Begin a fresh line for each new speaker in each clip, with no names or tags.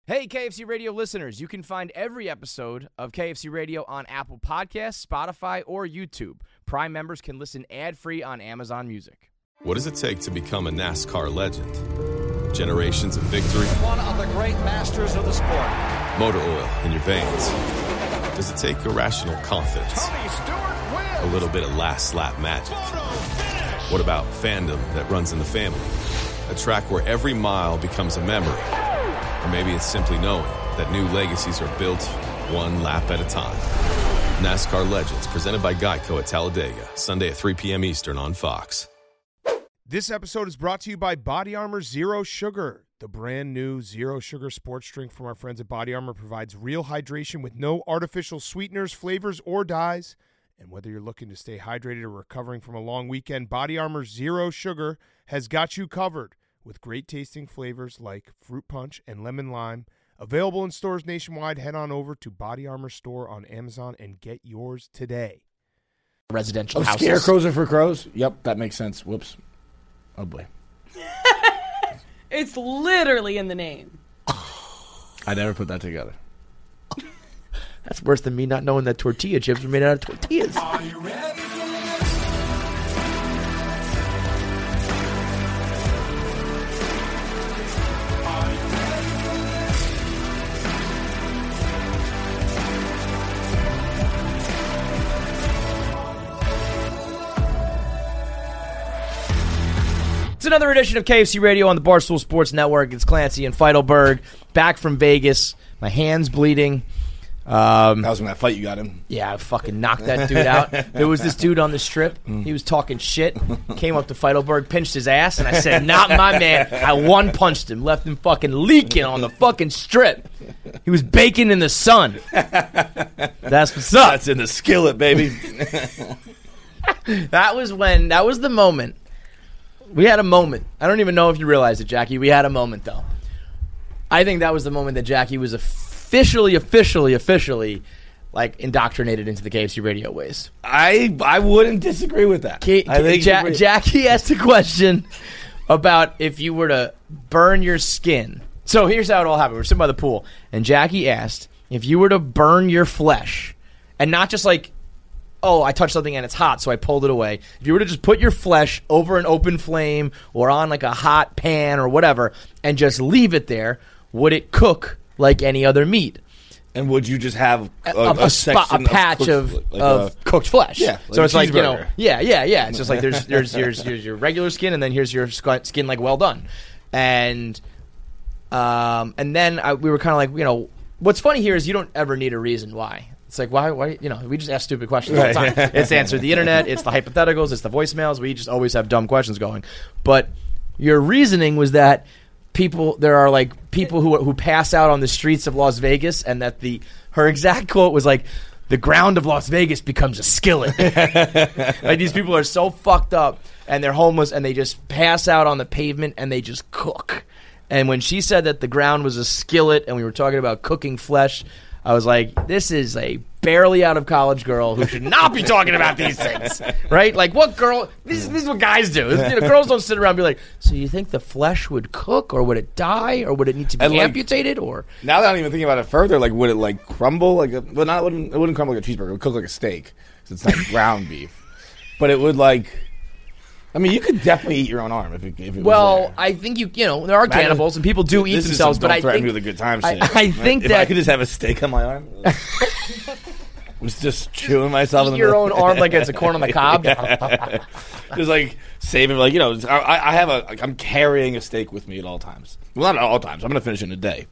Hey, KFC Radio listeners, you can find every episode of KFC Radio on Apple Podcasts, Spotify, or YouTube. Prime members can listen ad-free on Amazon Music.
What does it take to become a NASCAR legend? Generations of victory?
One of the great masters of the sport.
Motor oil in your veins? Does it take irrational confidence?
Tony Stewart wins.
A little bit of last lap magic? What about fandom that runs in the family? A track where every mile becomes a memory? Or maybe it's simply knowing that new legacies are built one lap at a time. NASCAR Legends, presented by Geico at Talladega, Sunday at 3 p.m. Eastern on Fox.
This episode is brought to you by Body Armor Zero Sugar. The brand new Zero Sugar sports drink from our friends at Body Armor provides real hydration with no artificial sweeteners, flavors, or dyes. And whether you're looking to stay hydrated or recovering from a long weekend, Body Armor Zero Sugar has got you covered with great tasting flavors like fruit punch and lemon lime. Available in stores nationwide. Head on over to Body Armor store on Amazon and get yours today.
Residential houses.
Scarecrows are for crows? Yep, that makes sense. Whoops. Oh, boy.
It's literally in the name.
I never put that together.
That's worse than me not knowing that tortilla chips are made out of tortillas.
Are you ready?
It's another edition of KFC Radio on the Barstool Sports Network. It's Clancy and Feidelberg, back from Vegas. My hand's bleeding.
That was when that fight you got him.
Yeah, I fucking knocked that dude out. There was this dude on the strip. He was talking shit. Came up to Feidelberg, pinched his ass, and I said, not my man. I one-punched him, left him fucking leaking on the fucking strip. He was baking in the sun. That's what's up.
That's in the skillet, baby.
That was the moment. We had a moment. I don't even know if you realized it, Jackie. We had a moment, though. I think that was the moment that Jackie was officially, like, indoctrinated into the KFC Radio ways.
I wouldn't disagree with that.
Jackie asked a question about if you were to burn your skin. So here's how it all happened. We're sitting by the pool, and Jackie asked if you were to burn your flesh, and not just like, oh, I touched something and it's hot, so I pulled it away. If you were to just put your flesh over an open flame or on like a hot pan or whatever and just leave it there, would it cook like any other meat?
And would you just have a
patch of cooked flesh?
Yeah.
So it's like, you know, yeah. It's just like there's your regular skin and then here's your skin like well done. And then we were kind of like, you know, what's funny here is you don't ever need a reason why. It's like, why, you know, we just ask stupid questions all the time. It's answer the internet, it's the hypotheticals, it's the voicemails. We just always have dumb questions going. But your reasoning was that there are like people who pass out on the streets of Las Vegas, and that her exact quote was like, the ground of Las Vegas becomes a skillet. Like, these people are so fucked up and they're homeless and they just pass out on the pavement and they just cook. And when she said that the ground was a skillet and we were talking about cooking flesh, I was like, this is a barely out of college girl who should not be talking about these things, right? Like, what girl? This is what guys do. You know, girls don't sit around and be like, so you think the flesh would cook, or would it die, or would it need to be amputated, or?
Now that I'm even thinking about it further, like, would it like crumble? It wouldn't crumble like a cheeseburger. It would cook like a steak. So it's not ground beef, but it would like. I mean, you could definitely eat your own arm if it was there.
I think you know, there are cannibals and people do eat themselves, but I
threaten
think
me with a good time.
I think
if
that
I could just have a steak on my arm, I was just chewing myself in the
your own arm like it's a corn on the cob.
Just like save it, like, you know. I'm carrying a steak with me at all times. Well, not at all times. I'm gonna finish it in a day,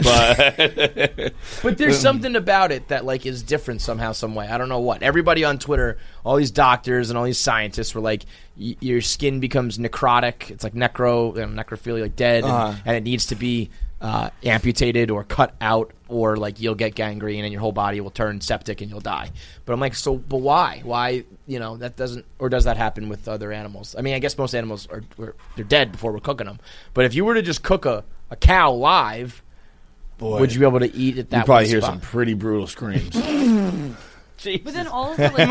but there's something about it that like is different somehow, some way. I don't know what. Everybody on Twitter, all these doctors and all these scientists were like, your skin becomes necrotic. It's like necrophilia, like dead, and it needs to be amputated or cut out, or like you'll get gangrene and your whole body will turn septic and you'll die. But I'm like, but why? Why, you know, that doesn't, or does that happen with other animals? I mean, I guess most animals they're dead before we're cooking them. But if you were to just cook a cow live, would you be able to eat it that way?
You'd probably hear some pretty brutal screams.
But then all of the like,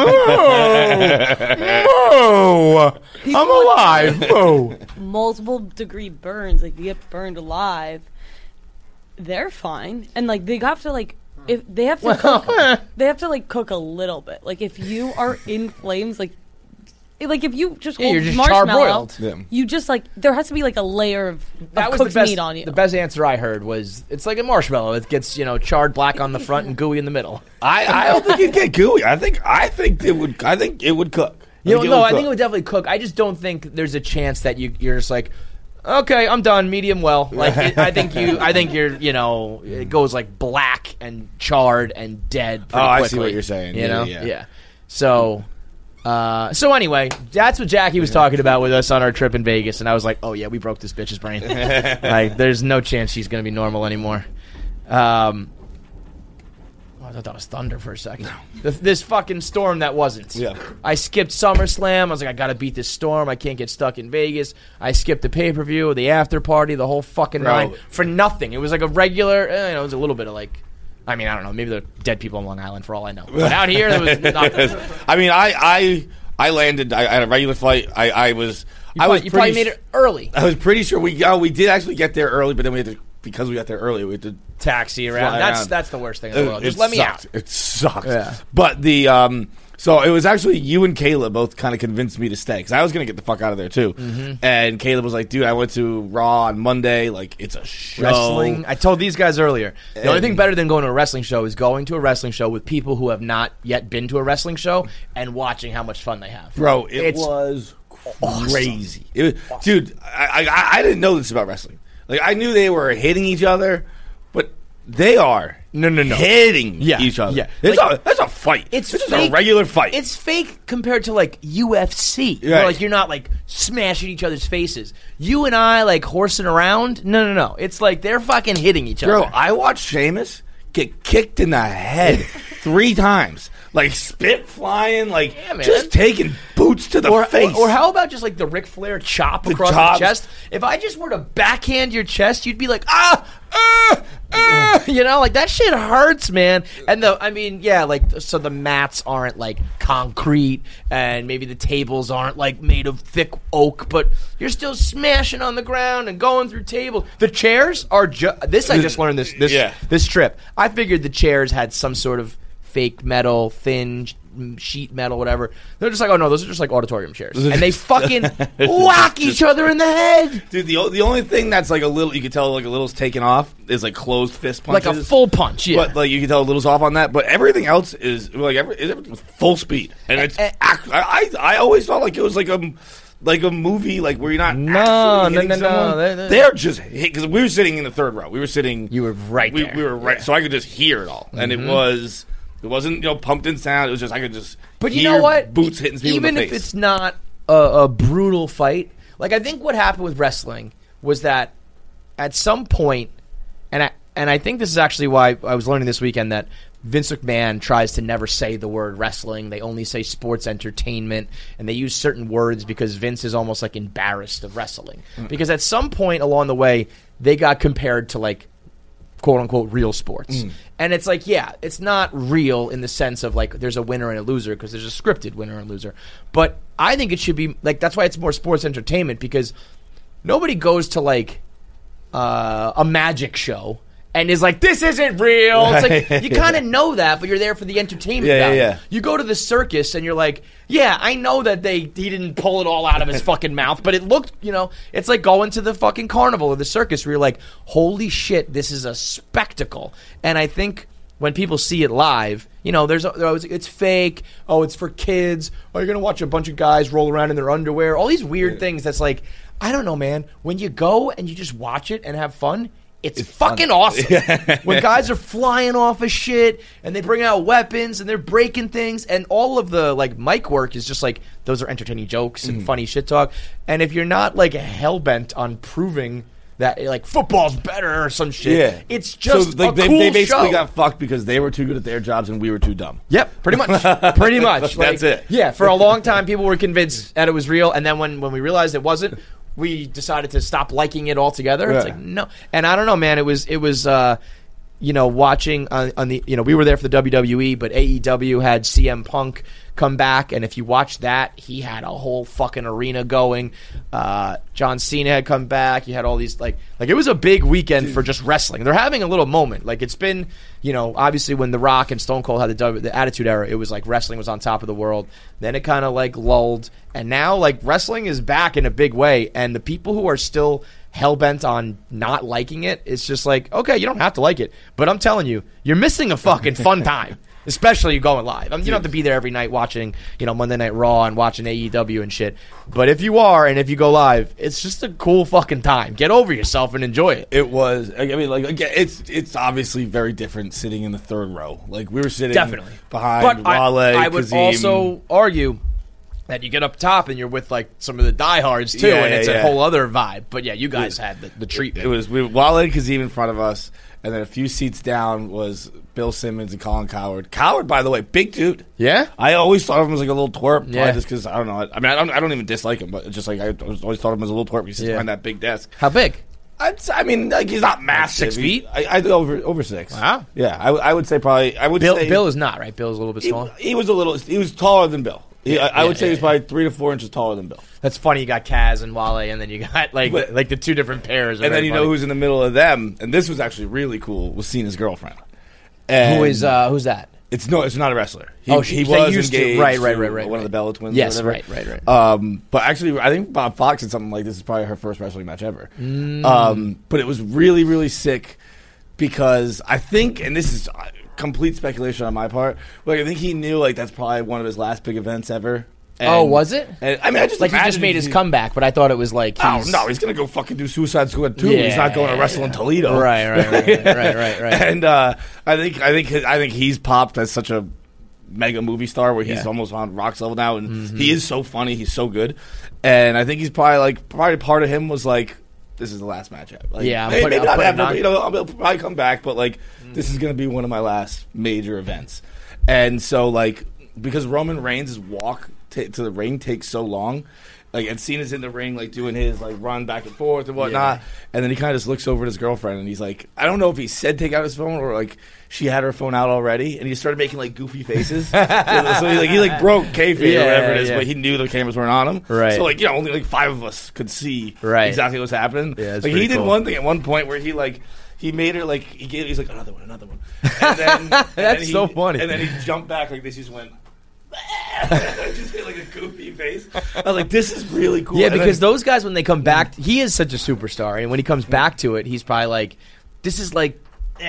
I'm alive.
multiple degree burns, like you get burned alive. they're fine, and like they have to like if they have to cook, they have to like cook a little bit. Like if you are in flames, like if you just hold
you're just
marshmallow,
charbroiled.
you just like there has to be like a layer of
was
cooked
the best,
meat on you.
The best answer I heard was it's like a marshmallow. It gets charred black on the front and gooey in the middle.
I don't think it'd get gooey. I think it would. I think it would cook.
I think it would definitely cook. I just don't think there's a chance that you're just like, okay, I'm done, medium well. Like I think you're it goes like black and charred and dead. Pretty quickly,
I see what you're saying.
Yeah. So anyway, that's what Jackie was talking about with us on our trip in Vegas, and I was like, oh yeah, we broke this bitch's brain. Like, there's no chance she's gonna be normal anymore. I thought that was thunder for a second. This fucking storm that wasn't.
Yeah.
I skipped SummerSlam. I was like, I got to beat this storm. I can't get stuck in Vegas. I skipped the pay-per-view, the after party, the whole fucking nine for nothing. It was like a regular, it was a little bit of like, I mean, I don't know. Maybe there are dead people on Long Island for all I know. But out here, there was nothing.
I mean, I landed. I had a regular flight.
You probably made it early.
I was pretty sure we did actually get there early, but then we had to, because we got there early, we had to
taxi around. That's the worst thing in the world. Just let me out.
It sucked.
Yeah.
But so it was actually you and Caleb both kind of convinced me to stay because I was going to get the fuck out of there too. Mm-hmm. And Caleb was like, dude, I went to Raw on Monday. Like, it's a show.
Wrestling. I told these guys earlier, the only thing better than going to a wrestling show is going to a wrestling show with people who have not yet been to a wrestling show and watching how much fun they have.
Bro, it was crazy. Awesome. Dude, I didn't know this about wrestling. Like, I knew they were hitting each other, but they are hitting each other.
Yeah.
That's a fight.
It's
just a regular fight.
It's fake compared to, like, UFC.
Right.
Where, like, you're not, like, smashing each other's faces. You and I, like, horsing around, no. It's like they're fucking hitting each other.
Bro, I watched Sheamus get kicked in the head 3 times. Like, spit flying, like, just taking boots to the face.
Or how about just, like, the Ric Flair chop across the chest? If I just were to backhand your chest, you'd be like, like, that shit hurts, man. And so the mats aren't, like, concrete, and maybe the tables aren't, like, made of thick oak, but you're still smashing on the ground and going through tables. The chairs are I just learned this trip. I figured the chairs had some sort of fake metal, thin sheet metal, whatever. They're just like, oh no, those are just like auditorium chairs, and they fucking whack each other in the head.
Dude, the only thing that's like a little, you can tell like a little's taken off is like closed fist punches,
like a full punch. Yeah,
but like you can tell a little's off on that. But everything else is like everything's full speed, and it's. I always thought like it was like a movie, like where you're not.
No.
They're just hit because we were sitting in the third row. We were sitting.
You were right there.
We were right, so I could just hear it all, and it wasn't pumped in sound. It was just I could just.
But you know what?
Boots hitting people in the face.
Even if it's not a brutal fight, like I think what happened with wrestling was that at some point, and I think this is actually why I was learning this weekend that Vince McMahon tries to never say the word wrestling. They only say sports entertainment, and they use certain words because Vince is almost like embarrassed of wrestling. Because at some point along the way, they got compared to like quote-unquote real sports. And it's like, yeah, it's not real in the sense of like there's a winner and a loser because there's a scripted winner and loser. But I think it should be like that's why it's more sports entertainment because nobody goes to like a magic show and is like, this isn't real. It's like, you kind of know that, but you're there for the entertainment value.
Yeah.
You go to the circus and you're like, yeah, I know that he didn't pull it all out of his fucking mouth, but it looked, it's like going to the fucking carnival or the circus where you're like, holy shit, this is a spectacle. And I think when people see it live, it's fake. Oh, it's for kids. Oh, you're going to watch a bunch of guys roll around in their underwear. All these weird things that's like, I don't know, man. When you go and you just watch it and have fun, it's fucking awesome. When guys are flying off of shit and they bring out weapons and they're breaking things and all of the like mic work is just like those are entertaining jokes and funny shit talk. And if you're not like hell bent on proving that like football's better or some shit, it's just
so, like,
a cool
they basically
show.
Got fucked because they were too good at their jobs and we were too dumb.
Yep, pretty much. Pretty much.
That's it.
Yeah, for a long time people were convinced that it was real, and then when we realized it wasn't, we decided to stop liking it altogether. It's like, no. And I don't know, man, it was watching on the, we were there for the WWE, but AEW had CM Punk come back, and if you watch that, he had a whole fucking arena going. John Cena had come back. You had all these like it was a big weekend for just wrestling. They're having a little moment. Like it's been, obviously when The Rock and Stone Cold had the Attitude Era, it was like wrestling was on top of the world. Then it kind of like lulled, and now like wrestling is back in a big way. And the people who are still hell-bent on not liking it, it's just like, okay, you don't have to like it, but I'm telling you, you're missing a fucking fun time. Especially you going live. I mean, you don't have to be there every night watching, Monday Night Raw and watching AEW and shit. But if you are, and if you go live, it's just a cool fucking time. Get over yourself and enjoy it.
It was. I mean, like, again, it's obviously very different sitting in the third row. Like, we were sitting behind Wale,
I would
Kazim.
also argue that you get up top and you're with like some of the diehards too, and it's a whole other vibe. But yeah, you guys had the treatment.
It was Wale and Kazim in front of us, and then a few seats down was Bill Simmons and Colin Cowherd. Cowherd, by the way, big dude.
Yeah,
I always thought of him as like a little twerp.
Yeah,
just because I don't know. I mean, I don't even dislike him, but it's just like I always thought of him as a little twerp. He's behind that big desk.
How big?
I mean, like he's not massive.
6 feet.
I over 6.
Wow.
Yeah, I would say probably.
Bill is not right. Bill's a little bit smaller.
He was taller than Bill. I would say he's probably 3 to 4 inches taller than Bill.
That's funny. You got Kaz and Wale, and then you got like the two different pairs.
And then you know who's in the middle of them. And this was actually really cool. Was Cena's girlfriend. And
who's that?
It's not a wrestler. He
he
was
used
engaged.
To, right.
One of the Bella twins.
Yes,
or whatever.
right.
But actually, I think Bob Fox said something like this is probably her first wrestling match ever. But it was really, really sick because I think, and this is complete speculation on my part, but I think he knew like that's probably one of his last big events ever. And,
was it?
And, I mean, I just
like he just made his comeback, but I thought it was like
no, he's gonna go fucking do Suicide Squad 2. He's not going to wrestle in Toledo.
Right.
And I think he's popped as such a mega movie star where he's almost on Rock's level now, and he is so funny, he's so good, and I think he's probably part of him was like, this is the last match ever. Like, maybe not ever. I'll probably come back, but like this is gonna be one of my last major events, and so like because Roman Reigns' walk to the ring takes so long, like and Cena's in the ring like doing his like run back and forth and whatnot, and then he kind of just looks over at his girlfriend and he's like, I don't know if he said take out his phone or like she had her phone out already, and he started making like goofy faces. So he broke kayfabe or whatever it is, but he knew the cameras weren't on him.
Right.
So like only like 5 of us could see exactly what's happening.
Yeah,
like he did one thing at one point where he made her like he's like another one, and then
that's so funny.
And then he jumped back like this. He just went. Just made like a goofy face. I was like, this is really cool.
Yeah, because those guys when they come back, he is such a superstar, and when he comes back to it, he's probably like, this is like,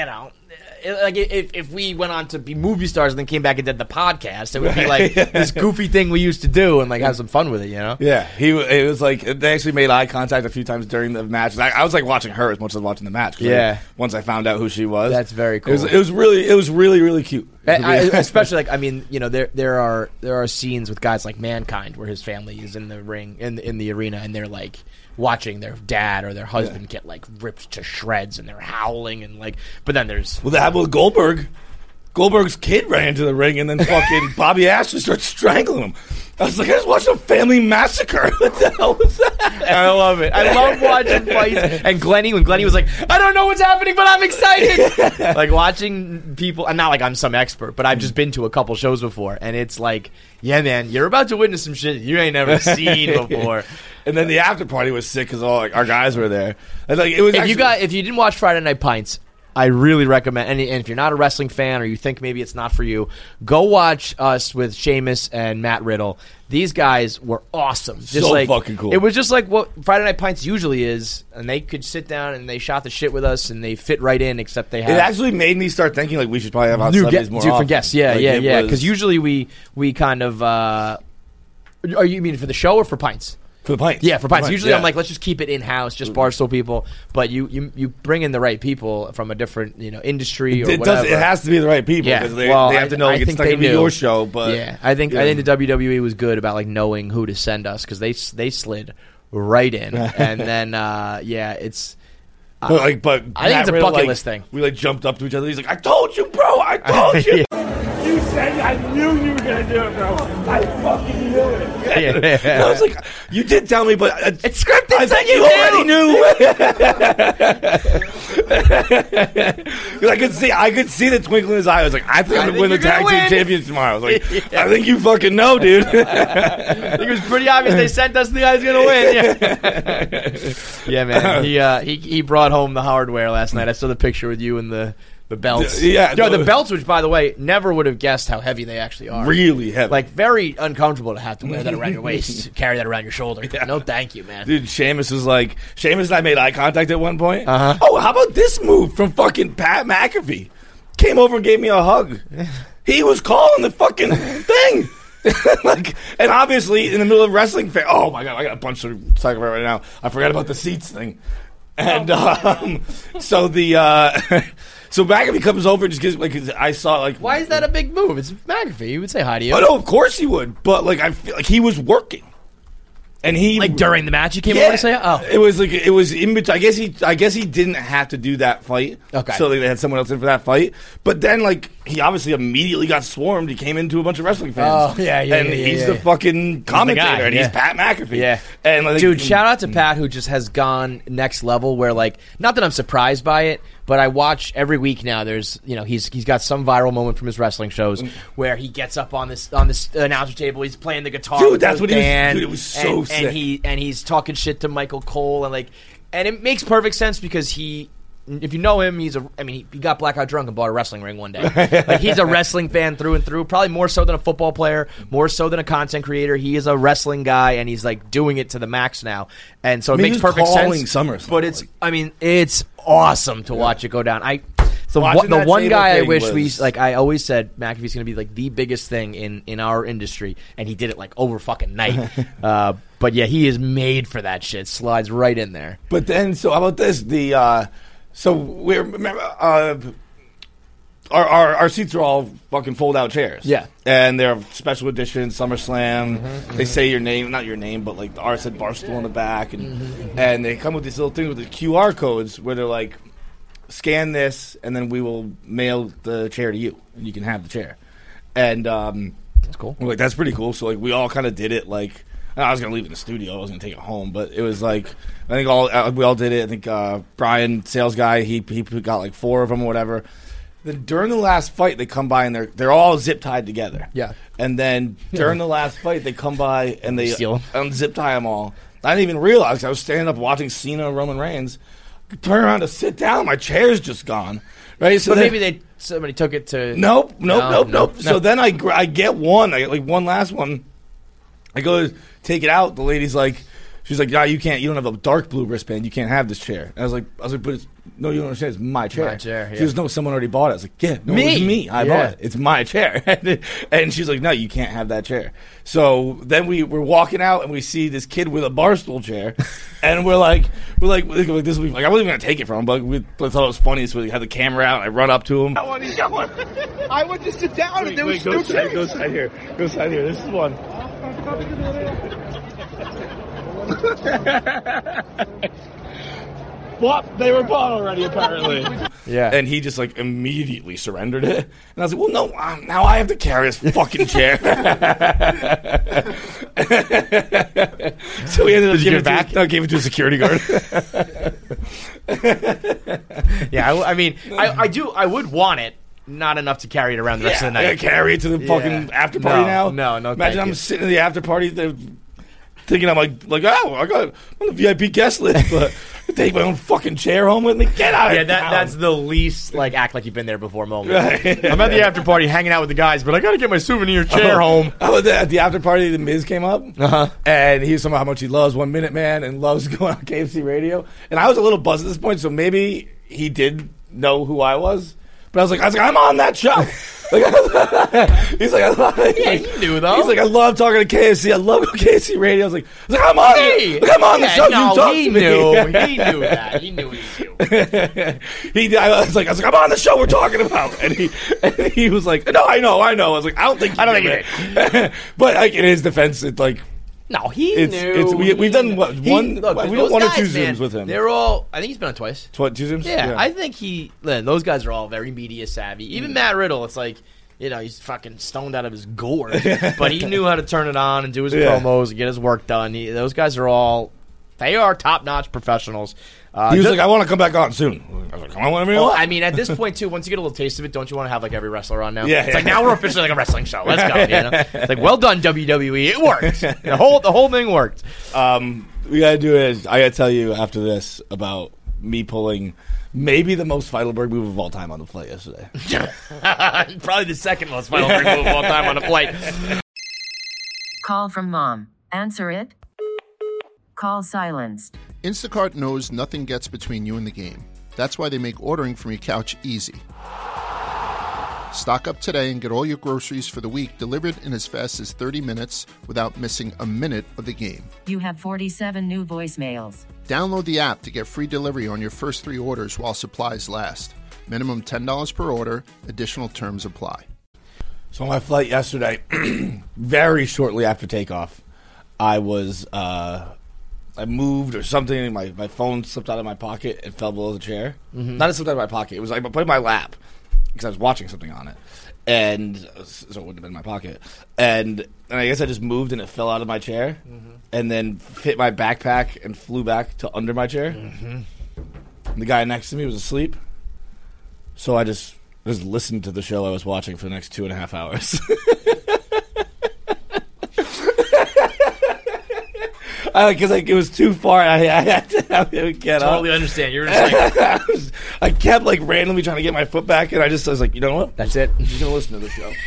like if we went on to be movie stars and then came back and did the podcast, it would be like this goofy thing we used to do and like have some fun with it,
Yeah, it was like they actually made eye contact a few times during the match. I was like watching her as much as watching the match. Once I found out who she was,
that's very cool.
It was really cute.
Especially like there are scenes with guys like Mankind where his family is in the ring in the arena and they're like watching their dad or their husband get like ripped to shreds and they're howling and like, but then there's
that happened with Goldberg. Goldberg's kid ran into the ring and then fucking Bobby Ashley starts strangling him. I was like, I just watched a family massacre. What the hell was that?
I love it. I love watching fights. And when Glennie was like, I don't know what's happening, but I'm excited. Like watching people, and not like I'm some expert, but I've just been to a couple shows before, and it's like, yeah, man, you're about to witness some shit you ain't never seen before.
And then the after party was sick because all like, our guys were there. And like it was.
If you didn't watch Friday Night Pints, I really recommend, and if you're not a wrestling fan or you think maybe it's not for you, go watch us with Sheamus and Matt Riddle. These guys were awesome. Just
so fucking cool.
It was just like what Friday Night Pints usually is, and they could sit down and they shot the shit with us, and they fit right in, except they had...
It actually made me start thinking like we should probably have hot Sundays more often.
For guests, yeah. Because usually we kind of... Are you mean for the show or for Pints?
For the Pints.
Yeah, for Pints. Usually I'm like, let's just keep it in-house, just Barstool people. But you bring in the right people from a different industry or whatever.
It has to be the right people because they have to know it's not going to be your show. But
yeah, I think the WWE was good about like knowing who to send us because they slid right in. And then, it's...
But I think
it's a bucket list thing.
We like jumped up to each other. He's like, I told you, bro. I told you. You said I knew you were going to do it, bro. I fucking knew it. And I was like, you did tell me, but
it's scripted.
I think you already knew. I could see the twinkle in his eye. I was like, I think I'm gonna win the tag team champions tomorrow. I was like, I think you fucking know, dude.
I think it was pretty obvious they sent us the guy's gonna win. Yeah, man. He brought home the hardware last night. I saw the picture with you and the belts.
Yeah,
the belts, which by the way, never would have guessed how heavy they actually are.
Really heavy.
Like very uncomfortable to have to wear that around your waist, carry that around your shoulder. Yeah. No, thank you, man.
Dude, Sheamus and I made eye contact at one point.
Uh-huh.
Oh, how about this move from fucking Pat McAfee? Came over and gave me a hug. He was calling the fucking thing. And obviously in the middle of wrestling, oh my god, I got a bunch of talking about right now. I forgot about the seats thing. And so McAfee comes over and just gives I saw
why is that a big move? It's McAfee. He would say hi to you.
Oh no, of course he would. But I feel like he was working. And he
during the match he came over to say, "Oh,
it was in between." I guess he didn't have to do that fight.
Okay,
so they had someone else in for that fight. But then he obviously immediately got swarmed. He came into a bunch of wrestling fans.
Oh yeah,
and he's the fucking commentator, and he's Pat McAfee.
Yeah,
and
dude, shout out to Pat who just has gone next level. Where not that I'm surprised by it, but I watch every week now. There's he's got some viral moment from his wrestling shows where he gets up on this announcer table. He's playing the guitar.
Dude, that's what he was. Dude, it was so sick.
And he's talking shit to Michael Cole and it makes perfect sense because if you know him, he got blackout drunk and bought a wrestling ring one day. He's a wrestling fan through and through, probably more so than a football player, more so than a content creator. He is a wrestling guy, and he's doing it to the max now. And so it makes perfect sense.
SummerSlam,
but it's awesome to watch it go down. The one guy I wish I always said McAfee's going to be the biggest thing in our industry, and he did it over fucking night. But yeah, he is made for that shit. Slides right in there.
But then, so how about this? So we remember our seats are all fucking fold out chairs.
Yeah,
and they're special edition SummerSlam. They say your name, not your name, but the R said Barstool on the back, and they come with these little things with the QR codes where they're scan this, and then we will mail the chair to you, and you can have the chair. And
that's cool.
We're that's pretty cool. So we all kind of did it. I was gonna leave it in the studio. I was gonna take it home, but it was I think we all did it. I think Brian, sales guy, he got 4 of them or whatever. Then during the last fight, they come by and they're all zip tied together.
Yeah.
And then during the last fight, they come by and they unzip tie them all. I didn't even realize. I was standing up watching Cena, Roman Reigns. Turn around to sit down, my chair's just gone. Right, so
but maybe somebody took it to.
Nope. So then I get one. I get one last one. I go to take it out. The lady's she's like, "Yeah, you can't. You don't have a dark blue wristband. You can't have this chair." And I was like, but no, you don't understand. It's my chair.
My chair. Yeah.
She goes, "No, someone already bought it." I was like, "Yeah, no,
me.
It was me. I bought it. It's my chair." And she's like, "No, you can't have that chair." So then we're walking out and we see this kid with a Barstool chair, and we're like, this will be I wasn't even gonna take it from him, but we thought it was funny. So we had the camera out. And I run up to him.
He's got one. I went to sit down and there was
go side here. Go side here. This is one.
What? They were bought already, apparently.
Yeah.
And he just immediately surrendered it. And I was like, well, no, now I have to carry this fucking chair. So we ended up giving it back. No, gave it to a security guard.
Yeah, I would want it. Not enough to carry it around the rest of the night.
Carry it to the fucking after party now.
No.
Imagine I'm sitting in the after party thinking I'm I'm on the VIP guest list, but I take my own fucking chair home with me. Get out of here.
Yeah, that's the least act like you've been there before moment. Right. I'm at the after party hanging out with the guys, but I got to get my souvenir chair home.
At the after party, the Miz came up, and he was talking about how much he loves 1 Minute Man and loves going on KFC radio. And I was a little buzzed at this point, so maybe he did know who I was. But I was like, I'm on that show. He's like,
yeah, he knew though.
He's like, I love talking to KFC. I love KFC radio. I was like I'm on the show.
No,
you talk
he
to
knew.
me.
He knew that. He knew he knew.
I was like, I'm on the show we're talking about, and he was like, no, I know. I was like, I don't think he did. But in his defense, it's
no, he knew.
We've done what one? We've done 1 or 2 Zooms with him.
They're all. I think he's been on twice.
2 Zooms.
Yeah, I think those guys are all very media savvy. Even Matt Riddle, it's he's fucking stoned out of his gourd, but he knew how to turn it on and do his promos and get his work done. Those guys are all They are top-notch professionals.
He was like, I want to come back on soon. I was like, come on, whenever you
Well,
want.
I mean, at this point, too, once you get a little taste of it, don't you want to have, like, every wrestler on now?
Yeah,
it's like, now we're officially like a wrestling show. Let's go, you know? It's like, well done, WWE. It worked. The whole thing worked.
We got to do it. I got to tell you after this about me pulling maybe the most Feidelberg move of all time on the flight yesterday.
Probably the second most final move of all time on a flight.
Call from mom. Answer it. Call silenced.
Instacart knows nothing gets between you and the game. That's why they make ordering from your couch easy. Stock up today and get all your groceries for the week delivered in as fast as 30 minutes without missing a minute of the game.
You have 47 new voicemails.
Download the app to get free delivery on your first 3 orders while supplies last. Minimum $10 per order. Additional terms apply.
So on my flight yesterday, very shortly after takeoff, I moved or something. My phone slipped out of my pocket and fell below the chair. Mm-hmm. Not it slipped out of my pocket. It was like I put it in my lap because I was watching something on it, and so it wouldn't have been in my pocket. And I guess I just moved and it fell out of my chair, and then hit my backpack and flew back to under my chair. Mm-hmm. And the guy next to me was asleep, so I just listened to the show I was watching for the next 2.5 hours. Because it was too far. I had to have him get up.
Totally understand. You were just like...
I kept like randomly trying to get my foot back, and I was like, you know what?
That's it.
I'm just going to listen to the show.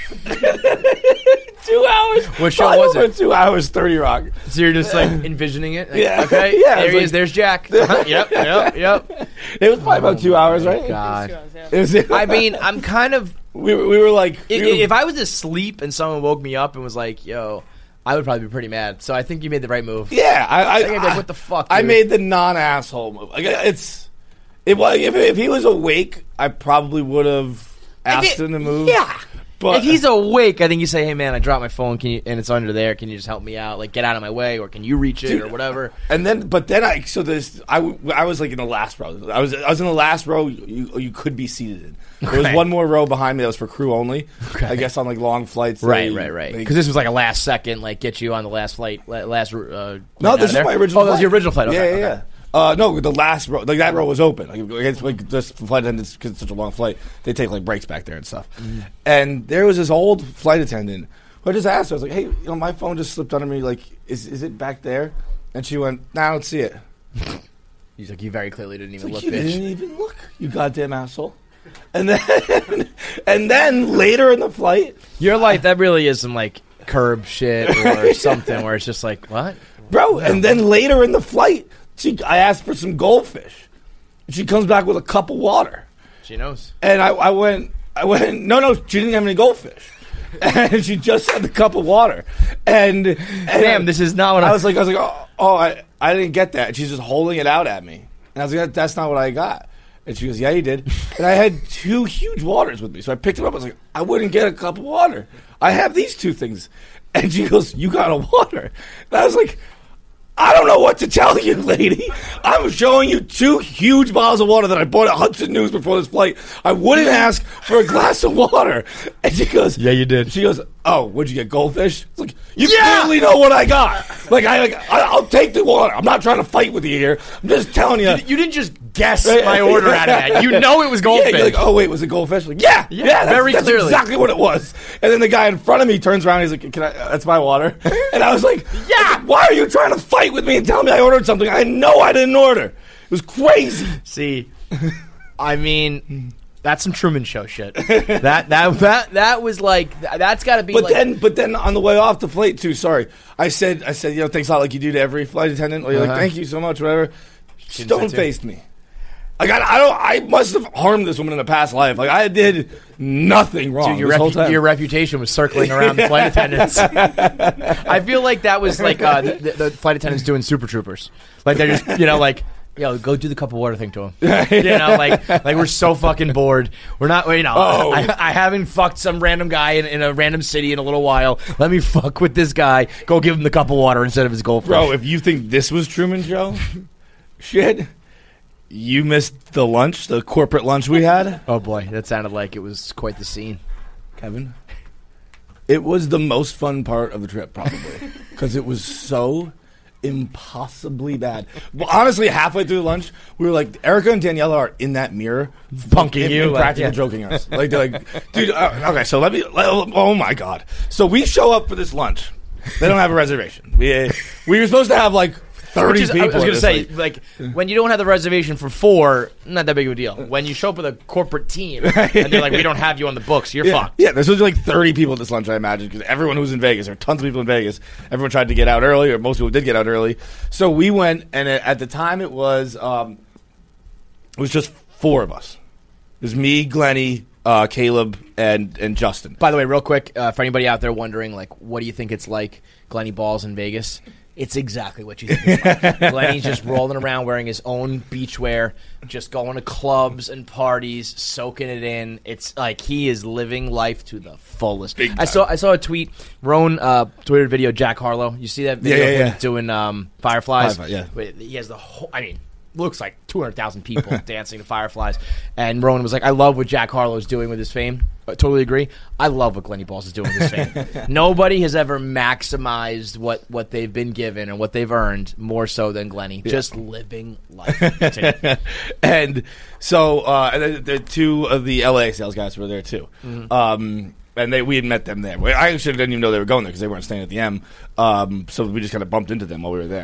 2 hours.
What show was it?
2 hours, 30 Rock.
So you're just like envisioning it? Like,
Yeah.
Okay.
Yeah,
There he
like-
is. There's Jack. Yep.
It was probably about 2 hours, right?
God.
It was,
I mean, I'm kind of...
we were like...
If I was asleep and someone woke me up and was like, yo... I would probably be pretty mad. So I think you made the right move.
Yeah,
I think I'd be like, what the fuck,
I
dude?
made the non-asshole move. Like, if he was awake, I probably would have asked him to move.
Yeah.
But
if he's awake, I think you say, hey, man, I dropped my phone and it's under there. Can you just help me out? Like, get out of my way, or can you reach it, or whatever?
And then, I was like in the last row. I was in the last row you could be seated in. There was one more row behind me that was for crew only. Okay. I guess on like long flights.
Right. Because this was like a last second, like get you on the last flight.
No, this is my original.
Oh, that was your original flight. Okay,
yeah. No, the last row, like that row was open. Like this flight attendants, because it's such a long flight, they take like breaks back there and stuff. Mm. And there was this old flight attendant who I just asked her, I was like, hey, my phone just slipped under me. Like, is it back there? And she went, nah, I don't see it.
He's like, you very clearly didn't even look,
you
bitch.
didn't even look, you goddamn asshole. And then later in the flight,
your life, that really is some like curb shit or something where it's just like, what?
Bro, and then later in the flight, I asked for some goldfish. She comes back with a cup of water.
She knows.
And I went, no, she didn't have any goldfish. And she just had the cup of water. And
damn, this is not what
I was like, I didn't get that. And she's just holding it out at me. And I was like, that's not what I got. And she goes, yeah, you did. And I had 2 huge waters with me. So I picked them up. I was like, I wouldn't get a cup of water. I have these 2 things. And she goes, you got a water. And I was like, I don't know what to tell you, lady. I'm showing you 2 huge bottles of water that I bought at Hudson News before this flight. I wouldn't ask for a glass of water. And she goes,
yeah, you did.
She goes, oh, would you get goldfish? It's like, you clearly know what I got. I'll take the water. I'm not trying to fight with you here. I'm just telling you.
You didn't just guess my order out of that. You know it was goldfish.
Yeah, you're like, oh, wait, was it goldfish? Like, yeah, that's
clearly.
exactly what it was. And then the guy in front of me turns around and he's like, that's my water. And I was like, yeah, why are you trying to fight with me and tell me I ordered something I know I didn't order? It was crazy.
See, I mean, that's some Truman Show shit. That was like, that's got to be.
But then on the way off the flight too. Sorry, I said, thanks a lot, like you do to every flight attendant. Or you're like, thank you so much, whatever. Stone faced me. Like I must have harmed this woman in a past life. Like I did nothing wrong.
Dude,
this whole time.
Your reputation was circling around the flight attendants. I feel like that was like the flight attendants doing Super Troopers. Like they're just like. Yo, go do the cup of water thing to him. Like we're so fucking bored. We're not, I haven't fucked some random guy in a random city in a little while. Let me fuck with this guy. Go give him the cup of water instead of his goldfish.
Bro, if you think this was Truman Show, shit, you missed the lunch, the corporate lunch we had.
Oh boy, that sounded like it was quite the scene.
Kevin, it was the most fun part of the trip, probably, because it was so impossibly bad. Well, honestly, halfway through lunch, we were like, Erica and Daniela are in that mirror,
Punking you,
practically joking us. Like, they're like, dude, okay, so oh my God. So we show up for this lunch. They don't have a reservation. We were supposed to have like 30 people.
I was going to say, like, when you don't have the reservation for 4, not that big of a deal. When you show up with a corporate team and they're like, we don't have you on the books, you're fucked.
Yeah, there's supposed to be like 30 people at this lunch, I imagine, because everyone who was in Vegas, there were tons of people in Vegas. Everyone tried to get out early, or most people did get out early. So we went, and at the time it was just 4 of us. It was me, Glennie, Caleb, and Justin.
By the way, real quick, for anybody out there wondering, like, what do you think it's like, Glennie Balls in Vegas? It's exactly what you think it's like. Glennie's just rolling around wearing his own beachwear, just going to clubs and parties, soaking it in. It's like he is living life to the fullest. I saw a tweet. Roan tweeted a video, Jack Harlow. You see that video of him doing Fireflies?
Yeah.
He has the whole, looks like 200,000 people dancing to Fireflies. And Rowan was like, I love what Jack Harlow's doing with his fame. I totally agree. I love what Glennie Balls is doing with his fame. Nobody has ever maximized what they've been given and what they've earned more so than Glennie. Yeah. Just living life.
And so the 2 of the LA sales guys were there too. Mm-hmm. And we had met them there. I actually didn't even know they were going there because they weren't staying at the M. So we just kind of bumped into them while we were there.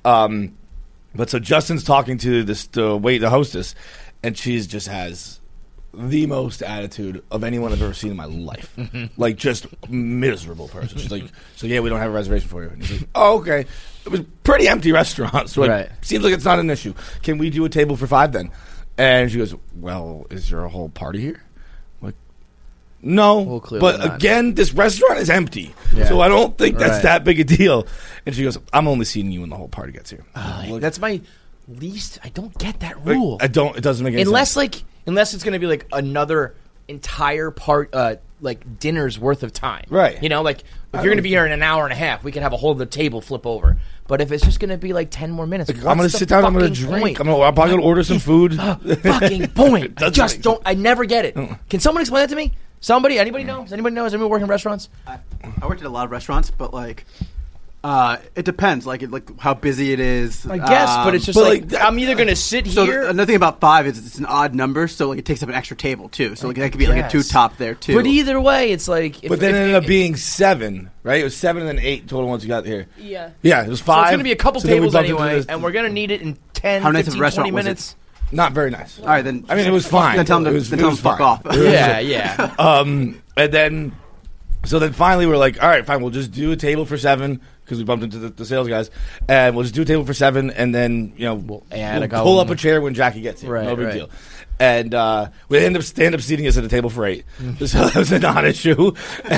But so Justin's talking to the hostess, and she just has the most attitude of anyone I've ever seen in my life. Like, just miserable person. She's like, so yeah, we don't have a reservation for you. And he's like, oh, okay. It was pretty empty restaurant, so it seems like it's not an issue. Can we do a table for 5 then? And she goes, well, is there a whole party here? I'm like, no, but again, this restaurant is empty, so I don't think that's that big a deal. And she goes, I'm only seeing you when the whole party gets here.
That's my least. I don't get that rule.
It doesn't make any sense.
Unless it's going to be like another entire part, like dinner's worth of time.
Right.
You know, like if you're going to be here in an hour and a half, we can have a whole other table flip over. But if it's just going to be like 10 more minutes,
I'm going to sit down, I'm going to drink. I'm probably going to order some food.
Fucking point. I never get it. Can someone explain that to me? Anybody know? Does anybody know? Does anybody work in restaurants?
I worked at a lot of restaurants, but like, it depends. Like how busy it is.
I guess, but it's just like I'm either going to sit
so
here.
Another thing about 5 is it's an odd number, so like it takes up an extra table too. So like that could be like a 2 top there too.
But either way, it's like.
But then it ended up being 7, right? It was 7 and then 8 total once you got here.
Yeah.
Yeah, it was 5.
So it's going to be a couple tables anyway, and we're going to need it in 10, 15, 20 minutes.
Not very nice.
All right, then.
I mean, it was fine.
Then tell them to fuck off.
Yeah.
And then finally we're like, all right, fine, we'll just do a table for 7 because we bumped into the sales guys, and we'll just do a table for 7, and then we'll pull up a chair when Jackie gets here. No big deal. And we end up seating us at a table for 8, so that was a non-issue.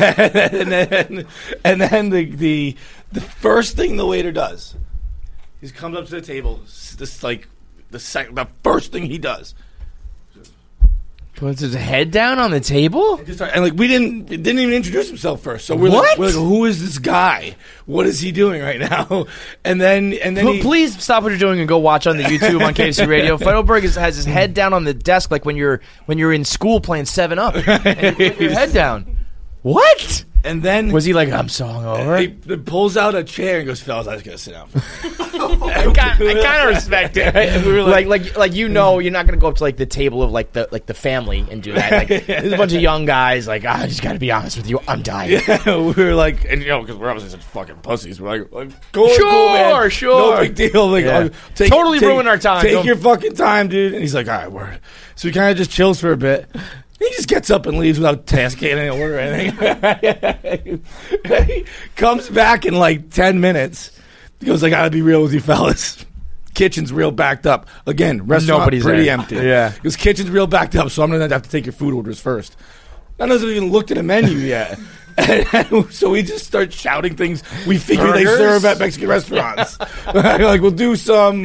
and then the first thing the waiter does, he comes up to the table. This like. The first thing he does,
puts his head down on the table,
and like we didn't even introduce himself first. So we're like, who is this guy? What is he doing right now? And then
please stop what you're doing and go watch on the YouTube on KFC Radio. Feidelberg has his head down on the desk like when you're in school playing 7-Up. And you put your head down. What?
And then
was he like, I'm so hungover?
He pulls out a chair and goes, fellas, I just gotta sit down.
I kind of respect it. Right? We were like you're not gonna go up to like the table of like the family and do that. Like there's a bunch of young guys. Like I just gotta be honest with you, I'm dying.
Yeah, we were like, and because we're obviously such fucking pussies. We're like cool,
man. Sure,
no big deal. Like
totally ruin our time.
Take your fucking time, dude. And he's like, all right, word. So he kind of just chills for a bit. He just gets up and leaves without tasking any order or anything. He comes back in like 10 minutes. He goes, I gotta be real with you fellas. Kitchen's real backed up. Again, restaurant
Nobody's
pretty
there.
empty.
Yeah.
Because kitchen's real backed up, so I'm gonna have to take your food orders first. None of us have even looked at a menu yet. And so we just start shouting things we figure they serve at Mexican restaurants. Like we'll do some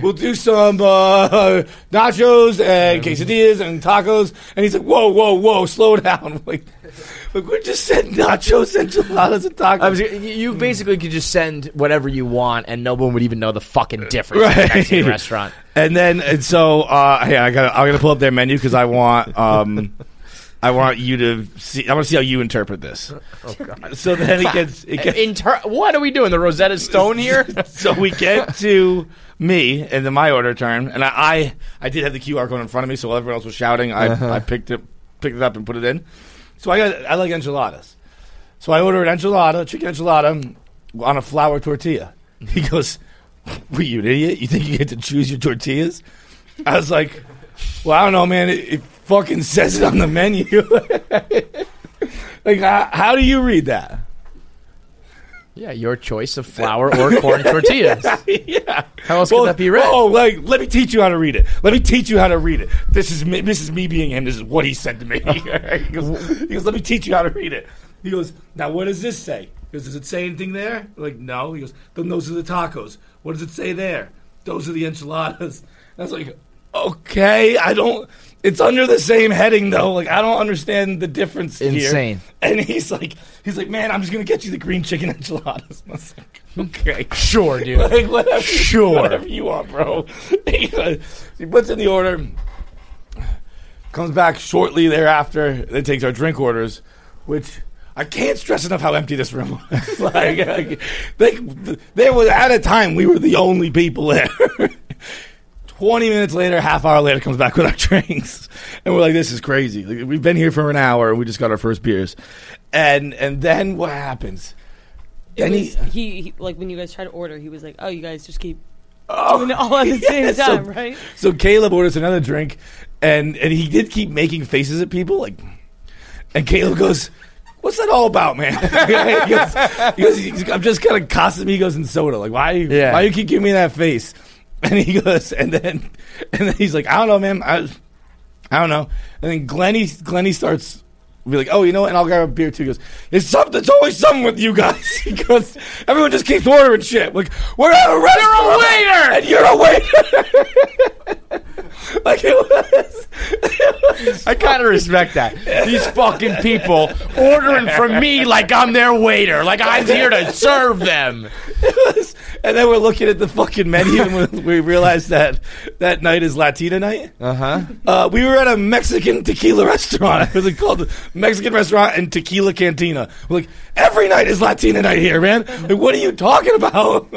nachos and quesadillas and tacos. And he's like, whoa, slow down. Like we just said nachos, enchiladas, and tacos.
You basically could just send whatever you want, and no one would even know the fucking difference in a Mexican restaurant.
And so I'm gonna pull up their menu because I want. I want you to see. I want to see how you interpret this.
Oh God!
So then it gets.
What are we doing? The Rosetta Stone here?
So we get to me and then my order turn, and I did have the QR code in front of me, so while everyone else was shouting, I picked it up and put it in. So I like enchiladas. So I ordered chicken enchilada on a flour tortilla. He goes, "Were you an idiot? You think you get to choose your tortillas?" I was like, "Well, I don't know, man. It fucking says it on the menu." Like, how do you read that?
Yeah, your choice of flour or corn tortillas.
Yeah.
How else could that be read?
Oh, like, let me teach you how to read it. This is me being him. This is what he said to me. He goes, let me teach you how to read it. He goes, now what does this say? He goes, does it say anything there? I'm like, no. He goes, then those are the tacos. What does it say there? Those are the enchiladas. I was like, okay, it's under the same heading though. Like, I don't understand the difference here.
Insane.
And he's like, man, I'm just gonna get you the green chicken enchiladas. I was like, okay,
sure, dude.
Like, whatever,
sure,
whatever you want, bro. He puts in the order, comes back shortly thereafter, then takes our drink orders, which I can't stress enough how empty this room was. There was at a time we were the only people there. 20 minutes later, half hour later, comes back with our drinks. And we're like, this is crazy. Like, we've been here for an hour, and we just got our first beers. And then what happens?
He like, when you guys try to order, he was like, oh, you guys just keep doing it all at the same time, right?
So Caleb orders another drink, and he did keep making faces at people. And Caleb goes, what's that all about, man? he goes, I'm just kind of Casamigos and soda. Like, why you keep giving me that face? And he goes, and then he's like, I don't know, man. I don't know. And then Glenny starts be like, oh, you know what? And I'll grab a beer too. He goes, it's always something with you guys. He goes, everyone just keeps ordering shit. Like, we're at a restaurant.
You're a waiter,
and you're a waiter. Like it was
I kind of respect that. These fucking people ordering from me like I'm their waiter, like I'm here to serve them.
And then we're looking at the fucking menu, and we realized that night is Latina night. We were at a Mexican tequila restaurant. It was called Mexican Restaurant and Tequila Cantina. We're like, every night is Latina night here, man. Like, what are you talking about?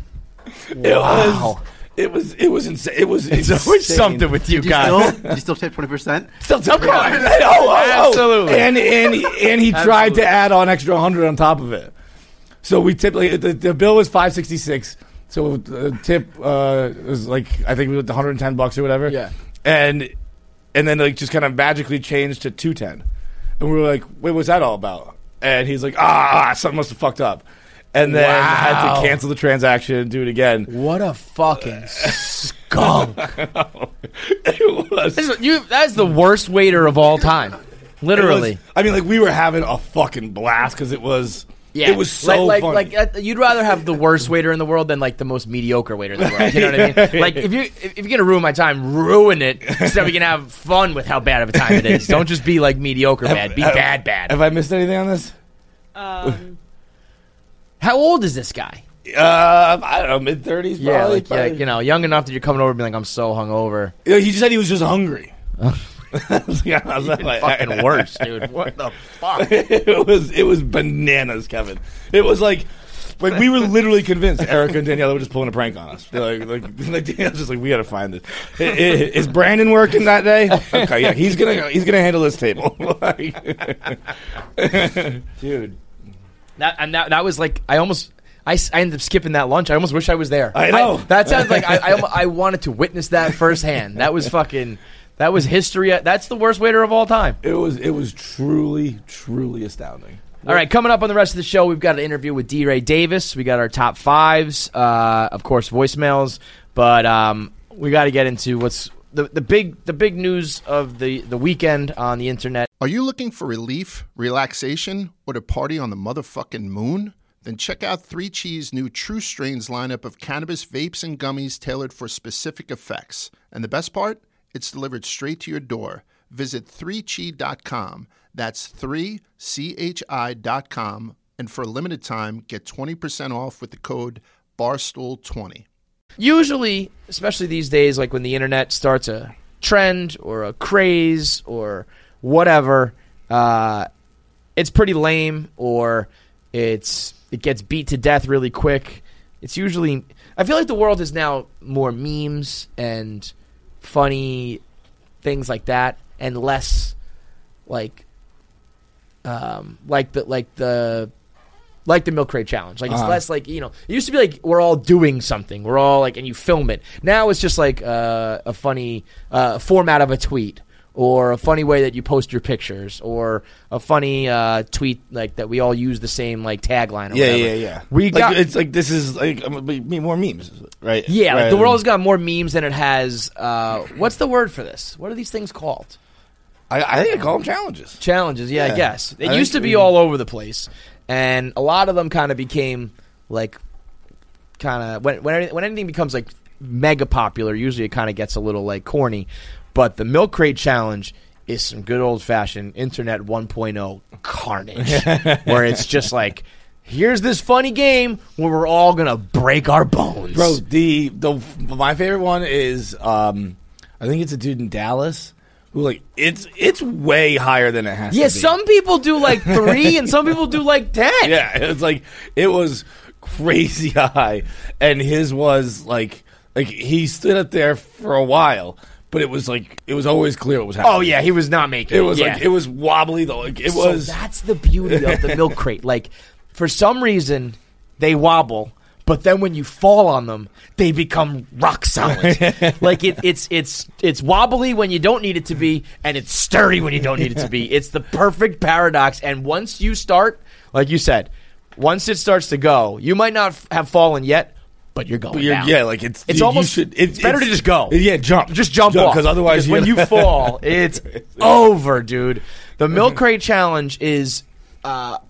Wow.
It was insane. It's
always something with you guys.
Did you still tip 20%?
Still tip 20%.
Absolutely.
And he tried to add on extra 100 on top of it. So we tipped, like, the bill was $5.66. So the tip was like, I think we went to $110 or whatever.
Yeah.
And then like just kind of magically changed to $210. And we were like, wait, what's that all about? And he's like, something must have fucked up. And then had to cancel the transaction and do it again.
What a fucking skunk.
It was.
That's the worst waiter of all time. Literally.
We were having a fucking blast because it was...
Yeah,
it was so fun.
Like you'd rather have the worst waiter in the world than like the most mediocre waiter in the world. You know what I mean? Like if you're gonna ruin my time, ruin it so we can have fun with how bad of a time it is. Don't just be like mediocre bad. Be bad.
Have I missed anything on this?
How old is this guy?
I don't know, mid-30s.
Yeah,
probably.
young enough that you're coming over and being like, I'm so hungover.
Yeah, he just said he was just hungry.
I was like, fucking worse, dude. What the fuck?
It was bananas, Kevin. It was like we were literally convinced Erica and Daniela were just pulling a prank on us. They're like Danielle's just like, we got to find this. Is Brandon working that day? Okay, yeah, he's gonna handle this table,
dude. That was like I ended up skipping that lunch. I almost wish I was there.
I know.
That sounds like I wanted to witness that firsthand. That was fucking. That was history. That's the worst waiter of all time.
It was truly, truly astounding.
All right, coming up on the rest of the show, we've got an interview with D. Ray Davis. We got our top fives, of course, voicemails. But we got to get into what's the big news of the weekend on the internet.
Are you looking for relief, relaxation, or to party on the motherfucking moon? Then check out 3 Chees' new True Strains lineup of cannabis vapes and gummies tailored for specific effects. And the best part? It's delivered straight to your door. Visit 3chi.com. That's 3chi.com. And for a limited time, get 20% off with the code BARSTOOL20.
Usually, especially these days, like when the internet starts a trend or a craze or whatever. It's pretty lame, or it gets beat to death really quick. It's usually, I feel like the world is now more memes and funny things like that, and less like the milk crate challenge. Like it's less like, it used to be like we're all doing something. We're all like, and you film it. Now it's just like a funny format of a tweet, or a funny way that you post your pictures, or a funny tweet like that we all use the same like tagline or whatever.
Yeah.
It's
like this is like more memes, right?
Yeah,
right.
Like the world has got more memes than it has. What's the word for this? What are these things called?
I think I call them challenges.
Challenges, yeah. I guess. It used to be all over the place, and a lot of them kind of became like, when anything becomes like mega popular, usually it kind of gets a little like corny. But the milk crate challenge is some good old fashioned internet 1.0 carnage, where it's just like, here's this funny game where we're all gonna break our bones,
bro. My favorite one is I think it's a dude in Dallas who like it's way higher than it has to be.
Yeah, some people do like 3 and some people do like 10.
Yeah, it's like it was crazy high, and his was like he stood up there for a while. But it was always clear what was happening.
Oh yeah, he was not making it.
It was like it was wobbly though. Like it was.
That's the beauty of the milk crate. Like for some reason they wobble, but then when you fall on them, they become rock solid. Like it's wobbly when you don't need it to be, and it's sturdy when you don't need it to be. It's the perfect paradox. And once you start, like you said, once it starts to go, you might not have fallen yet. But you're going down.
Yeah, like it's
almost it's better to just go.
Yeah, jump.
Just jump off.
Because otherwise,
when you fall, it's over, dude. The milk crate challenge is. I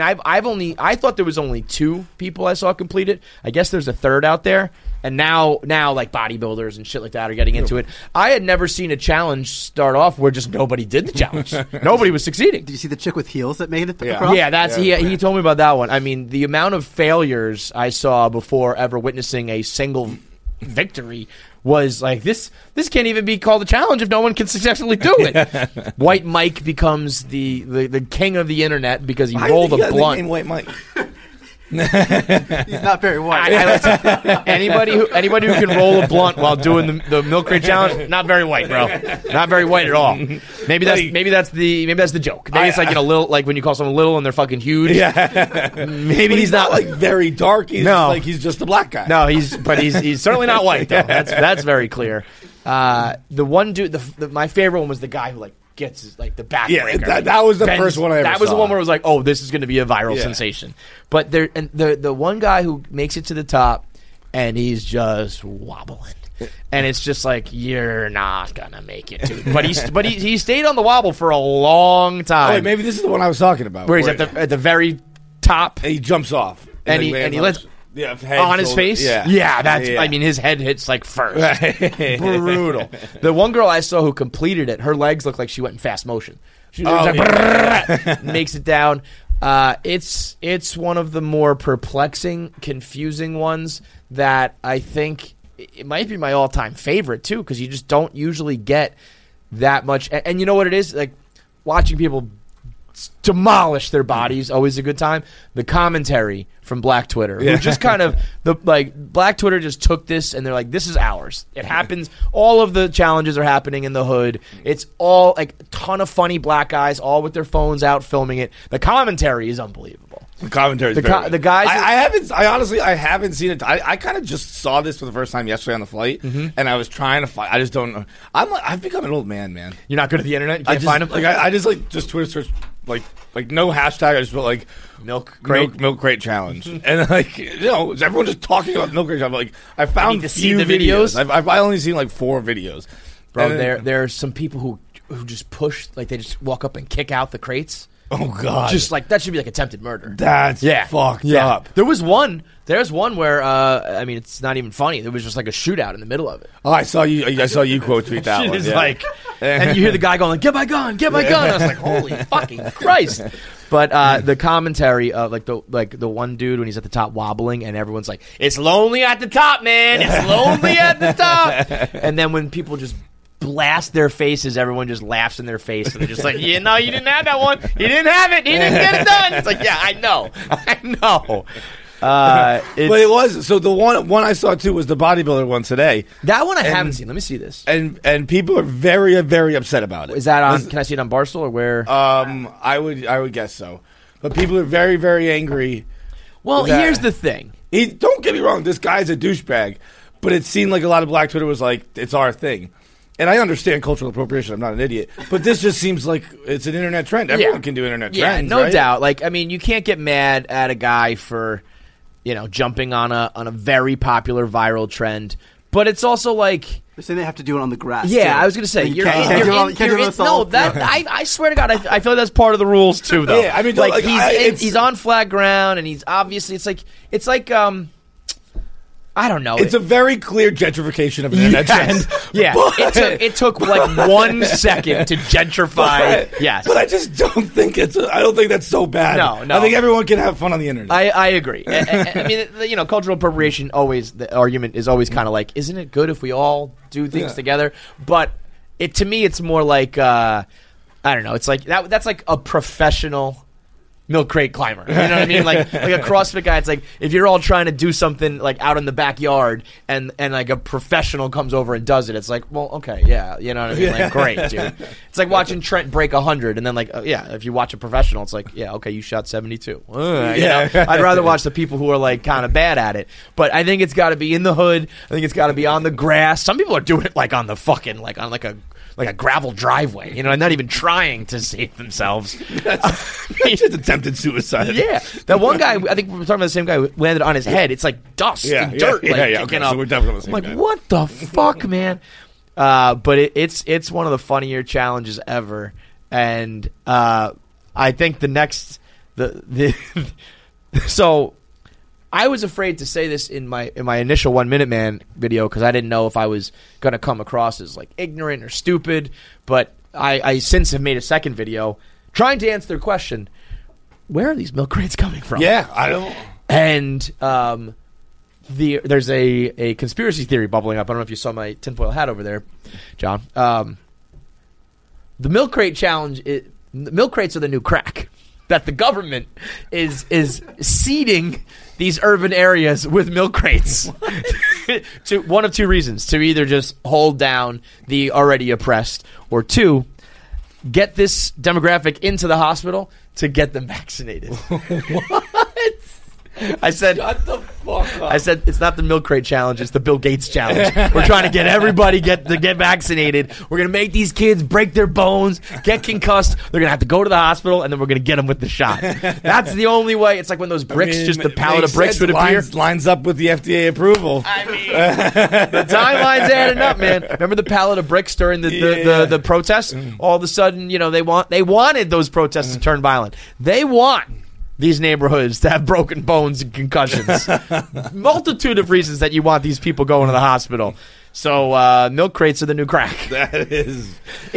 thought there was only 2 people I saw complete it. I guess there's a third out there, and now like bodybuilders and shit like that are getting into it. I had never seen a challenge start off where just nobody did the challenge. Nobody was succeeding.
Did you see the chick with heels that made it
Yeah.
across?
Yeah, he told me about that one. I mean, the amount of failures I saw before ever witnessing a single victory was like, this can't even be called a challenge if no one can successfully do it. White Mike becomes the king of the internet because he rolled a blunt.
White Mike.
He's not very white.
Anybody who can roll a blunt while doing the milk crate challenge, not very white, bro. Not very white at all. Maybe that's the joke. Maybe it's like little, like when you call someone little and they're fucking huge.
Yeah.
Maybe he's not
like very dark. He's he's just a black guy.
No, he's certainly not white though. That's very clear. The one dude, my favorite one was the guy who like gets like the backbreaker.
Yeah, that was the first one I ever
That was
saw.
the one where it was like, oh, this is going to be a viral sensation. But the one guy who makes it to the top and he's just wobbling. And it's just like, you're not gonna make it, dude. But he stayed on the wobble for a long time.
Oh, wait, maybe this is the one I was talking about.
Where he's at the very top,
and he jumps off,
and he lets on his face. Yeah, that's. I mean, his head hits like first. Brutal. The one girl I saw who completed it, her legs looked like she went in fast motion. She was like, makes it down. It's one of the more perplexing, confusing ones that I think it might be my all-time favorite too, because you just don't usually get that much. And you know what it is? Like watching people demolish their bodies, always a good time. The commentary from Black Twitter, who just kind of Black Twitter just took this and they're like, this is ours. It happens. All of the challenges are happening in the hood. It's all like a ton of funny black guys, all with their phones out filming it. The commentary is unbelievable.
The commentary is
the guys.
I honestly haven't seen it. I kind of just saw this for the first time yesterday on the flight, and I was trying to find. I just don't know. I've become an old man.
You're not good at the internet. You can't find them.
Like I just Twitter search like no hashtag. I just put like milk crate challenge, and like is everyone just talking about milk crate challenge? Like I found few videos. I've only seen like 4 videos.
Bro, there are some people who just push, like they just walk up and kick out the crates.
Oh God!
Just like that should be like attempted murder.
That's fucked up.
There's one where I mean it's not even funny. There was just like a shootout in the middle of it.
Oh, I saw you quote tweet that
Shit
one.
is like, and you hear the guy going like, "Get my gun, get my gun!" I was like, "Holy fucking Christ!" But the commentary of the one dude when he's at the top wobbling and everyone's like, "It's lonely at the top, man. It's lonely at the top." And then when people just blast their faces. Everyone just laughs in their face, and they're just like, you didn't have that one. You didn't have it. You didn't get it done. It's like, yeah, I know.
But it was so. The one I saw too was the bodybuilder one today.
That one I haven't seen. Let me see this.
And people are very, very upset about it.
Is that on? Can I see it on Barstool or where?
I would guess so. But people are very, very angry.
Well, here's the thing.
Don't get me wrong. This guy's a douchebag, but it seemed like a lot of Black Twitter was like, it's our thing. And I understand cultural appropriation. I'm not an idiot. But this just seems like it's an internet trend. Everyone can do internet trends,
no
right?
doubt. Like, I mean, you can't get mad at a guy for, jumping on a very popular viral trend. But it's also like...
They're saying they have to do it on the grass.
Yeah,
too.
I was going to say.
I
swear to God, I feel like that's part of the rules, too, though.
Yeah, I mean,
he's on flat ground, and he's obviously... It's like I don't know.
It's a very clear gentrification of an internet trend.
Yeah, it took like 1 second to gentrify. Yes,
but I just don't think I don't think that's so bad.
No.
I think everyone can have fun on the internet.
I agree. I mean, cultural appropriation the argument is always kind of like, isn't it good if we all do things together? But to me, it's more like I don't know. It's like that's like a professional milk crate climber. You know what I mean? Like a CrossFit guy, it's like if you're all trying to do something like out in the backyard and like a professional comes over and does it, it's like, well, okay, yeah, you know what I mean? Like, great, dude. It's like watching Trent break 100 and then like, if you watch a professional, it's like, yeah, okay, you shot 72. You know? I'd rather watch the people who are like kind of bad at it. But I think it's got to be in the hood. I think it's got to be on the grass. Some people are doing it like on the fucking, like on like a gravel driveway, and not even trying to save themselves.
That's just attempted suicide.
Yeah. That one guy, I think we were talking about the same guy who landed on his head. It's like dust and dirt.
Okay,
up.
so we're definitely on the same
I'm
guy.
like, what the fuck, man? But it's one of the funnier challenges ever. And I think the next... So... I was afraid to say this in my initial 1 Minute Man video because I didn't know if I was going to come across as like ignorant or stupid. But I since have made a second video trying to answer their question: where are these milk crates coming from?
Yeah, I don't.
And there's a conspiracy theory bubbling up. I don't know if you saw my tinfoil hat over there, John. The milk crate challenge. Milk crates are the new crack. That the government is seeding these urban areas with milk crates to one of two reasons: to either just hold down the already oppressed, or two, get this demographic into the hospital to get them vaccinated. What? I said, shut the fuck up. I said, it's not the milk crate challenge, it's the Bill Gates challenge. We're trying to get everybody get vaccinated. We're going to make these kids break their bones, get concussed. They're going to have to go to the hospital, and then we're going to get them with the shot. That's the only way. It's like when those bricks, just the pallet of bricks would appear.
Lines up with the FDA approval.
I mean, the timeline's adding up, man. Remember the pallet of bricks during the protests? All of a sudden, they wanted those protests to turn violent. They want these neighborhoods to have broken bones and concussions. Multitude of reasons that you want these people going to the hospital. So milk crates are the new crack.
It is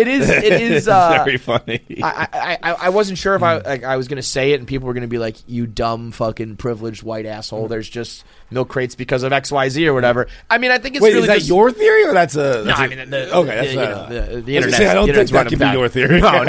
very
funny.
I wasn't sure if I was going to say it and people were going to be like, you dumb fucking privileged white asshole. There's just milk crates because of XYZ or whatever. I mean, I think it's really
is that
just
your theory or that's a...
No, I mean, the
internet. I don't think that can be your theory.
No.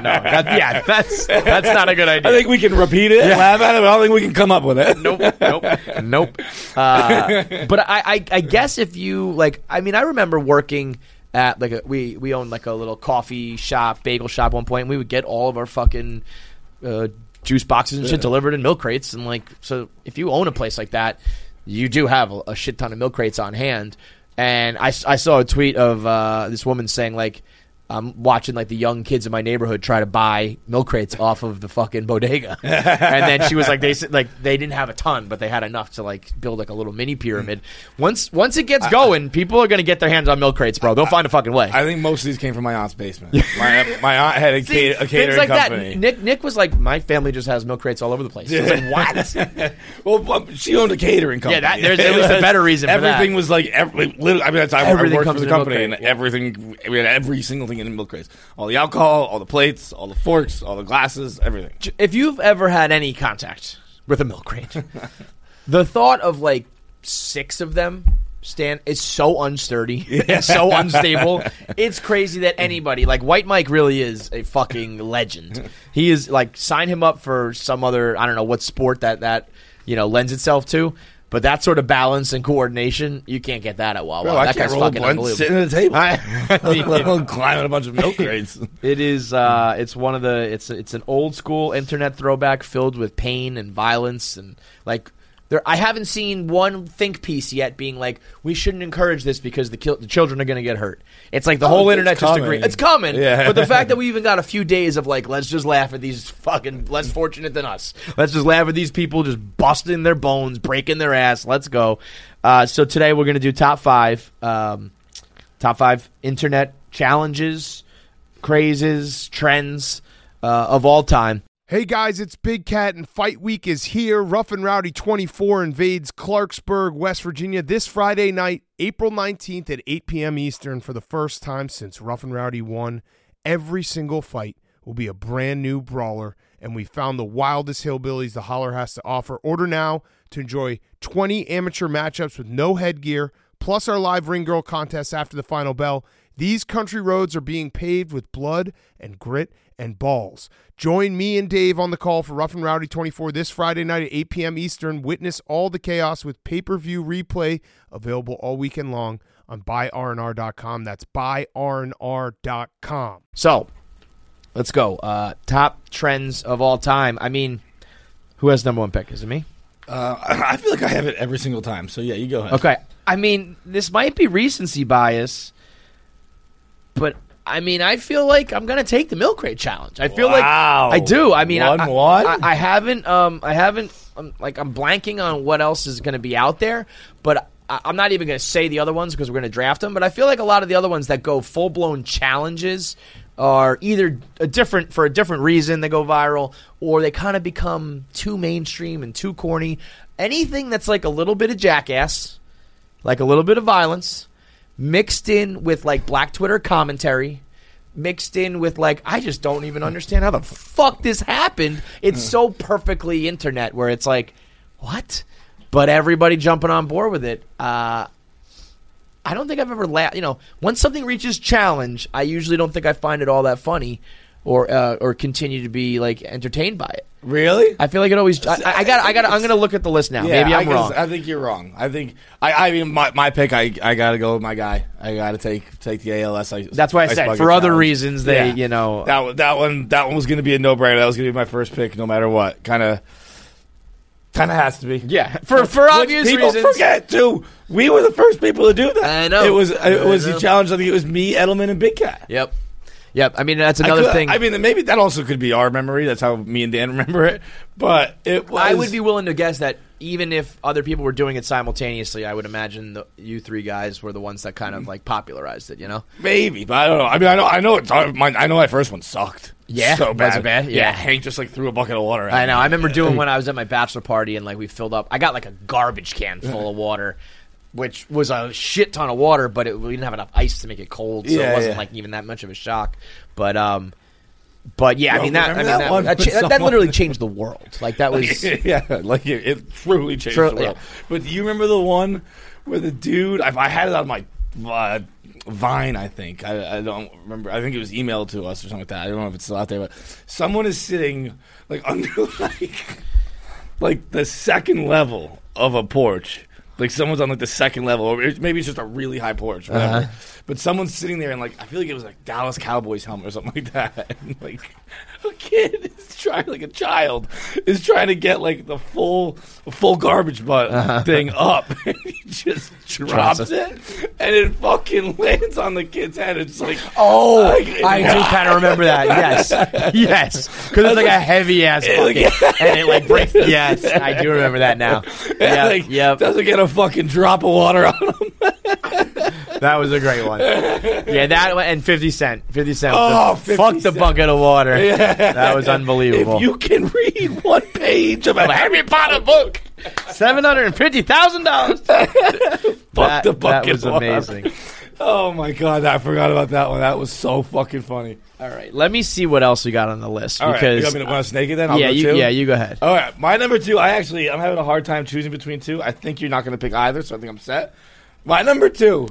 That's not a good idea.
I think we can repeat it and laugh at it, but I don't think we can come up with it.
Nope. But I guess if you, like, I mean, I remember working at, like, we owned, like, a little coffee shop, bagel shop at one point, and we would get all of our fucking juice boxes and shit delivered in milk crates. And, like, so if you own a place like that, you do have a shit ton of milk crates on hand. And I saw a tweet of this woman saying, like, I'm watching, like, the young kids in my neighborhood try to buy milk crates off of the fucking bodega. And then she was like, they didn't have a ton, but they had enough to, like, build, like, a little mini pyramid. Once it gets going, people are going to get their hands on milk crates, bro. They'll find a fucking way.
I think most of these came from my aunt's basement. My aunt had a catering
like
company.
That. Nick was like, my family just has milk crates all over the place. I was like, what?
Well, she owned a catering company.
Yeah, there's at least a better reason for that.
Everything was like, literally, I mean, that's how I worked for the company, and
crate.
everything, we had every single thing in milk crates. All the alcohol, all the plates, all the forks, all the glasses, everything.
If you've ever had any contact with a milk crate, the thought of, like, 6 of them Stan is so unsturdy and so unstable. It's crazy that anybody, like White Mike really is a fucking legend. He is like, sign him up for some other, I don't know what sport that lends itself to. But that sort of balance and coordination, you can't get that at Wawa.
Bro,
that
I can't
guy's
roll
fucking
a blunt
unbelievable.
sitting at the table. Let alone climbing a bunch of milk crates.
It is. It's one of the. It's an old school internet throwback filled with pain and violence and like. I haven't seen one think piece yet being like, we shouldn't encourage this because the children are going to get hurt. It's like the whole internet just agrees. It's coming.
Yeah.
But the fact that we even got a few days of like, let's just laugh at these fucking less fortunate than us. Let's just laugh at these people just busting their bones, breaking their ass. Let's go. So today we're going to do top five internet challenges, crazes, trends of all time.
Hey guys, it's Big Cat and Fight Week is here. Rough and Rowdy 24 invades Clarksburg, West Virginia this Friday night, April 19th at 8 p.m. Eastern for the first time since Rough and Rowdy won. Every single fight will be a brand new brawler, and we found the wildest hillbillies the Holler has to offer. Order now to enjoy 20 amateur matchups with no headgear, plus our live ring girl contest after the final bell. These country roads are being paved with blood and grit and balls. Join me and Dave on the call for Rough and Rowdy 24 this Friday night at 8 p.m. Eastern. Witness all the chaos with pay-per-view replay available all weekend long on buyrnr.com. That's buyrnr.com.
So, let's go. Top trends of all time. I mean, who has number one pick? Is it me?
I feel like I have it every single time. So, yeah, you go ahead.
Okay. I mean, this might be recency bias, but I mean, I feel like I'm gonna take the milk crate challenge. I feel like I do. I mean, I haven't. I'm blanking on what else is gonna be out there, but I'm not even gonna say the other ones because we're gonna draft them. But I feel like a lot of the other ones that go full blown challenges are either for a different reason they go viral, or they kind of become too mainstream and too corny. Anything that's like a little bit of jackass, like a little bit of violence, mixed in with like Black Twitter commentary, mixed in with like, I just don't even understand how the fuck this happened. It's so perfectly internet where it's like, what? But everybody jumping on board with it. I don't think I've ever laughed. Once something reaches challenge, I usually don't think I find it all that funny or continue to be like entertained by it.
Really?
I feel like it always. I'm gonna look at the list now.
Yeah,
maybe I'm wrong.
I think you're wrong. I think I mean my pick. I gotta go with my guy. I gotta take the ALS.
That's why I said for other reasons they
that one was gonna be a no-brainer. That was gonna be my first pick no matter what. Kind of has to be.
Yeah, for obvious
people
reasons.
Forget too. We were the first people to do that.
I know.
It was the challenge. I think it was me, Edelman, and Big Cat.
Yep. I mean, that's another thing.
I mean, maybe that also could be our memory. That's how me and Dan remember it. But it was.
I would be willing to guess that even if other people were doing it simultaneously, I would imagine you three guys were the ones that kind of like popularized it.
Maybe, but I don't know. I mean, I know my first one sucked.
Yeah,
so bad.
Was it bad?
Yeah, Hank just like threw a bucket of water at
I know.
me.
I remember doing when I was at my bachelor party and like we filled up. I got like a garbage can full of water, which was a shit ton of water, but we didn't have enough ice to make it cold, so it wasn't like even that much of a shock. But yeah, I mean that literally changed the world. Like that was
it truly changed the world. Yeah. But do you remember the one where the dude? I had it on my Vine, I think. I don't remember. I think it was emailed to us or something like that. I don't know if it's still out there, but someone is sitting like under like the second level of a porch. Like someone's on like the second level, or maybe it's just a really high porch, whatever. But someone's sitting there and like I feel like it was like Dallas Cowboys helmet or something like that. And like a kid is trying, like a child is trying to get like the full garbage butt thing up, and he just drops it, and it fucking lands on the kid's head. It's like,
I do kind of remember that. Yes, because it's like a heavy ass bucket, and it like breaks. Yes, I do remember that now. Yep.
Doesn't get a fucking drop of water on him.
That was a great one. Yeah, that one, and 50 Cent. 50 Cent. Fuck the bucket of water. Yeah. That was unbelievable.
If you can read one page of a
Harry Potter book, $750,000.
Fuck the bucket.
That was amazing.
Oh my god, I forgot about that one. That was so fucking funny.
All right, let me see what else we got on the list.
All
because
right, you want to snake it then? I'll go
you go ahead.
All right, my number two. I'm having a hard time choosing between two. I think you're not going to pick either, so I think I'm set. My number 2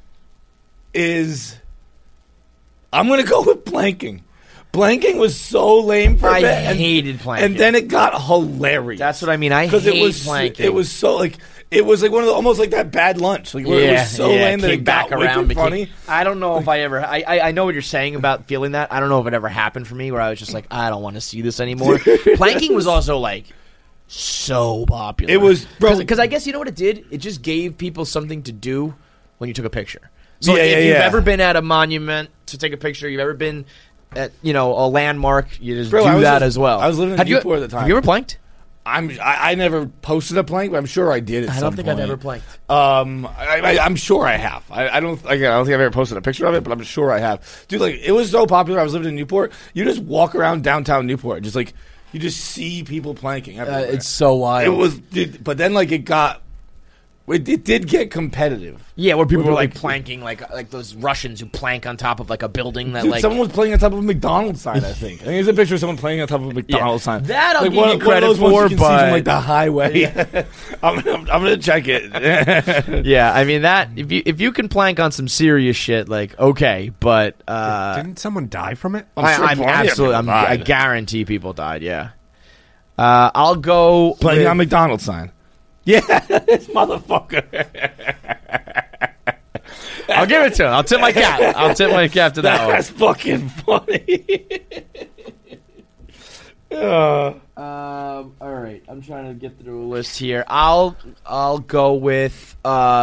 is I'm going to go with planking. Planking was so lame for a bit.
I hated planking.
And then it got hilarious.
That's what I mean. I hate planking.
It was so like it was like one of the almost like that bad lunch. Like where it was so lame that it got wicked funny.
I don't know if I ever. I know what you're saying about feeling that. I don't know if it ever happened for me where I was just like, I don't want to see this anymore. Planking was also like so popular.
It was, bro.
Because I guess you know what it did. It just gave people something to do when you took a picture. So if you've ever been at a monument to take a picture, you've ever been at a landmark, you just do that as well.
I was living in Newport at the time.
Have you ever planked?
I never posted a plank, but I'm sure I did.
I don't think I've ever planked.
I'm sure I have. I don't think I've ever posted a picture of it, but I'm sure I have. Dude, like it was so popular. I was living in Newport. You just walk around downtown Newport, just like you just see people planking everywhere.
It's so wild.
It was, dude, but then like it did get competitive.
Yeah, where people were like planking, like those Russians who plank on top of like a building that like
someone was playing on top of a McDonald's sign. I think there's a picture of someone playing on top of a McDonald's sign.
That I'll
like
give you credit for,
you can
but
see from like the highway. I'm gonna check it.
Yeah, I mean that if you can plank on some serious shit, like okay, but
didn't someone die from it?
I guarantee people died. Yeah, I'll go
playing on McDonald's sign. Yeah, this motherfucker.
I'll give it to him. I'll tip my cap. To that one.
That's fucking funny.
All right, I'm trying to get through a list here. I'll go with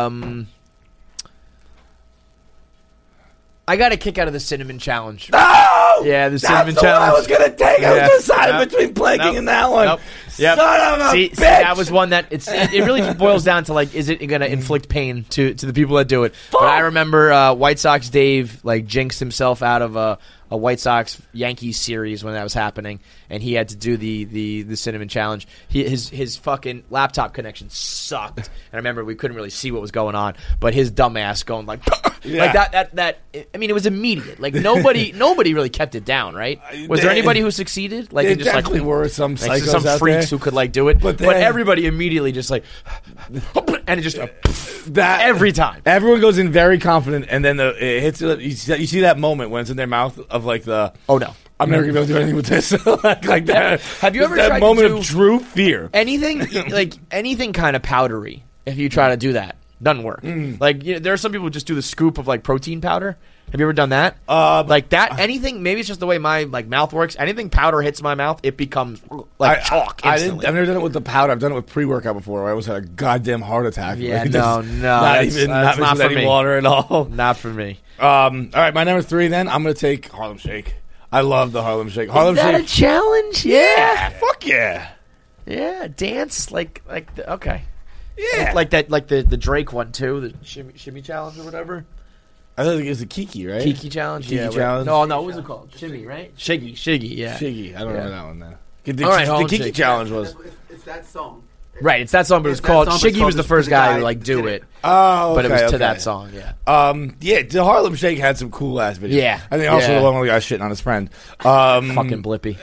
I got a kick out of the cinnamon challenge.
No!
Yeah, the cinnamon
challenge. That's the one I was going to take. I was deciding between planking and that one.
Yep.
Son of a bitch.
See, that was one that it really just boils down to like, is it going to inflict pain to the people that do it? Fuck. But I remember White Sox Dave like jinxed himself out of a White Sox Yankees series when that was happening, and he had to do the cinnamon challenge. His fucking laptop connection sucked, and I remember we couldn't really see what was going on, but his dumbass going like like that. I mean, it was immediate. Like nobody really kept it down, right? Was there anybody who succeeded? Like
there
just
definitely
like
were some psychos
some
out
freaks
there
who could like do it, but
then,
everybody immediately just like and it just that every time.
Everyone goes in very confident, and then it hits. You see that moment when it's in their mouth of like the
oh no,
I'm never gonna be able to do anything with this like that.
Have you ever
that
tried
moment
to do
of true fear?
Anything kind of powdery. If you try to do that, doesn't work. Like there are some people who just do the scoop of like protein powder. Have you ever done that? Like that? Anything? Maybe it's just the way my like mouth works. Anything powder hits my mouth, it becomes like chalk.
I've never done it with the powder. I've done it with pre-workout before. I almost had a goddamn heart attack.
Yeah,
like,
no,
not with
for
any
me.
water at all.
Not for me.
All right, my number 3. Then I'm gonna take Harlem Shake. I love the Harlem Shake. Harlem
Is that
Shake.
a challenge?
Yeah, fuck yeah.
Yeah, dance like okay.
Yeah,
like that, like the Drake one too, the shimmy challenge or whatever.
I think it was the Kiki, right?
Kiki challenge.
Kiki challenge.
No, what was it called? Shimmy, right? Shiggy. Yeah.
Shiggy. I don't remember that one then.
All right,
the Kiki challenge was.
It's that song.
Right, it's that song, but it was called Shiggy was the first guy to like do it.
Oh, okay,
but it was to that song, yeah.
Yeah, the Harlem Shake had some cool ass videos.
Yeah,
I think also the one where the guy shitting on his friend.
Fucking Blippy.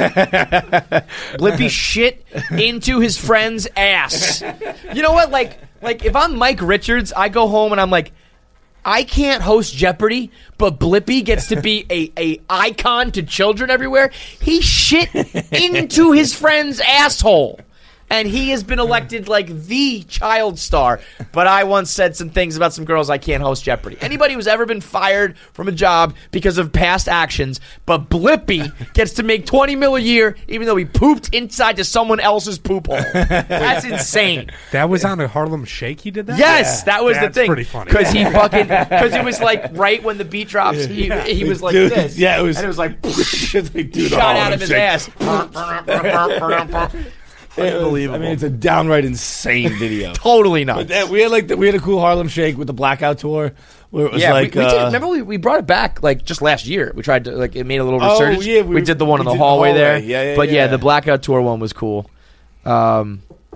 Blippy shit into his friend's ass. You know what? Like if I'm Mike Richards, I go home and I'm like, I can't host Jeopardy, but Blippy gets to be a icon to children everywhere. He shit into his friend's asshole. And he has been elected like the child star. But I once said some things about some girls I can't host Jeopardy. Anybody who's ever been fired from a job because of past actions, but Blippy gets to make $20 million a year, even though he pooped inside to someone else's poop hole. That's insane.
That was on a Harlem Shake. He did that.
Yes, that was the thing.
Pretty funny.
Because it was like right when the beat drops. He was like this.
Yeah, it was.
And it was like
dude,
shot out of his ass.
Unbelievable. I mean, it's a downright insane video.
Totally nuts.
But we had a cool Harlem Shake with the Blackout Tour. Where it was like,
we did. Remember we brought it back like just last year. We tried to like it made a little resurgence.
Oh, yeah,
we did the one in the hallway there. Yeah, the Blackout Tour one was cool. I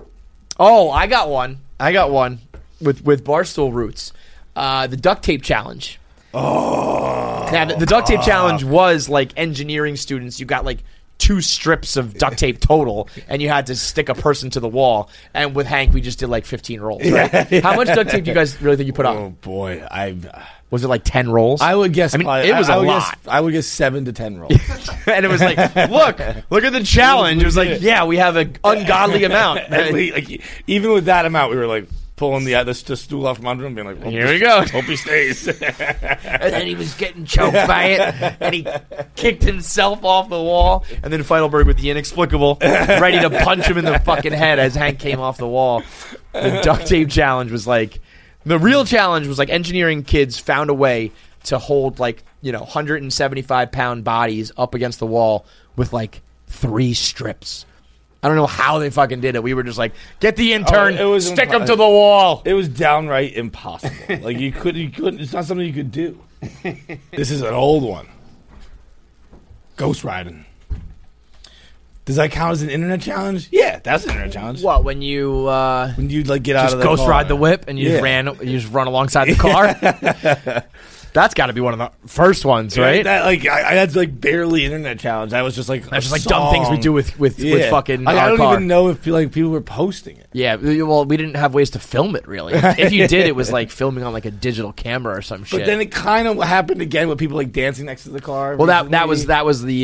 got one with Barstool Roots. The duct tape challenge.
Oh,
now, the duct tape challenge was like engineering students. You got like 2 strips of duct tape total, and you had to stick a person to the wall. And with Hank, we just did like 15 rolls. Right? How much duct tape do you guys really think you put on?
Oh boy,
was it like 10 rolls?
I would guess.
I mean, it was a lot.
I would guess 7 to 10 rolls.
And it was like, look at the challenge. It was like, yeah, we have an ungodly amount.
Like, even with that amount, we were like pulling the stool off from under him, being like,
here we go.
Hope he stays.
And then he was getting choked by it, and he kicked himself off the wall. And then Feidelberg with the inexplicable, ready to punch him in the fucking head as Hank came off the wall. The duct tape challenge was like, the real challenge was like engineering kids found a way to hold like, 175-pound bodies up against the wall with like 3 strips. I don't know how they fucking did it. We were just like, get the intern, stick him to the wall.
It was downright impossible. Like you couldn't. It's not something you could do. This is an old one. Ghost riding. Does that count as an internet challenge? Yeah, that's an internet challenge.
What, when you
like get out of the
ghost
car.
ride the whip and you just run alongside the car? That's got to be one of the first ones, right?
I had like barely internet challenge. I was just like
that's just like dumb things we do with fucking.
I don't
car.
even know if people were posting it.
Yeah, well, we didn't have ways to film it really. If you did, it was like filming on like a digital camera or some shit.
But then it kind of happened again with people like dancing next to the car.
Well, that was the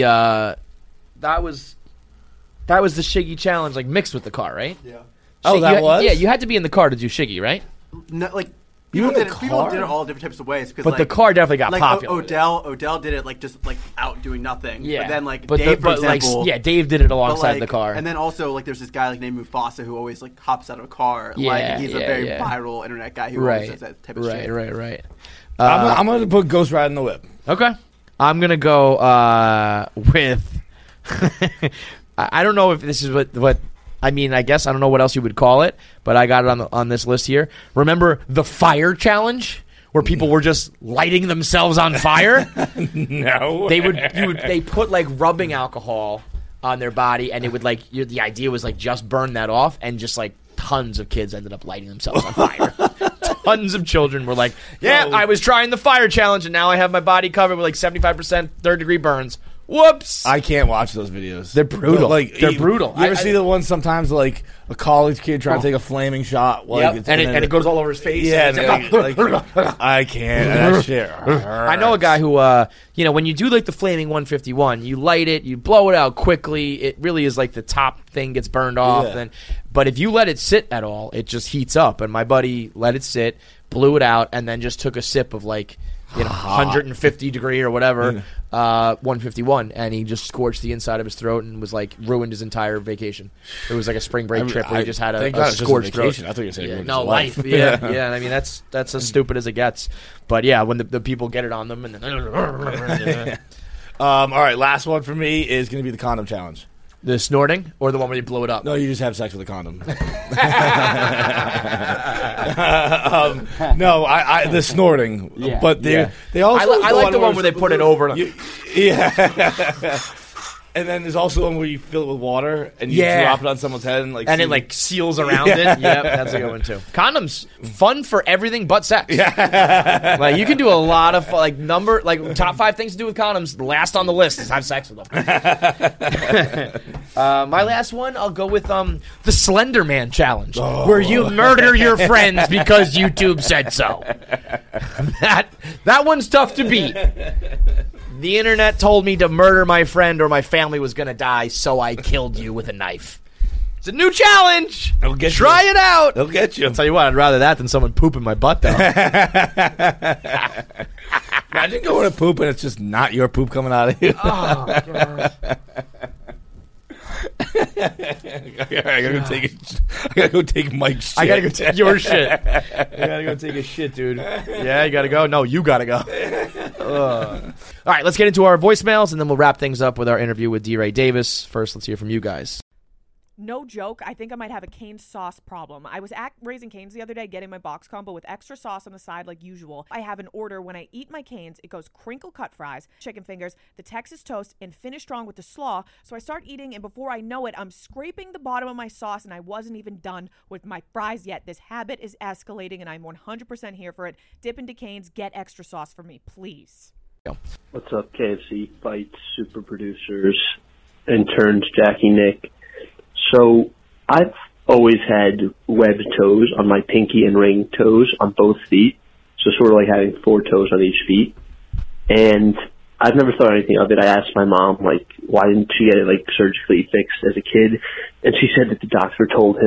Shiggy challenge, like mixed with the car, right?
Yeah.
Yeah, you had to be in the car to do Shiggy, right?
No, like
You
people
in the
did, people
car?
did it all different types of ways.
But
like,
the car definitely got
like
popular.
Odell did it like just like out doing nothing.
Yeah,
but then like
but
Dave, for example,
Dave did it alongside the car.
And then also like there's this guy like named Mufasa who always like hops out of a car.
Yeah,
like he's a very viral internet guy who always does that type of shit.
Right.
I'm going to put Ghost riding the whip.
Okay, I'm gonna go with. I don't know if this is what I mean. I guess I don't know what else you would call it, but I got it on this list here. Remember the fire challenge, where people were just lighting themselves on fire?
No,
they put like rubbing alcohol on their body, and it would like the idea was like just burn that off, and just like tons of kids ended up lighting themselves on fire. Tons of children were like, "Yeah, I was trying the fire challenge, and now I have my body covered with like 75% third-degree burns." Whoops!
I can't watch those videos.
They're brutal.
They're
brutal.
You ever see the ones sometimes like a college kid trying to take a flaming shot?
And it goes all over his face.
Yeah, I can't. That shit.
I know a guy who, when you do like the flaming 151, you light it, you blow it out quickly. It really is like the top thing gets burned off.
Yeah.
But if you let it sit at all, it just heats up. And my buddy let it sit, blew it out, and then just took a sip of like 150 degree or whatever, 151, and he just scorched the inside of his throat and was like ruined his entire vacation. It was like a spring break trip where he just had a scorched throat.
I thought you were saying
life. Yeah. I mean that's as stupid as it gets. But yeah, when the people get it on them and then
all right, last one for me is going to be the condom challenge.
The snorting or the one where you blow it up?
No, you just have sex with a condom. No, I the snorting.
Yeah.
But they also
I like the one where they put it over.
Yeah. And then there's also one where you fill it with water and you drop it on someone's head and
it like seals around it. Yep, that's a good one too. Condoms, fun for everything but sex. Yeah. Like you can do a lot of top 5 things to do with condoms. Last on the list is have sex with them. My last one, I'll go with the Slender Man challenge, where you murder your friends because YouTube said so. That one's tough to beat. The internet told me to murder my friend or my family was going to die, so I killed you with a knife. It's a new challenge. Try it out.
They'll get you.
I'll tell you what, I'd rather that than someone pooping my butt, though.
Imagine going to poop and it's just not your poop coming out of you.
Oh, God.
I gotta go take Mike's shit.
I gotta go take your shit. I gotta go take a shit, dude. Yeah, you gotta go? No, you gotta go. All right, let's get into our voicemails, and then we'll wrap things up with our interview with D. Ray Davis. First, let's hear from you guys.
No joke, I think I might have a cane sauce problem. I was at Raising Cane's the other day getting my box combo with extra sauce on the side like usual. I have an order when I eat my canes. It goes crinkle cut fries, chicken fingers, the Texas toast, and finish strong with the slaw. So I start eating, and before I know it, I'm scraping the bottom of my sauce, and I wasn't even done with my fries yet. This habit is escalating, and I'm 100% here for it. Dip into Cane's, get extra sauce for me, please.
What's up, KFC Fight Super Producers? and turned Jackie Nick. So I've always had webbed toes on my pinky and ring toes on both feet. So sort of like having 4 toes on each feet. And I've never thought anything of it. I asked my mom, like, why didn't she get it, like, surgically fixed as a kid? And she said that the doctor told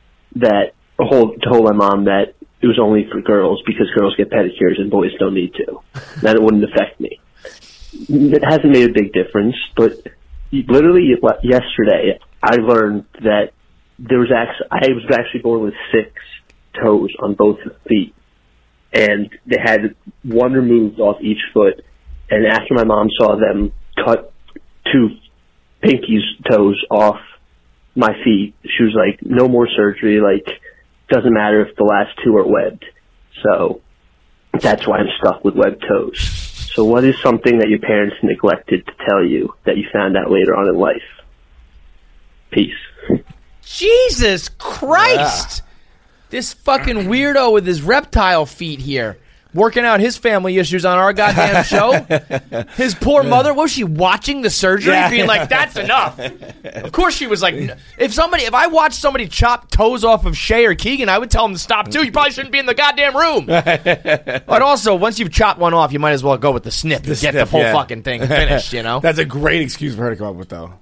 my mom that it was only for girls because girls get pedicures and boys don't need to. That it wouldn't affect me. It hasn't made a big difference, but literally yesterday I learned that I was actually born with 6 toes on both feet, and they had one removed off each foot. And after my mom saw them cut 2 pinky's toes off my feet, she was like, no more surgery, like, doesn't matter if the last 2 are webbed. So that's why I'm stuck with webbed toes. So what is something that your parents neglected to tell you that you found out later on in life? Peace.
Jesus Christ! This fucking weirdo with his reptile feet here. Working out his family issues on our goddamn show. His poor mother, was she watching the surgery being like, that's enough? Of course she was like, if I watched somebody chop toes off of Shay or Keegan, I would tell them to stop too. You probably shouldn't be in the goddamn room. But also, once you've chopped one off, you might as well go with the snip and get the whole fucking thing finished, you know?
That's a great excuse for her to come up with, though.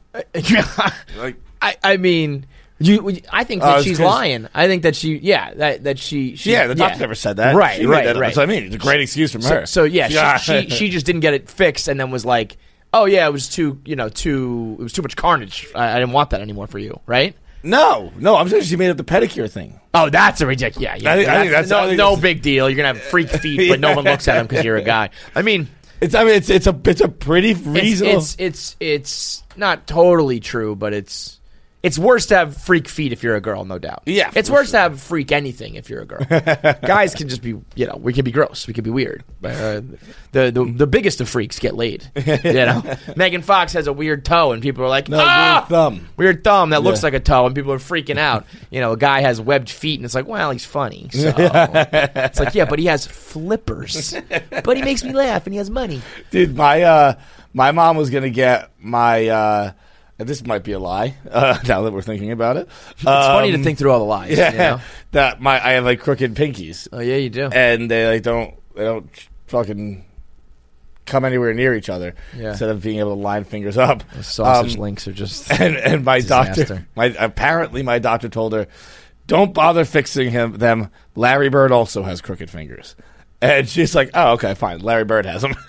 I mean... I think that she's lying. I think that she, that she
the doctor never said that.
Right.
That's what I mean. It's a great excuse from her.
So she just didn't get it fixed, and then was like, "Oh yeah, it was too much carnage. I didn't want that anymore for you." Right?
No, I'm saying she made up the pedicure thing.
Oh, that's a ridiculous. Yeah. I think that's no big deal. You're gonna have freak feet, but no one looks at them because you're a guy. I mean. It's
a pretty reasonable.
It's not totally true, but it's worse to have freak feet if you're a girl, no doubt.
Yeah,
it's worse to have freak anything if you're a girl. Guys can just be, we can be gross, we can be weird. The biggest of freaks get laid. Megan Fox has a weird toe, and people are like, weird thumb that looks like a toe, and people are freaking out. A guy has webbed feet, and it's like, well, he's funny. So it's like, but he has flippers, but he makes me laugh, and he has money.
Dude, my mom was gonna get my. This might be a lie. Now that we're thinking about it,
it's funny to think through all the lies.
Yeah, that I have like crooked pinkies.
Oh yeah, you do.
And they don't fucking come anywhere near each other. Yeah. Instead of being able to line fingers up.
Those sausage links are just
and my
disaster.
doctor. Apparently my doctor told her, don't bother fixing them. Larry Bird also has crooked fingers, and she's like, oh okay, fine. Larry Bird has them.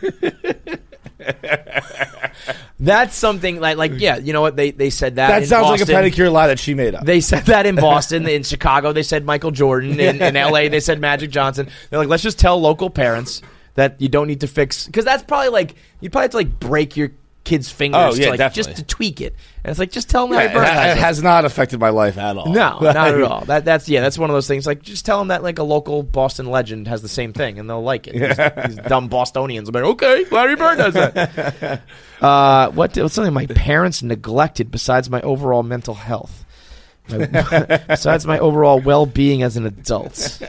That's something like you know what they said that.
That
in
sounds
Boston.
like a pedicure lie that she made up.
They said that in Boston, in Chicago. They said Michael Jordan. In L.A. they said Magic Johnson. They're like, let's just tell local parents that you don't need to fix, because that's probably like you probably have to like break your kid's fingers just to tweak it. And it's like, just tell them Larry Bird
it has not affected my life at all.
No, not at all. That's one of those things. Like, just tell them that like a local Boston legend has the same thing, and they'll like it. These dumb Bostonians will be like, okay, Larry Bird does that. What's something my parents neglected besides my overall mental health? Besides my overall well-being as an adult.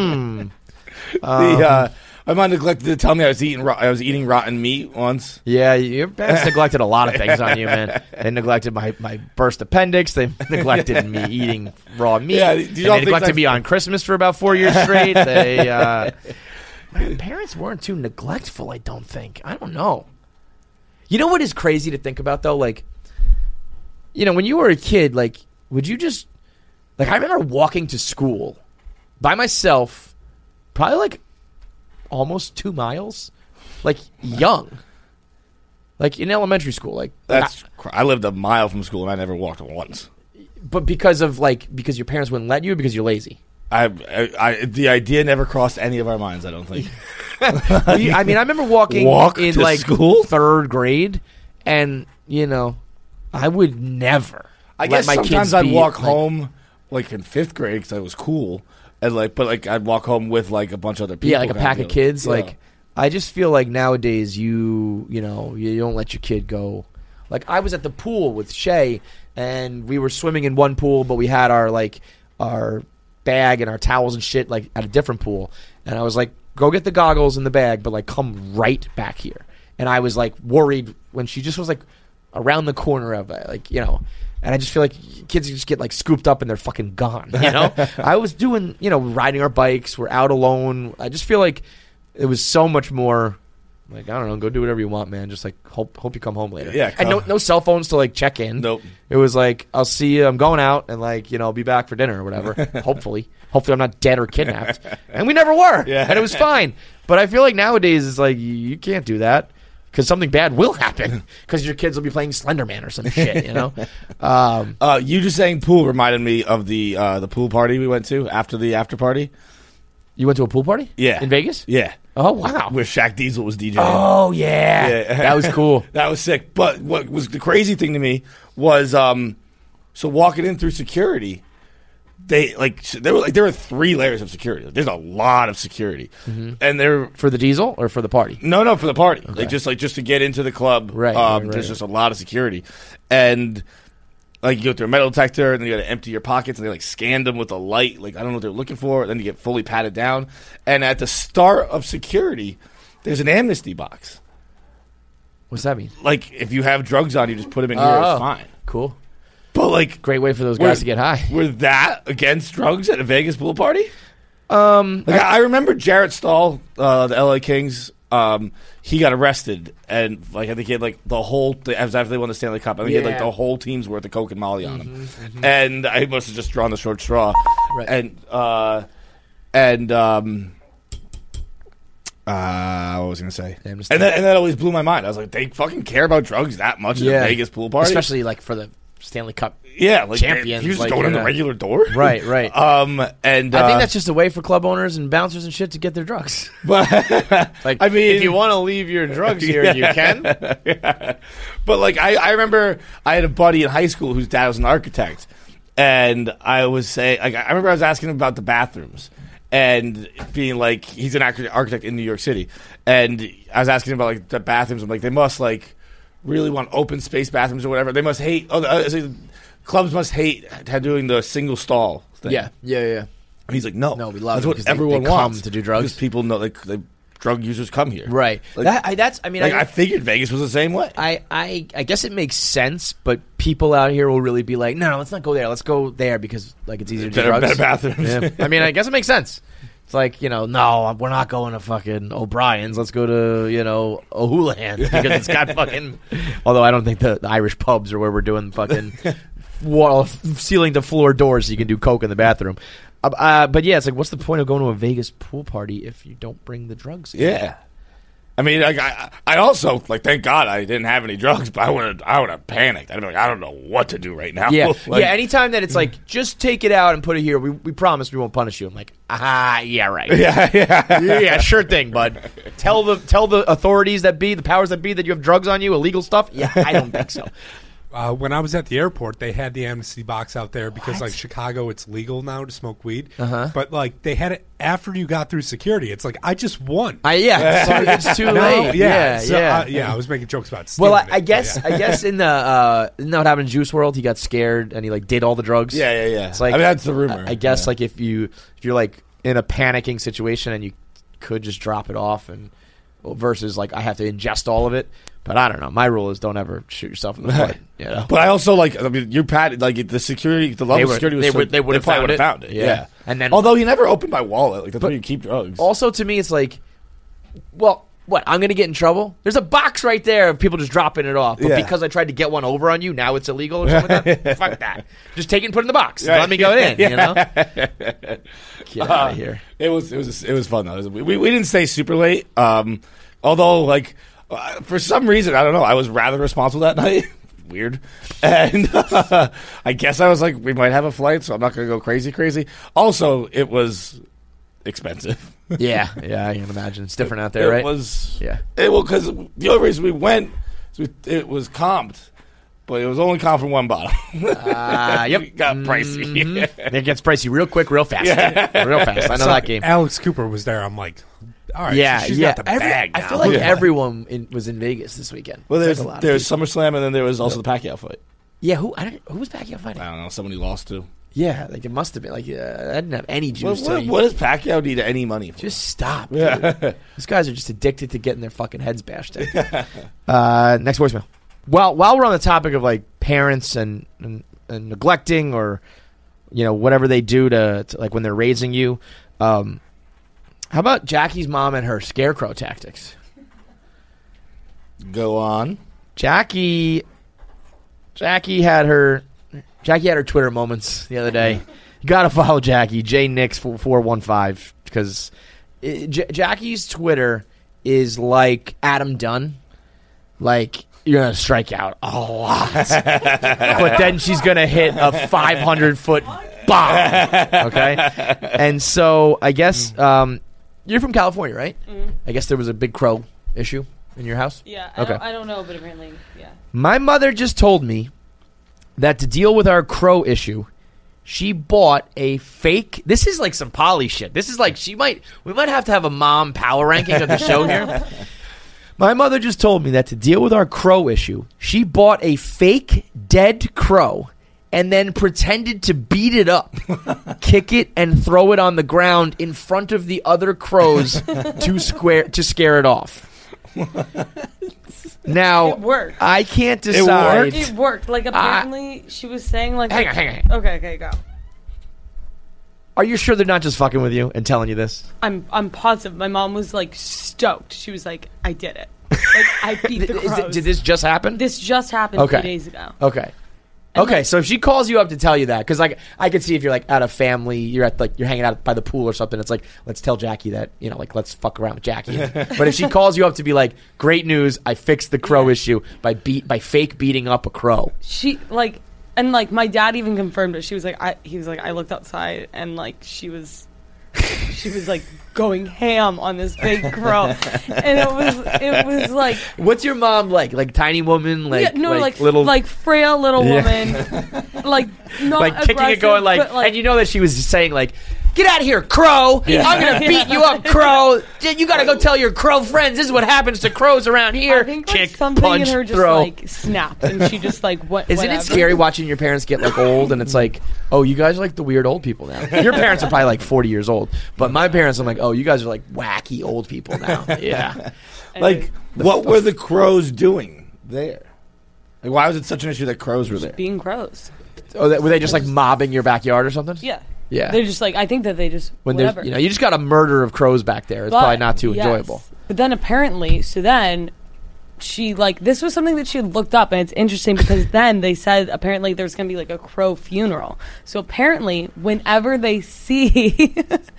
My mom neglected to tell me I was eating rotten meat once.
Yeah, your parents neglected a lot of things on you, man. They neglected my burst appendix. They neglected me eating raw meat. Yeah, they neglected me on Christmas for about 4 years straight. My parents weren't too neglectful, I don't think. I don't know. You know what is crazy to think about, though? Like, when you were a kid, like, would you just... Like, I remember walking to school by myself, probably, like, almost 2 miles, like young, like in elementary school. Like
I lived a mile from school and I never walked once.
But because your parents wouldn't let you, or because you're lazy?
The idea never crossed any of our minds, I don't think.
I mean, I remember walking in like
school?
3rd grade, and I would never.
I guess
my
sometimes
kids
I'd
be,
walk home like in 5th grade because I was cool. And but I'd walk home with like a bunch of other people.
Yeah, like a pack of kids. Yeah. Like, I just feel like nowadays you don't let your kid go. Like, I was at the pool with Shay, and we were swimming in one pool, but we had our bag and our towels and shit like at a different pool. And I was like, go get the goggles in the bag, but like come right back here. And I was like worried when she just was like around the corner of it, like, you know. And I just feel like kids just get like scooped up and they're fucking gone. You know, I was doing, you know, riding our bikes. We're out alone. I just feel like it was so much more. Like, I don't know, go do whatever you want, man. Just like hope you come home later.
Yeah,
and no cell phones to like check in.
Nope.
It was like, I'll see you. I'm going out, and like, you know, I'll be back for dinner or whatever. Hopefully I'm not dead or kidnapped. And we never were. Yeah. And it was fine. But I feel like nowadays it's like you can't do that. Because something bad will happen. Because your kids will be playing Slender Man or some shit, you know?
You just saying pool reminded me of the pool party we went to after the after party.
You went to a pool party?
Yeah.
In Vegas?
Yeah.
Oh, wow.
Where Shaq Diesel was DJing.
Oh, yeah. That was cool.
That was sick. But what was the crazy thing to me was so walking in through security, there were 3 layers of security. There's a lot of security, and they're
for the Diesel or for the party.
No, for the party.
Okay.
Just to get into the club.
Right.
There's just a lot of security, and like you go through a metal detector, and then you got to empty your pockets, and they like scanned them with a light. Like I don't know what they're looking for. Then you get fully patted down, and at the start of security, there's an amnesty box.
What's that mean?
Like if you have drugs on you, just put them in here. It's fine.
Cool.
But like,
great way for those guys to get high.
Were that against drugs at a Vegas pool party? I remember Jarrett Stahl, the LA Kings. He got arrested, and like I think he had like the whole. After they won the Stanley Cup, I think he had like the whole team's worth of coke and Molly on him, and I must have just drawn the short straw.
Right.
And what was I gonna say? And that always blew my mind. I was like, they fucking care about drugs that much at a Vegas pool party,
especially like for the Stanley Cup.
Yeah, like
champions.
He was
like,
going in the regular door.
Right.
And
I think that's just a way for club owners and bouncers and shit to get their drugs.
But
like,
I mean,
if you want to leave your drugs here, you can.
Yeah. But like, I remember I had a buddy in high school whose dad was an architect, and I was saying, like, I remember I was asking him about the bathrooms. And being like, he's an architect in New York City, and I was asking him about like the bathrooms. I'm like, they must like really want open space bathrooms or whatever. They must hate. Clubs must hate doing the single stall thing.
Yeah. And
he's like, no,
we love
that's
it
what
because
everyone
they
wants
come to do drugs.
Because people know like drug users come here,
right?
Like,
I
figured Vegas was the same way.
I guess it makes sense, but people out here will really be like, no, let's not go there. Let's go there because like it's easier to do drugs.
Better bathrooms.
Yeah. I mean, I guess it makes sense. It's like, no, we're not going to fucking O'Brien's. Let's go to, O'Houlihan because it's got fucking. Although I don't think the Irish pubs are where we're doing fucking ceiling to floor doors so you can do coke in the bathroom. But yeah, it's like, what's the point of going to a Vegas pool party if you don't bring the drugs in?
Yeah. I mean, I also like. Thank God I didn't have any drugs, but I would have panicked. I'd be like, I don't know what to do right now.
Yeah,
like,
anytime that it's like, just take it out and put it here. We promise we won't punish you. I'm like, yeah, right.
Yeah,
sure thing, bud. Tell the authorities that be, the powers that be, that you have drugs on you, illegal stuff. Yeah, I don't think so.
When I was at the airport, they had the amnesty box out there because, like, Chicago, it's legal now to smoke weed. But, like, they had it after you got through security. It's like, I just won.
It's too late.
I was making jokes about stealing.
Well, I guess in the isn't that what happened in Juice WRLD? He got scared and he like did all the drugs.
Yeah.
It's like,
I mean, that's the rumor.
I guess like if you're like in a panicking situation and you could just drop it off and versus like I have to ingest all of it. But I don't know. My rule is don't ever shoot yourself in the foot.
But I also like. I mean, you patted like the security. The level of security was
they would have found it.
Yeah.
And then
although he never opened my wallet, like that's where you keep drugs.
Also, to me, it's like, well, what? I'm gonna get in trouble. There's a box right there of people just dropping it off. But because I tried to get one over on you, now it's illegal or something like that. Fuck that. Just take it and put it in the box. Let me go in. You know. Get out of here.
It was fun though. We didn't stay super late. Although like. For some reason, I don't know, I was rather responsible that night. Weird. And I guess I was like, we might have a flight, so I'm not going to go crazy. Also, it was expensive.
Yeah, I can imagine. It's different out there, right?
It was.
Yeah.
Because the only reason we went, it was comped. But it was only comped for one bottle.
Yep.
It got pricey.
It gets pricey real quick, real fast. Real fast. I know that game.
Alex Cooper was there. I'm like... All right, she's got the bag now.
I feel like everyone was in Vegas this weekend.
Well, there's SummerSlam, and then there was also the Pacquiao fight.
Yeah, who was Pacquiao fighting?
I don't know. Someone he lost to.
Yeah, like it must have been. Like I didn't have any juice.
What does Pacquiao need any money for?
Just stop. Yeah. These guys are just addicted to getting their fucking heads bashed in. Next voicemail. while we're on the topic of like parents and neglecting or whatever they do to like when they're raising you, how about Jackie's mom and her scarecrow tactics?
Go on.
Jackie had her Twitter moments the other day. You gotta follow Jackie, JNix415, because Jackie's Twitter is like Adam Dunn. Like, you're gonna strike out a lot, but then she's gonna hit a 500-foot bomb. Okay, and so I guess you're from California, right?
Mm-hmm.
I guess there was a big crow issue in your house.
Yeah.
Okay.
I don't know, but apparently, yeah.
My mother just told me that to deal with our crow issue, she bought a fake. This is like some Polly shit. This is like we might have to have a mom power ranking of the show here. My mother just told me that to deal with our crow issue, she bought a fake dead crow and then pretended to beat it up, kick it, and throw it on the ground in front of the other crows to scare it off. Now,
it worked.
I can't decide.
It worked. Like, apparently, she was saying, like...
Hang on.
Okay, go.
Are you sure they're not just fucking with you and telling you this?
I'm positive. My mom was, like, stoked. She was like, I did it. Like, I beat the crows.
Did this just happen?
This just happened 2 days ago.
Okay.
And
okay, so if she calls you up to tell you that, because like I could see if you're like at a family, you're hanging out by the pool or something. It's like, let's tell Jackie that let's fuck around with Jackie. But if she calls you up to be like, great news, I fixed the crow issue by fake beating up a crow.
She my dad even confirmed it. She was like, I looked outside and like she was like going ham on this big crow, and it was like.
What's your mom like? Like tiny woman, like little,
like frail little woman, like not
like kicking it, going like, and you know that she was saying like, get out of here, crow! Yeah. I'm gonna beat you up, crow! You gotta go tell your crow friends. This is what happens to crows around here.
I think
kick,
something
punch,
in her just
throw.
like snapped, and she just like what?
Isn't it scary watching your parents get like old, and it's like, oh, you guys are like the weird old people now. Your parents are probably like 40 years old, but my parents, I'm like, oh, you guys are like wacky old people now. Yeah.
Like, what were the crows doing there? Like, why was it such an issue that crows were there?
Being crows.
Oh, were they just like mobbing your backyard or something?
Yeah.
Yeah.
They're just like, I think that they just
when
whatever.
You just got a murder of crows back there. It's probably not too enjoyable.
But then apparently, she this was something that she had looked up, and it's interesting because then they said apparently there's going to be like a crow funeral. So apparently, whenever they see,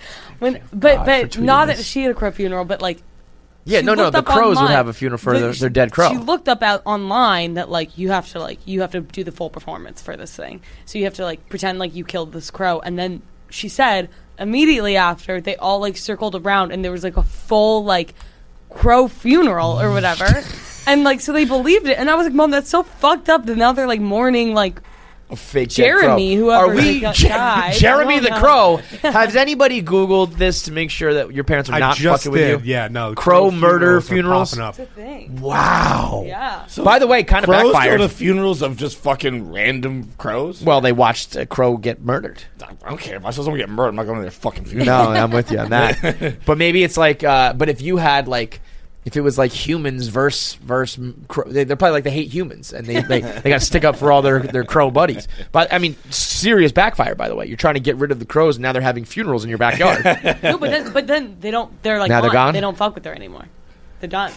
but not that she had a crow funeral, but like.
Yeah, the crows would have a funeral for their dead crow.
She looked up online that you have to do the full performance for this thing. So you have to pretend like you killed this crow, and then she said immediately after they all circled around and there was a full crow funeral or whatever. And so they believed it, and I was like, Mom, that's so fucked up that now they're mourning
a fake
Jeremy, whoever died.
Jeremy the crow. Has anybody Googled this to make sure that your parents are not fucking with you?
Yeah, no.
Crow murder funerals.
That's a thing.
Wow.
Yeah.
So
by the way, kind of
crows
backfired.
Go to funerals of just fucking random crows?
Well, they watched a crow get murdered.
I don't care. If I saw someone get murdered, I'm not going to their fucking funeral.
No, I'm with you on that. But maybe it's but if you had if it was humans versus crow, they're probably they hate humans and they got to stick up for all their crow buddies. But I mean, serious backfire. By the way, you're trying to get rid of the crows, and now they're having funerals in your backyard.
No, but then they don't. They're
now they're gone.
They don't fuck with her anymore. They're done.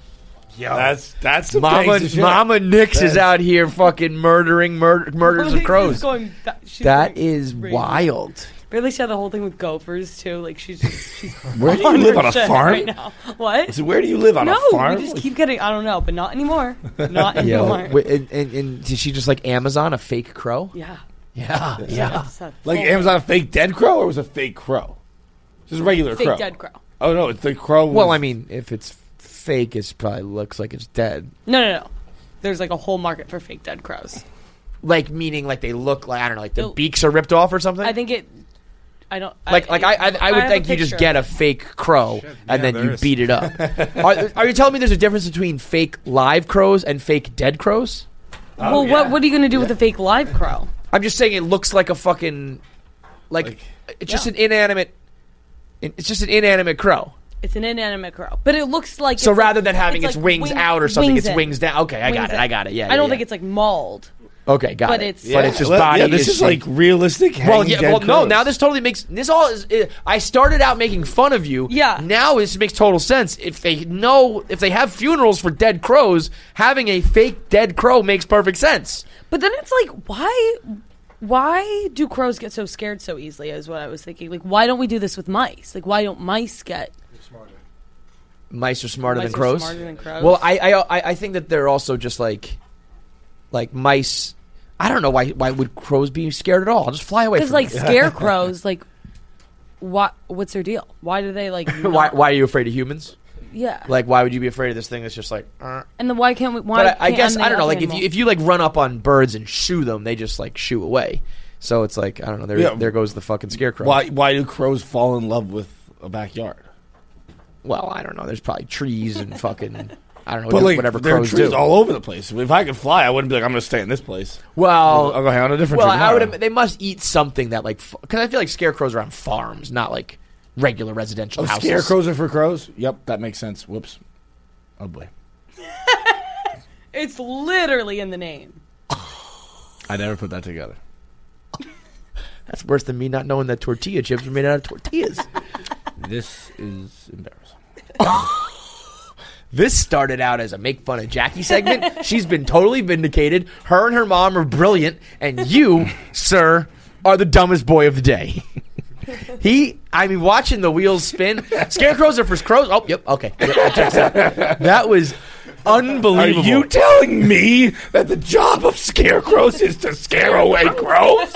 Yeah, that's some
Mama Nix is out here fucking murders of crows. That is wild.
Really, she had the whole thing with gophers too. She's
where do you live on a farm
right now? What?
So where do you live on a farm?
We just keep getting. I don't know, but not anymore. Not anymore.
And did she just Amazon a fake crow?
Yeah.
Yeah.
Amazon a fake dead crow, or was it a fake crow? Just a regular
fake
crow.
Dead crow.
Oh no, it's the crow.
Well, I mean, if it's fake, it probably looks like it's dead.
No. There's a whole market for fake dead crows.
Meaning they look I don't know, the beaks are ripped off or something.
I think it. I don't.
I would think you just get a fake crow and then you beat it up. Are you telling me there's a difference between fake live crows and fake dead crows?
Well, what are you going to do with a fake live crow?
I'm just saying it looks like a fucking it's just an inanimate. It's just an inanimate crow.
It's an inanimate crow, but it looks like
So
it's
rather
like,
than having
it's
its
like
wings out or something, it's
in.
wings down. Okay, I got
Wings
it.
in.
I got it. Yeah,
I don't
yeah,
think
yeah.
it's like mauled.
Okay, got
but
it.
it's-
But it's just body.
Yeah, this is like realistic.
Well,
hanging
yeah.
dead
Well, no.
crows.
Now this totally makes this all is. I started out making fun of you.
Yeah.
Now this makes total sense. If they have funerals for dead crows, having a fake dead crow makes perfect sense.
But then it's like, why do crows get so scared so easily? Is what I was thinking. Like, why don't we do this with mice? Like, why don't mice get?
Mice are smarter
Mice
than
are
crows.
smarter than crows?
Well, I think that they're also just like mice. I don't know why would crows be scared at all? I'll just fly away.
Because
From
like
them.
scarecrows, like, what's their deal? Why do they like?
why are you afraid of humans?
Yeah.
Like, why would you be afraid of this thing that's just like?
And then why can't we? Why
But I
can't
guess
the
I don't know. Like
animal?
if you like run up on birds and shoo them, they just like shoo away. So it's like I don't know. There goes the fucking scarecrow.
Why do crows fall in love with a backyard?
Well, I don't know. There's probably trees and fucking I don't know.
But like,
whatever
there are
crows
trees
do.
all over the place. If I could fly, I wouldn't be like, I'm going to stay in this place.
Well,
I'll go hang on a different
well,
tree
I
tomorrow.
would. They must eat something that like because I feel like scarecrows are on farms, not like regular residential
Oh,
houses.
scarecrows are for crows? Yep, that makes sense. Whoops. Oh boy.
It's literally in the name.
I never put that together.
That's worse than me not knowing that tortilla chips are made out of tortillas.
This is embarrassing.
This started out as a make fun of Jackie segment. She's been totally vindicated. Her and her mom are brilliant, and you, sir, are the dumbest boy of the day. Watching the wheels spin. Scarecrows are for crows. Oh, yep, okay. Yep, that checks out. That was unbelievable.
Are you telling me that the job of scarecrows is to scare away crows?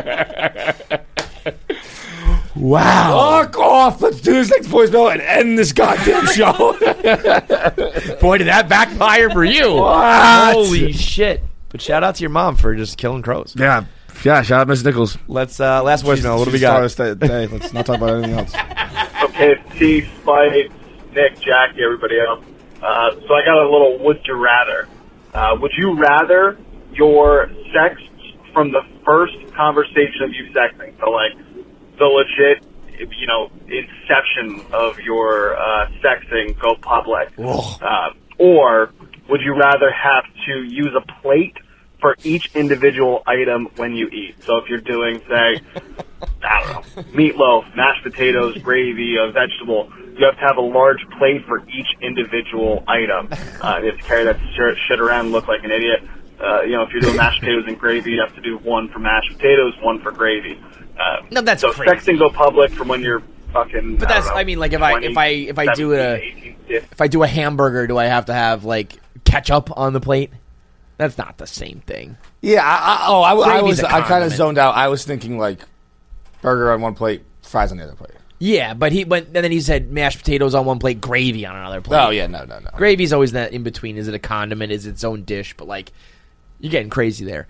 Wow.
Fuck off. Let's do this next voicemail and end this goddamn show.
Boy, did that backfire for you.
What?
Holy shit. But shout out to your mom for just killing crows.
Yeah, shout out Miss Nichols.
Let's, last voicemail. What do we got?
Let's not talk about anything else.
Okay, Steve, Spike, Nick, Jackie, everybody else. So I got a little would you rather. Would you rather your sex from the first conversation of you sexting, so like the legit, inception of your sexting go public, or would you rather have to use a plate for each individual item when you eat? So if you're doing, say, I don't know, meatloaf, mashed potatoes, gravy, a vegetable, you have to have a large plate for each individual item. You have to carry that shit around and look like an idiot. If you're doing mashed potatoes and gravy, you have to do one for mashed potatoes, one for gravy.
No, that's
so
crazy.
sexting go public from when you're fucking.
But that's,
don't know,
like if
20,
I do
17, 18,
if I do a hamburger, do I have to have like ketchup on the plate? That's not the same thing.
Yeah, I
Gravy's a
kind of
condiment.
zoned out. I was thinking like burger on one plate, fries on the other plate.
Yeah, but and then he said mashed potatoes on one plate, gravy on another plate.
Oh yeah, no.
Gravy's always that in between. Is it a condiment? Is it its own dish? But like, you're getting crazy there.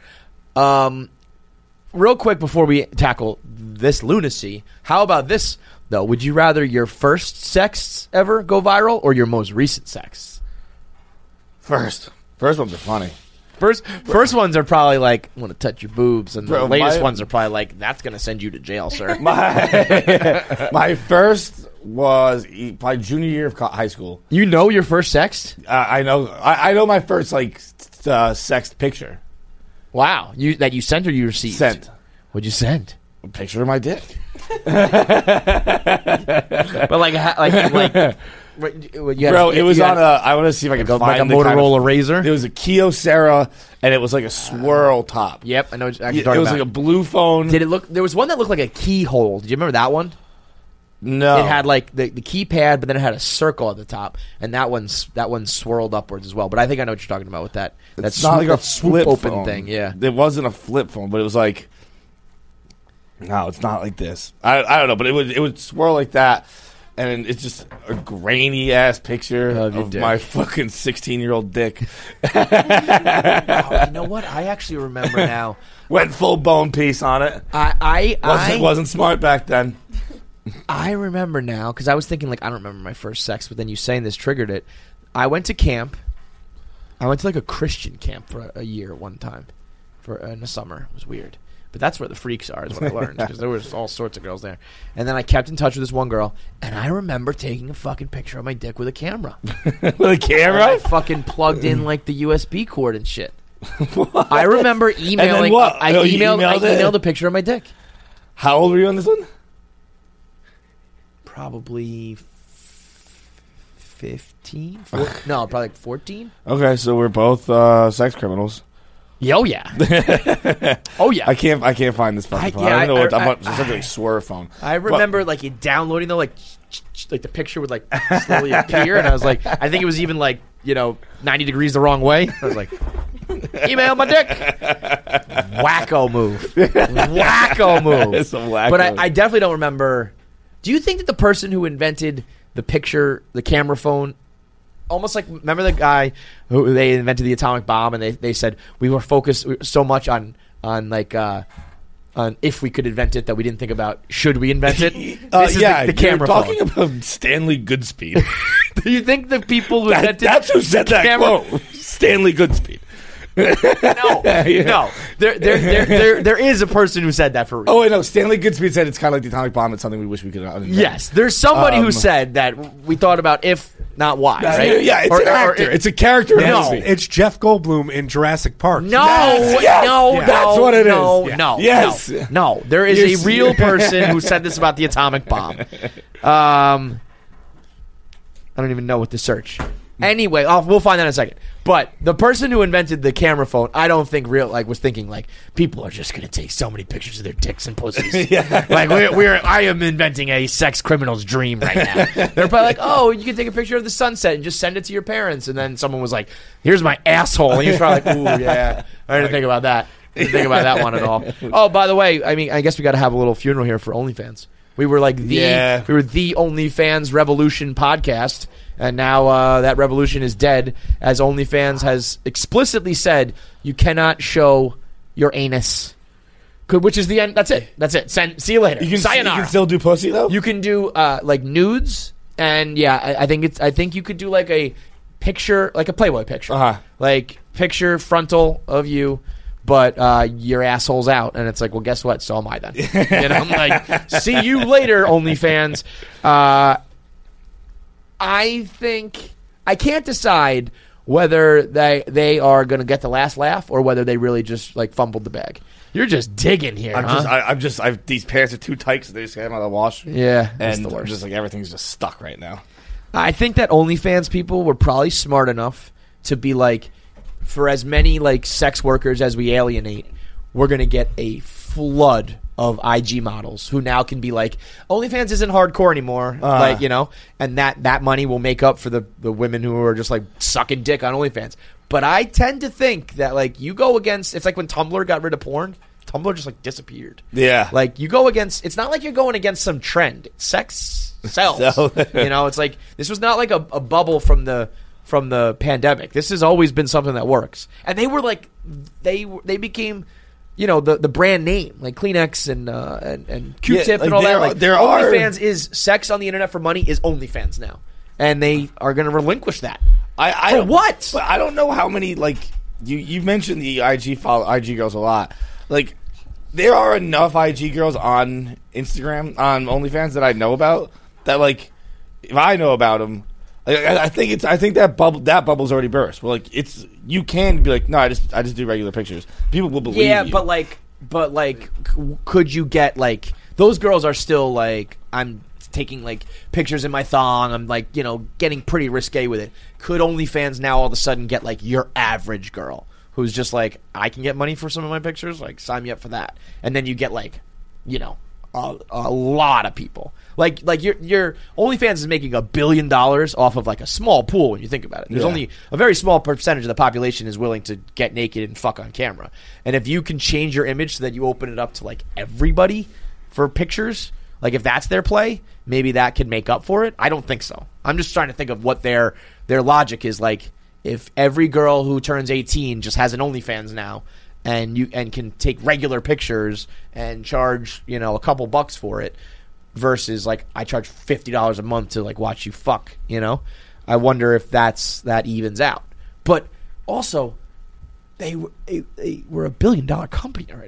Real quick before we tackle this lunacy, how about this though? Would you rather your first sex ever go viral or your most recent sex?
First ones are funny.
First ones are probably like, I want to touch your boobs, and the
Bro,
latest
my-
ones are probably like, that's going to send you to jail, sir.
My first was probably junior year of high school.
You know your first sex?
I know. I know my first sex picture.
Wow, that you sent or you received?
Sent.
What'd you send?
A picture of my dick.
But like.
Bro, it was on a. I want to see if I can find
like a
the
Motorola Razr.
It was a Kyocera, and it was like a swirl top.
Yep, I know what you're
It
talking about.
was like a blue phone.
Did it look? There was one that looked like a keyhole. Did you remember that one?
No,
It had like the keypad, but then it had a circle at the top, and that one swirled upwards as well. But I think I know what you're talking about with that.
It's not like a
swoop
flip
open
phone.
thing. Yeah,
it wasn't a flip phone, but it was like. No, it's not like this. I don't know, but it would swirl like that. And it's just a grainy ass picture of my fucking 16-year-old dick.
Oh, you know what? I actually remember now.
Went full bone piece on it.
I
wasn't smart back then.
I remember now because I was thinking like I don't remember my first sex, but then you saying this triggered it. I went to camp. I went to like a Christian camp for a year one time, in the summer. It was weird. But that's where the freaks are, is what I learned, because there was all sorts of girls there. And then I kept in touch with this one girl, and I remember taking a fucking picture of my dick with a camera.
With a camera?
And I fucking plugged in like the USB cord and shit. I remember emailing.
And then what?
I emailed a picture of my dick.
How old were you on this one?
Probably 15? No, probably like 14.
Okay, so we're both sex criminals.
Oh yeah. Oh yeah.
I can't find this fucking phone. I don't know what. I'm something like Swerve phone.
I remember like downloading the like the picture would like slowly appear, and I was like, I think it was even like 90 degrees the wrong way. I was like, email my dick. Wacko move. Wacko move.
It's a wacko.
But I definitely don't remember. Do you think that the person who invented the camera phone, almost like, remember the guy who they invented the atomic bomb, and they said we were focused so much on if we could invent it that we didn't think about should we invent it? This is the camera phone.
Talking about Stanley Goodspeed.
Do you think the people who invented
that's who said that quote? Stanley Goodspeed.
No. There is a person who said that for real.
Oh wait, no. Stanley Goodspeed said it's kind of like the atomic bomb. It's something we wish we could invent.
Yes, there's somebody who said that we thought about if, not why. Right?
Yeah, it's an actor. It's a character.
No, it's Jeff Goldblum in Jurassic Park.
No, that's
what it is.
No. There is a real person who said this about the atomic bomb. I don't even know what to search. Anyway, we'll find that in a second. But the person who invented the camera phone, I don't think was thinking like people are just going to take so many pictures of their dicks and pussies.
Yeah.
Like I am inventing a sex criminal's dream right now. They're probably like, oh, you can take a picture of the sunset and just send it to your parents. And then someone was like, here's my asshole. And he's probably like, ooh, yeah. I didn't think about that. Didn't think about that one at all. Oh, by the way, I mean, I guess we got to have a little funeral here for OnlyFans. We were like the OnlyFans revolution podcast. And now that revolution is dead, as OnlyFans has explicitly said you cannot show your anus. Which is the end. That's it. See you later. Sayonara.
You can still do pussy though.
You can do like nudes, and I think you could do like a picture, like a Playboy picture, like picture frontal of you, but your asshole's out, and it's like, well, guess what? So am I then. I'm like, see you later, OnlyFans. I think I can't decide whether they are going to get the last laugh or whether they really just like fumbled the bag. You're just digging here.
These pants are too tight, so they just came out of the wash.
Yeah,
and I'm just like everything's just stuck right now.
I think that OnlyFans people were probably smart enough to be like, for as many like sex workers as we alienate, we're going to get a flood of IG models who now can be like, OnlyFans isn't hardcore anymore, and that money will make up for the women who are just like sucking dick on OnlyFans. But I tend to think that like you go against, it's like when Tumblr got rid of porn, Tumblr just like disappeared.
Yeah,
like you go against. It's not like you're going against some trend. Sex sells. It's like this was not like a bubble from the pandemic. This has always been something that works. And they were like they became, the brand name, like Kleenex and Q-Tip and all that. Like, OnlyFans is sex on the internet for money is OnlyFans now, and they are going to relinquish that. For what?
But I don't know how many. Like you mentioned the IG girls a lot. Like there are enough IG girls on Instagram on OnlyFans that I know about. That like if I know about them. I think that bubble's already burst. Well, like you can be like, no, I just do regular pictures. People will believe you.
Yeah, but could you get like those girls are still like, I'm taking like pictures in my thong. I'm like, getting pretty risque with it. Could OnlyFans now all of a sudden get like your average girl who's just like, I can get money for some of my pictures, like sign me up for that, and then you get like, a lot of people. Like your OnlyFans is making $1 billion off of like a small pool when you think about it. There's only a very small percentage of the population is willing to get naked and fuck on camera. And if you can change your image so that you open it up to like everybody for pictures, like if that's their play, maybe that could make up for it. I don't think so. I'm just trying to think of what their logic is. Like if every girl who turns 18 just has an OnlyFans now, and can take regular pictures and charge a couple bucks for it, versus like I charge $50 a month to like watch you fuck. I wonder if that evens out. But also, they were $1 billion company already.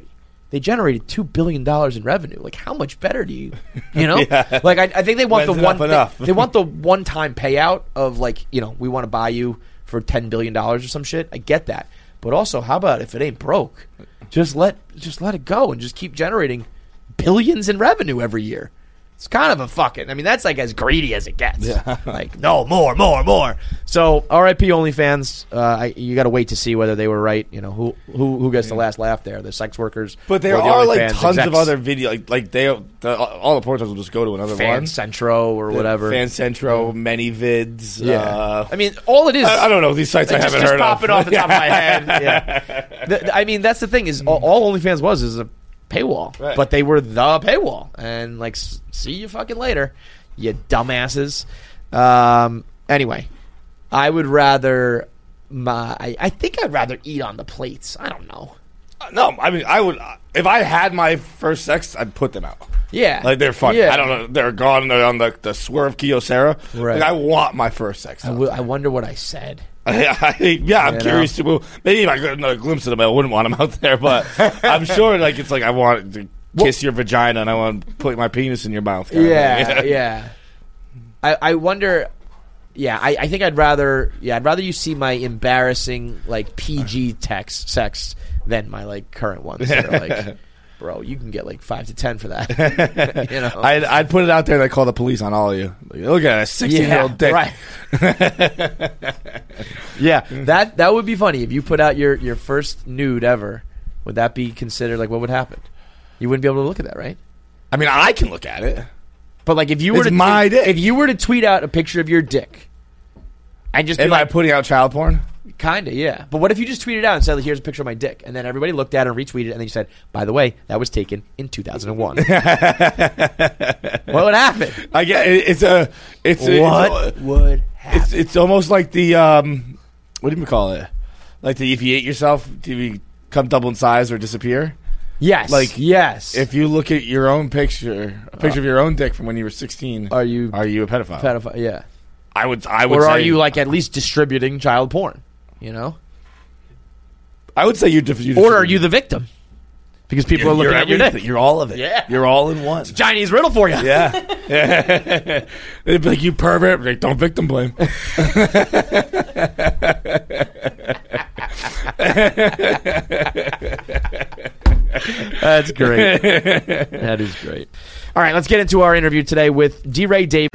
they generated $2 billion in revenue. Like, how much better do you know?
Yeah.
Like, I think they want
When's
they want the one-time payout of, like, you know, we want to buy you for $10 billion or some shit. I get that. But also, how about if it ain't broke? Just let it go and just keep generating billions in revenue every year. It's kind of a fucking... I mean, that's like as greedy as it gets. Yeah. Like, no, more. So, RIP OnlyFans. You got to wait to see whether they were right. You know, who gets the last laugh there? The sex workers?
But there
or the
are like
OnlyFans
tons
execs?
of other video. Like all the porn stars will just go to another
Fan
one.
Centro or whatever.
Fan Centro, many vids.
Yeah. I mean, all it is...
I don't know. These sites I haven't heard of.
Just popping off the top of my head. Yeah. I mean, that's the thing is all OnlyFans is a paywall,
right.
But they were the paywall, and like, see you fucking later, you dumbasses. Anyway, I would rather I think I'd rather eat on the plates. I don't know.
No, I mean, I would if I had my first sex, I'd put them out.
Yeah,
like they're fun.
Yeah.
I don't know, they're gone. They're on the Swerve Kyocera.
Right.
Like, I want my first sex.
I wonder what I said.
I'm curious to. Maybe if I got another glimpse of them, I wouldn't want them out there. But I'm sure, like, it's like I want to kiss your vagina and I want to put my penis in your mouth.
Yeah. I wonder. Yeah, I think I'd rather you see my embarrassing like PG sex than my like current ones. That are like, bro, you can get like 5 to 10 for that. You know,
I'd put it out there and I'd call the police on all of you. Like, look at a 16-year-old dick.
Right. Yeah, that would be funny if you put out your first nude ever. Would that be considered like what would happen? You wouldn't be able to look at that, right?
I mean, I can look at it,
but like if you were if you were to tweet out a picture of your dick, and just
am I putting out child porn?
Kinda, yeah. But what if you just tweeted out and said, "Here's a picture of my dick," and then everybody looked at it and retweeted it, and then you said, "By the way, that was taken in 2001." What would happen?
I get it.
What would happen?
It's almost like the what do you call it? Like the if you ate yourself, do you become double in size or disappear?
Yes.
Like
yes.
If you look at your own picture, a picture of your own dick from when you were 16, are you a pedophile?
Pedophile, yeah.
I would.
Or
say,
are you like at least distributing child porn? You know.
I would say you're.
Or are you the victim? Because people are looking at your dick.
You're all of it.
Yeah.
You're all in one.
It's a Chinese riddle for you.
Yeah. They'd be like, you pervert. Like, don't victim blame.
That's great. That is great. All right, let's get into our interview today with D-Ray Davis.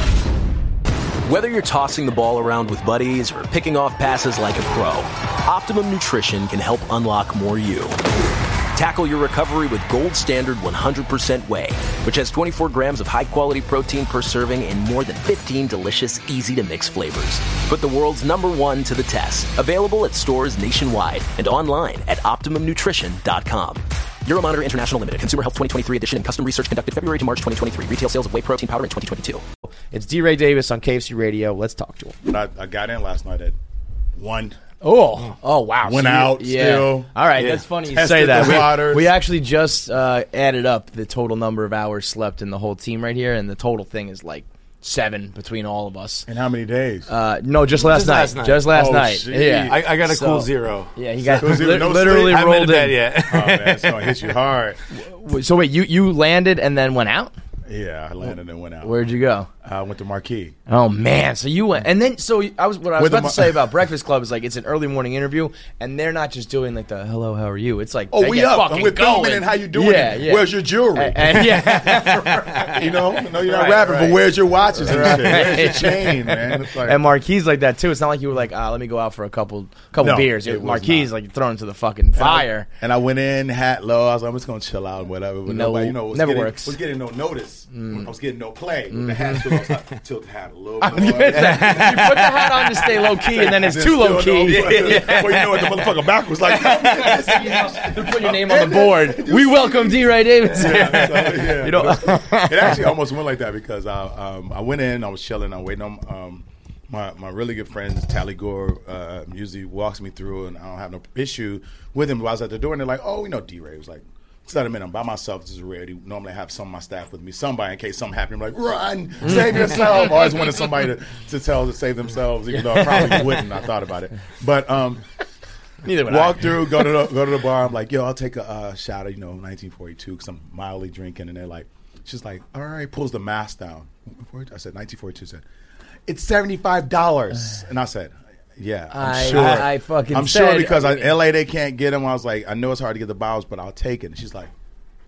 Whether you're tossing the ball around with buddies or picking off passes like a pro, Optimum Nutrition can help unlock more you. Tackle your recovery with Gold Standard 100% Whey, which has 24 grams of high-quality protein per serving and more than 15 delicious, easy-to-mix flavors. Put the world's #1 to the test. Available at stores nationwide and online at OptimumNutrition.com. Euromonitor International Limited. Consumer Health 2023 edition and custom research conducted February to March 2023. Retail sales of whey protein powder in 2022.
It's D-Ray Davis on KFC Radio. Let's talk to him.
I got in last night at 1.
Oh, wow.
Went out still.
All right, that's funny you say that. We actually just added up the total number of hours slept in the whole team right here, and the total thing is like 7 between all of us.
And how many days?
No, just last night. Just last night.
Shit.
Yeah,
I got a cool 0.
Yeah, he got
no
literally
sleep?
rolled in.
Yet.
Oh man, it's gonna hit you hard.
So wait, you landed and then went out?
Yeah, I landed and went out.
Where'd you go?
I went to Marquee.
Oh man, so you went, and then I was about to say about Breakfast Club is like it's an early morning interview, and they're not just doing like the hello, how are you? It's like
we up and we're filming and how you doing?
Yeah.
Where's your jewelry?
And yeah,
you know, no, you're not rapping, but where's your watches and shit? Where's your chain, man? It's like,
and Marquis like that too. It's not like you were like, let me go out for a couple beers. Marquis like thrown into the fucking fire.
And I went in, hat low. I was like, I'm just gonna chill out and whatever. But nobody,
never works.
Was getting no notice. I was getting no play. With the hat still, I was like, tilt the hat a little more.
You put the hat on to stay low key, and then it's too low key.
Well, you know what the motherfucker back was like.
You put your name on the board. We welcome D-Ray Davis.
Yeah.
You know,
it actually almost went like that because I went in, I was chilling, I'm waiting on my really good friend Tally Gore usually walks me through, and I don't have no issue with him. But I was at the door, and they're like, "Oh, D-Ray." Was like, "It's not a minute. I'm by myself. This is rarity. Normally, I have some of my staff with me. Somebody in case something happened. I'm like, run, save yourself." I always wanted somebody to tell to save themselves, even though I probably wouldn't. I thought about it, but
Neither would
Walk
I.
through, go to the bar. I'm like, yo, I'll take a shot of 1942 because I'm mildly drinking, and they're like, she's like, all right, pulls the mask down. I said 1942. Said it's $75, and I said, yeah, I'm sure.
I fucking
I'm
said,
sure because in LA they can't get them. I was like, I know it's hard to get the bottles, but I'll take it. And she's like,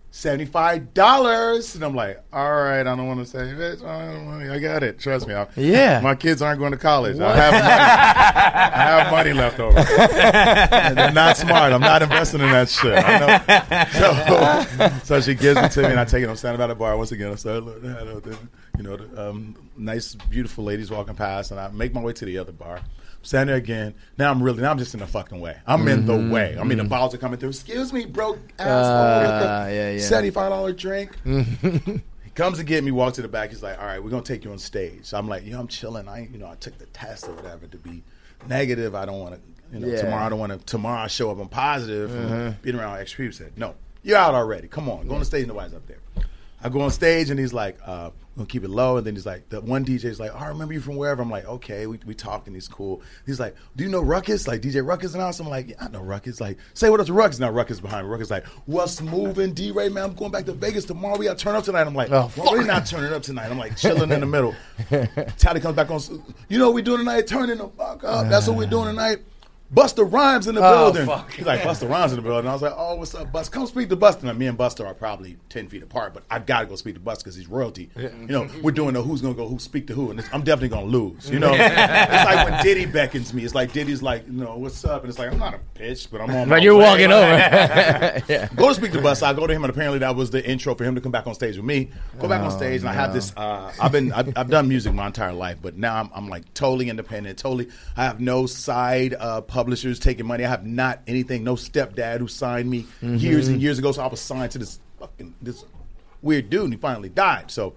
$75, and I'm like, all right, I don't want to say it. I got it. Trust me.
Yeah.
My kids aren't going to college. I have money left over. They're not smart. I'm not investing in that shit. I know. So she gives it to me, and I take it. I'm standing by the bar once again. I start looking at it. Nice, beautiful ladies walking past, and I make my way to the other bar. Stand there again. Now I'm just in the fucking way. I'm in the way. I mean, the bottles are coming through. Excuse me, broke asshole. $75 drink. He comes to get me, walks to the back. He's like, all right, we're going to take you on stage. So I'm like, I'm chilling. I took the test or whatever to be negative. I don't want to, tomorrow I show up, I'm positive. And being around extra people said, no, you're out already. Come on, go on the stage. Nobody's up there. I go on stage, and he's like, we're going to keep it low. And then he's like, the one DJ's like, I remember you from wherever. I'm like, okay, we talking. He's cool. He's like, do you know Ruckus? Like, DJ Ruckus and house? I'm like, yeah, I know Ruckus. Like, say what up to Ruckus. Now Ruckus behind me. Ruckus like, what's moving? D-Ray, man, I'm going back to Vegas tomorrow. We got to turn up tonight. I'm like, well, we're not turning up tonight. I'm like, chilling in the middle. Tally comes back on. You know what we doing tonight? Turning the fuck up. That's what we're doing tonight. Busta Rhymes in the building.
Fuck.
He's like, Busta Rhymes in the building. I was like, oh, what's up, Busta? Come speak to Busta. Now, me and Busta are probably 10 feet apart, but I got to go speak to Busta because he's royalty. We're doing the who's going to go, who speak to who, and I'm definitely going to lose. It's like when Diddy beckons me. It's like Diddy's like, what's up? And it's like, I'm not a bitch, but I'm on my
But you're
way.
walking over.
Go to speak to Busta. I go to him, and apparently that was the intro for him to come back on stage with me. Go back on stage, and I have this. I've done music my entire life, but now I'm like totally independent. I have no side publishers taking money. I have not anything. No stepdad who signed me years and years ago. So I was signed to this weird dude, and he finally died. So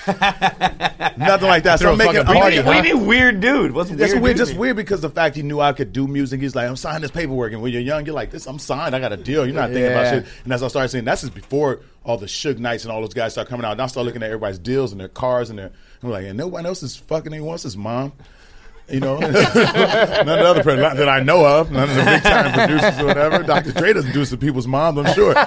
nothing like that. So I'm making.
What do you mean weird dude? What's
That's
weird?
weird. Just weird because the fact he knew I could do music. He's like, I'm signing this paperwork, and when you're young, you're like, this. I'm signed. I got a deal. You're not thinking about shit. And as I started saying, that's just before all the Suge Knights and all those guys start coming out. And I start looking at everybody's deals and their cars and I'm like, and nobody else is fucking anyone else's mom. None of the other presidents that I know of, none of the big time producers or whatever. Dr. Dre doesn't do some people's moms, I'm sure.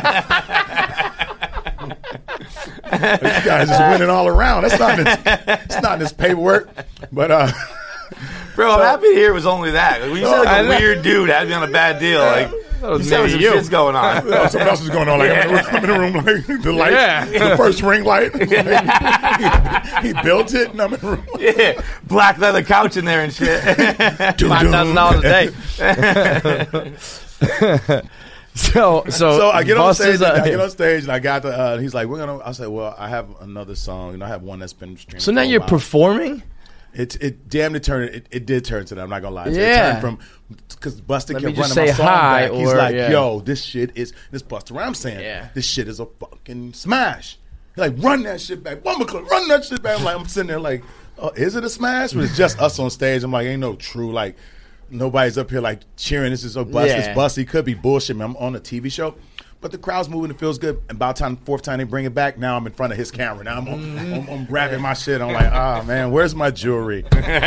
These guys just winning all around. It's not in this paperwork. But
bro, I'm happy to hear it was only that. When you said like a weird dude had me on a bad deal, like you said some shit's going on.
Something else was going on. Like I'm in the room, like the light, the first ring light. He built it, and I'm in the room.
Yeah, black leather couch in there and shit.
$5,000 a day. So
I get on stage. And I got the. He's like, I said, well, I have another song. I have one that's been streamed.
So now you're performing.
It damn near turned. It did turn to that. I'm not gonna lie.
Yeah.
It turned from because Busta kept running
say
my song
hi,
back. He's
or,
like,
yeah.
yo, this Busta Rhymes saying, this shit is a fucking smash. He's like, run that shit back. Run that shit back. I'm sitting there like, oh, is it a smash? But it's just us on stage. I'm like, ain't no true like. Nobody's up here like cheering. This is so Busta. It's Busta. It could be bullshit, man. I'm on a TV show. But the crowd's moving. It feels good. And about time, fourth time they bring it back, now I'm in front of his camera. Now I'm grabbing my shit. I'm like, man, where's my jewelry?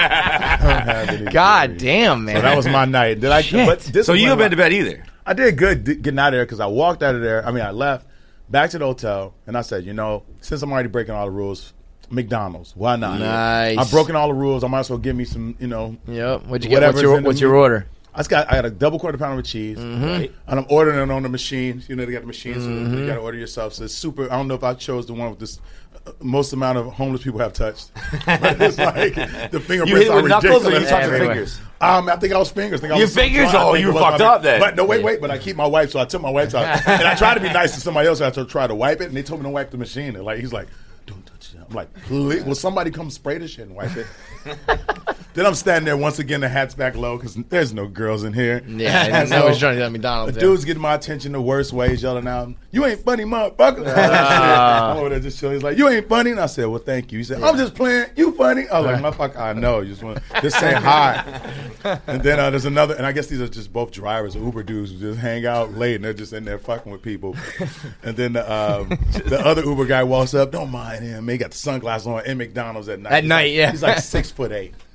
God damn, man.
So that was my night.
So you haven't been to bed either?
I did good getting out of there because I walked out of there. I mean, I left back to the hotel, and I said, since I'm already breaking all the rules, McDonald's. Why not?
Nice.
I've broken all the rules. I might as well give me some,
Yep. What'd you get? What's your order?
I got a double quarter pounder with cheese, right? And I'm ordering it on the machine. They got the machine, so you got to order yourself. So it's super. I don't know if I chose the one with this most amount of homeless people have touched. But it's like the fingerprints
you hit
are
with knuckles
ridiculous.
or you talking fingers?
I think I was fingers.
Your fingers? Oh, you were fucked up then.
But no, wait. But I keep my wipes, so I took my wipes out, and I tried to be nice to somebody else. I tried to wipe it, and they told me to wipe the machine. And he's like, don't touch it. I'm like, please, will somebody come spray this shit and wipe it? Then I'm standing there once again, the hat's back low because there's no girls in here.
Yeah, and so, trying to get McDonald's.
The dude's getting my attention the worst ways, yelling out, "You ain't funny, motherfucker!" I'm over there just chilling. He's like, "You ain't funny," and I said, "Well, thank you." He said, "I'm just playing. You funny?" I was like, "Motherfucker, I know. You just want just say hi." And then there's another, and I guess these are just both drivers, Uber dudes who just hang out late and they're just in there fucking with people. And then the other Uber guy walks up, don't mind him. He got the sunglasses on in McDonald's at night.
At night, yeah.
He's like 6'8".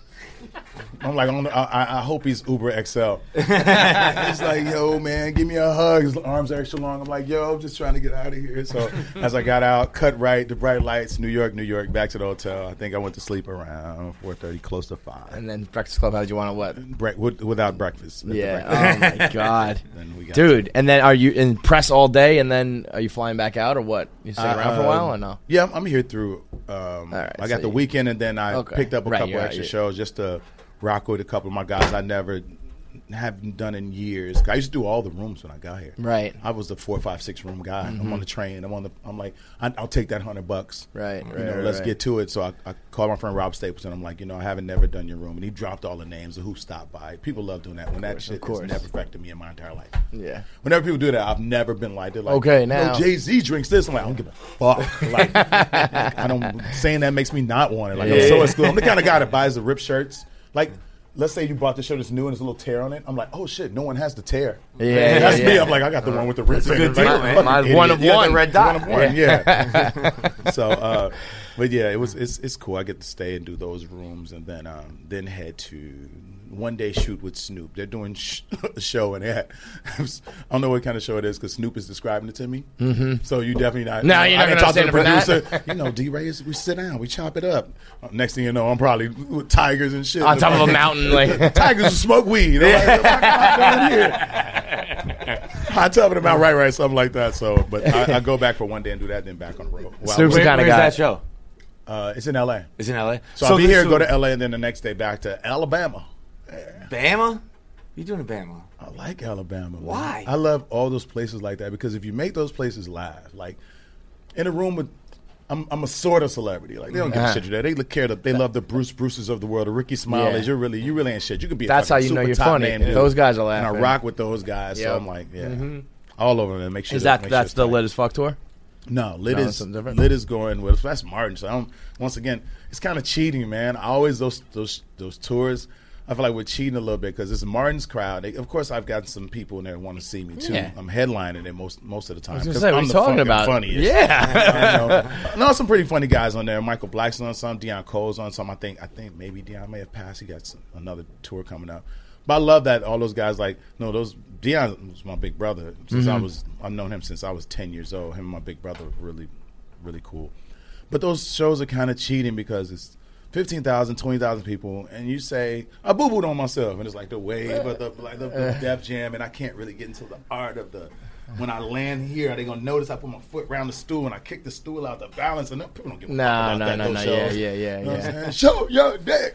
I'm like, I hope he's Uber XL. He's like, yo, man, give me a hug. His arms are extra long. I'm like, yo, I'm just trying to get out of here. So as I got out, cut right, the bright lights, New York, back to the hotel. I think I went to sleep around 4:30, close to 5.
And then Breakfast Club, how did you want to what?
Without breakfast.
Yeah. Oh, my God. Dude, and then are you in press all day, and then are you flying back out, or what? You stay around for a while, or no?
Yeah, I'm here through. I got the weekend, and then I picked up a couple extra shows just to rock with a couple of my guys I never haven't done in years. I used to do all the rooms when I got here.
Right.
I was the 4, 5, 6 room guy. I'm on the train. I'm like, I'll take that $100.
Right.
Let's get to it. So I called my friend Rob Stapleton. I'm like, I haven't never done your room, and he dropped all the names of who stopped by. People love doing that. When that shit has never affected me in my entire life.
Yeah.
Whenever people do that, I've never been like, they're like,
okay, now
Jay-Z drinks this. I'm like, I don't give a fuck. Like, I don't. Saying that makes me not want it. Like, I'm so exclusive. I'm the kind of guy that buys the ripped shirts. Like, let's say you bought the shirt that's new and there's a little tear on it. I'm like, oh shit, no one has the tear.
Yeah,
that's me. I'm like, I got the one with the rip.
Good deal, man.
Mine's
one of one.
The red dot.
One of one. Yeah. So, but yeah, it's cool. I get to stay and do those rooms, and then head to One Day Shoot with Snoop. They're doing a show, and I don't know what kind of show it is because Snoop is describing it to me.
Mm-hmm.
So you definitely not.
No, you're not going to
talk to the producer.
That.
D-Ray, we sit down, we chop it up. Next thing you know, I'm probably with tigers and shit
on top of a mountain, like
tigers who smoke weed. Hot tub in the mountain, right, something like that. So, but I go back for one day and do that, then back on the road.
Snoop's the kind of guy.
Where's that show?
It's in L.A.
It's in L.A.
So I'll be here, go to L.A., and then the next day back to Alabama.
Bama? You doing in Bama?
I like Alabama. Man.
Why?
I love all those places like that because if you make those places live, like in a room with, I'm a sort of celebrity. Like they don't give a shit. They look care. They love the Bruces of the world, the Ricky Smileys.
Yeah.
You really ain't shit. You could be.
That's how you know you're funny. Those guys are laughing.
And I rock with those guys. Yep. So I'm like, all over them. Make sure.
Is that's the Lit as Fuck tour?
No, Lit is going with that's Martin. So once again, it's kind of cheating, man. Always those tours. I feel like we're cheating a little bit because it's Martin's crowd. Of course, I've got some people in there who want to see me too.
Yeah.
I'm headlining it most of the time.
I was gonna say, what are you talking about?
Funniest.
Yeah,
no, some pretty funny guys on there. Michael Black's on some. Deion Cole's on some. I think maybe Deion may have passed. He got another tour coming up. But I love that all those guys Deion was my big brother since I've known him since I was 10 years old. Him and my big brother were really, really cool. But those shows are kind of cheating because it's 15,000, 20,000 people, and you say, I boo-booed on myself, and it's like the wave of the Def Jam, and I can't really get into the art of when I land here, are they going to notice I put my foot around the stool and I kick the stool out the balance, and people don't give a fuck about that.
No,
yeah. Show your dick.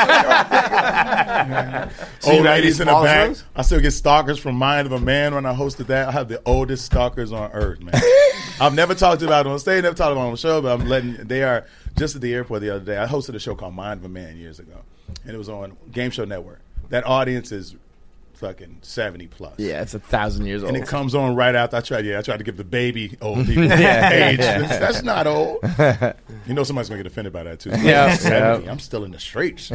Old ladies in the back. Shows? I still get stalkers from Mind of a Man when I hosted that. I have the oldest stalkers on earth, man. I've never talked about it on stage, never talked about it on the show, but they are just at the airport the other day. I hosted a show called Mind of a Man years ago, and it was on Game Show Network. That audience is fucking 70 plus.
Yeah, it's 1,000 years old.
And it comes on right after I tried to give the baby old people age. That's not old. You know somebody's gonna get offended by that too.
Yeah,
70. I'm still in the streets.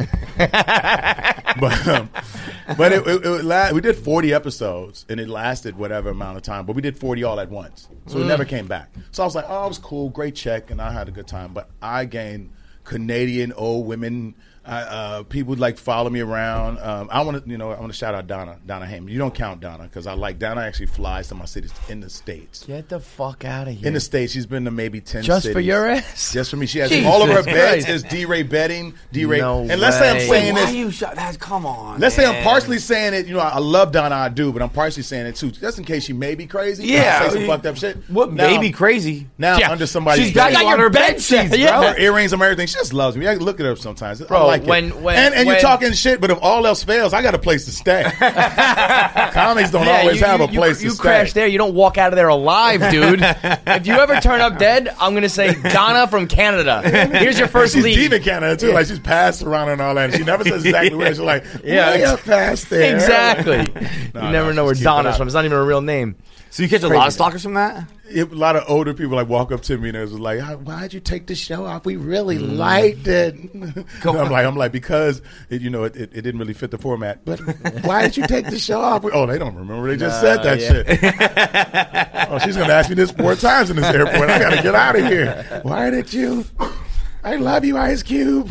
But we did 40 episodes and it lasted whatever amount of time. But we did 40 all at once, so it never came back. So I was like, oh, it was cool, great check, and I had a good time. But I gained Canadian old women. People would like follow me around. I want to shout out Donna Heyman. You don't count Donna because Donna actually flies to my cities in the States.
Get the fuck out of here.
In the States, she's been to maybe 10
just
cities.
For your ass?
Just for me. She has all of her beds is D-Ray bedding. D-Ray.
No
and let's say I'm saying
Why
this.
you that? Come on.
Let's say I'm partially saying it. I love Donna, I do, but I'm partially saying it too, just in case she may be crazy.
Yeah,
say some fucked up shit.
What may be crazy?
Now I'm under somebody's.
She's got your bed sheets, bro.
Her earrings and everything. She just loves me. I look at her sometimes.
Bro,
I like it. And you're talking shit, but if all else fails, I got a place to stay. Comics don't always have a place to stay.
You crash there, you don't walk out of there alive, dude. If you ever turn up dead, I'm going to say, Donna from Canada. Here's your first lead.
She's deep in Canada, too. Yeah. Like, she's passed around and all that. And she never says exactly where. She's like,
yeah,
past there.
Exactly. You never know where Donna's from. It's not even a real name.
So you catch a lot of stalkers from that?
A lot of older people walk up to me and it was like, why'd you take the show off? We really liked it. I'm like, because it didn't really fit the format. But why did you take the show off? Oh, they don't remember. They just said that shit. Oh, she's gonna ask me this 4 times in this airport. I gotta get out of here. Why did you? I love you, Ice Cube.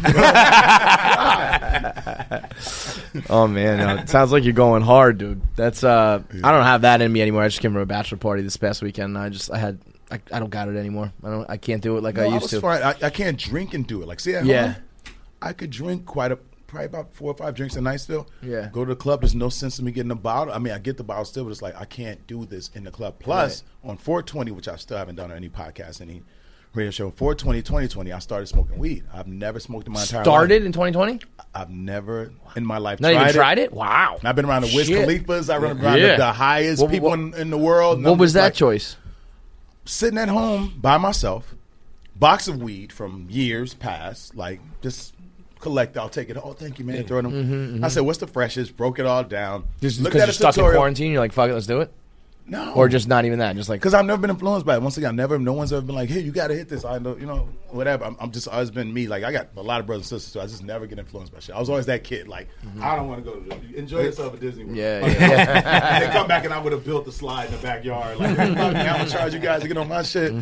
Oh man, no, it sounds like you're going hard, dude. That's I don't have that in me anymore. I just came from a bachelor party this past weekend. And I don't got it anymore. I can't do it like I used to.
Fine. I can't drink and do it. Like, see, at home, I could drink probably about 4 or 5 drinks a night still.
Yeah.
Go to the club. There's no sense in me getting a bottle. I mean, I get the bottle still, but it's like I can't do this in the club. Plus, on 420, which I still haven't done on any podcast, any radio show, 420, 2020, I started smoking weed. I've never smoked in my entire life.
Started in 2020?
I've never in my life
tried it? Wow.
And I've been around the Wiz Khalifas. I run around the highest people in the world.
What was that choice?
Sitting at home by myself, box of weed from years past, like just collect. I'll take it. Oh, thank you, man. Throw them. I said, "What's the freshest?" Broke it all down.
Just looked at a stuck in quarantine. You're like, "Fuck it, let's do it."
No,
or just not even that. Just like
because I've never been influenced by it. Once again, no one's ever been like, "Hey, you got to hit this." I know, whatever. I'm just always been me. Like I got a lot of brothers and sisters, so I just never get influenced by shit. I was always that kid. Like I don't want to go to enjoy yourself at Disney World.
Yeah.
They come back and I would have built the slide in the backyard. Like I'm gonna charge you guys to get on my shit.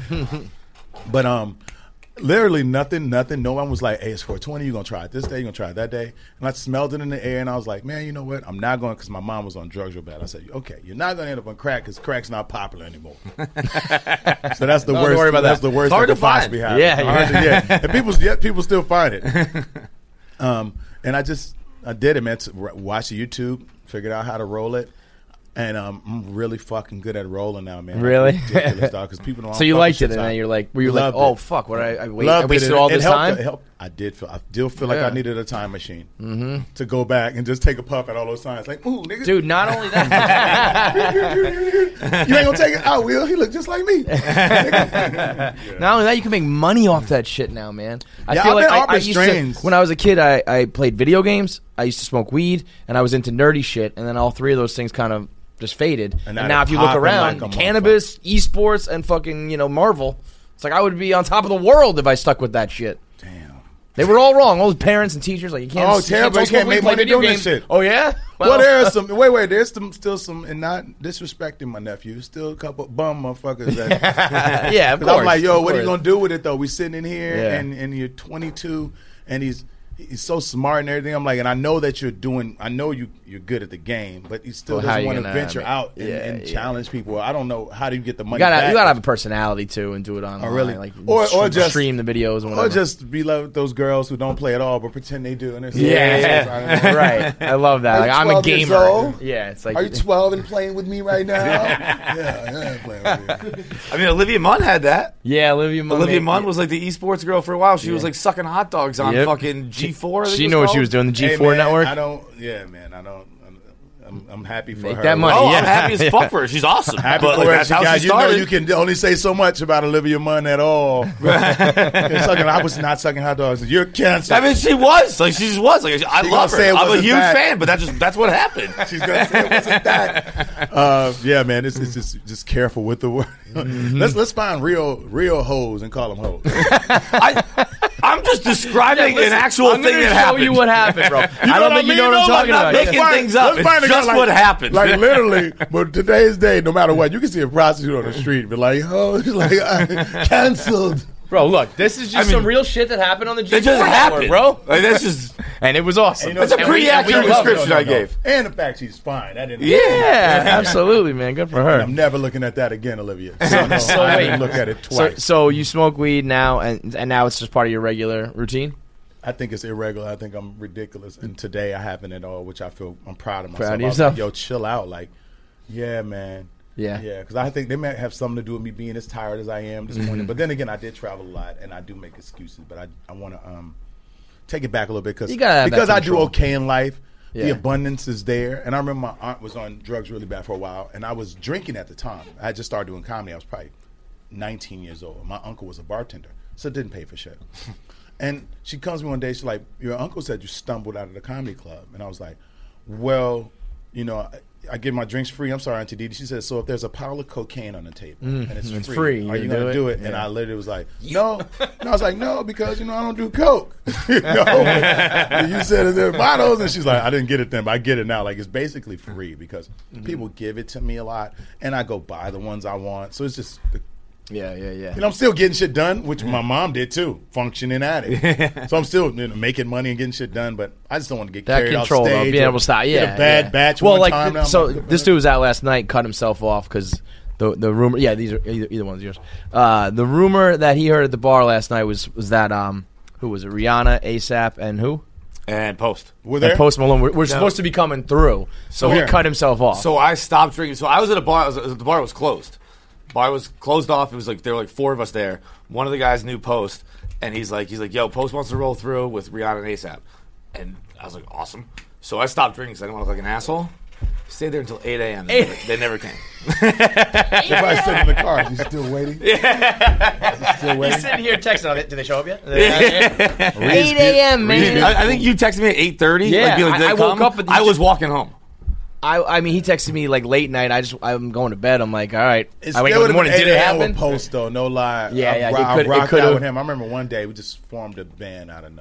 But literally nothing. No one was like, "Hey, it's 420. You're gonna try it this day. You're gonna try it that day." And I smelled it in the air, and I was like, "Man, you know what? I'm not going." Because my mom was on drugs real bad. I said, "Okay, you're not gonna end up on crack because crack's not popular anymore." So that's the worst.
Worry about
that's
that.
the worst
Hard
that
to
could possibly happen.
Yeah.
And people still find it. And I did it, man. Watch the YouTube, figured out how to roll it. And I'm really fucking good at rolling now, man.
Really?
Ridiculous, dog. Because people don't.
So you liked it, and then you're like, oh fuck, what I wasted all this time.
It helped. I still feel like I needed a time machine to go back and just take a puff at all those times. Like, ooh, nigga.
Dude, not only that,
you ain't gonna take it. I will. He look just like me.
Not only that, you can make money off that shit now, man.
I
feel like I used to, when I was a kid, I played video games. I used to smoke weed, and I was into nerdy shit. And then all three of those things kind of just faded. And now if you look around, like cannabis, esports, and fucking Marvel, it's like I would be on top of the world if I stuck with that shit.
Damn.
They were all wrong. All the parents and teachers like you can't.
Oh, terrible! You can't make money doing this shit.
Oh yeah.
Well, there's some. Wait. There's still some, and not disrespecting my nephew. Still a couple bum motherfuckers. That,
yeah, of course.
I'm like, yo, what are you gonna do with it though? We sitting in here, and you're 22, and he's so smart and everything. I'm like, and I know that you're good at the game, but he still doesn't want to venture out and challenge people. I don't know, how do you get the money back?
You gotta have a personality too and do it online.
Oh, really?
Like,
or just
stream the videos and whatever.
Or just be like those girls who don't play at all but pretend they do. And
Right. I love that. Like, I'm a gamer. Yeah, it's like,
are you 12 and playing with me right now? yeah, playing with me.
I mean, Olivia Munn had that.
Yeah, Olivia Munn
was like the esports girl for a while. She was like sucking hot dogs on fucking G4.
She knew what she was doing. The G4 network.
I'm happy for
Make
her.
that money.
Oh, I'm happy as fuck for her. She's awesome.
Happy
but
for her.
that's how she started.
You can only say so much about Olivia Munn at all. I was not sucking hot dogs. You're canceled.
I mean, she was. Like, she just was. Like, I love her. I'm a huge fan, but that's what happened.
She's gonna say it wasn't that. Yeah, man. It's just careful with the word. Let's find real hoes and call them hoes.
I'm just describing an actual thing that happened.
I'm going to show you what happened, bro. I don't think you know what I'm talking about.
Making things up. It's just what happened.
Like, literally, but today's day, no matter what, you can see a prostitute on the street and be like, oh, like, canceled.
Bro, look, this is just some real shit that happened on the G4
It just happened,
bro.
Like, that's just,
and it was awesome.
That's a pretty accurate description I gave.
And the fact she's fine.
Absolutely, man. Good for her.
I'm never looking at that again, Olivia.
So
I
wait,
didn't look at it twice.
So you smoke weed now, and now it's just part of your regular routine?
I think it's irregular. I think I'm ridiculous. And today I haven't at all, which I'm proud of myself.
Proud of yourself?
Like, yo, chill out. Like, yeah, man. Yeah, because I think they might have something to do with me being as tired as I am this morning. But then again, I did travel a lot, and I do make excuses. But I want to take it back a little bit because I do okay in life. Yeah. The abundance is there. And I remember my aunt was on drugs really bad for a while, and I was drinking at the time. I had just started doing comedy. I was probably 19 years old. My uncle was a bartender, so it didn't pay for shit. And she comes to me one day, she's like, your uncle said you stumbled out of the comedy club. And I was like, well, I get my drinks free. I'm sorry, Auntie Didi. She said, so if there's a pile of cocaine on the table and it's free, are you going to do it? Yeah. And I literally was like, no. And I was like, no, because, I don't do coke. You said there are bottles. And she's like, I didn't get it then, but I get it now. Like, it's basically free because people give it to me a lot. And I go buy the ones I want. So it's just
Yeah.
I'm still getting shit done, which my mom did too, functioning addict. So I'm still making money and getting shit done, but I just don't want to get
That
carried
control,
off stage.
though, being able to stop.
Get a bad batch one time. Now.
So this dude was out last night, cut himself off because the rumor. Yeah, these are either one's yours. The rumor that he heard at the bar last night was that who was it? Rihanna, ASAP, and who?
And Post.
And Post Malone. We're supposed to be coming through, so he cut himself off.
So I stopped drinking. So I was at a bar. The bar was closed. Bar was closed off. It was like there were like 4 of us there. One of the guys knew Post, and he's like, yo, Post wants to roll through with Rihanna and ASAP, and I was like, awesome. So I stopped drinking because I didn't want to look like an asshole. Stayed there until 8 a.m. They never came.
They probably sitting in the car. You still waiting?
Yeah.
Still waiting?
He's sitting here texting. Did they show up yet?
8
8 a.m., man.
I think you texted me at 8:30.
Yeah,
like,
I woke up.
I was walking home.
I mean, he texted me like late night. I'm going to bed. I'm like, all right. I wake
It
up in
would
the morning. Did it happen?
Post though, no lie.
Yeah,
I
it
rocked
could
out
have.
with him. I remember one day we just formed a band out of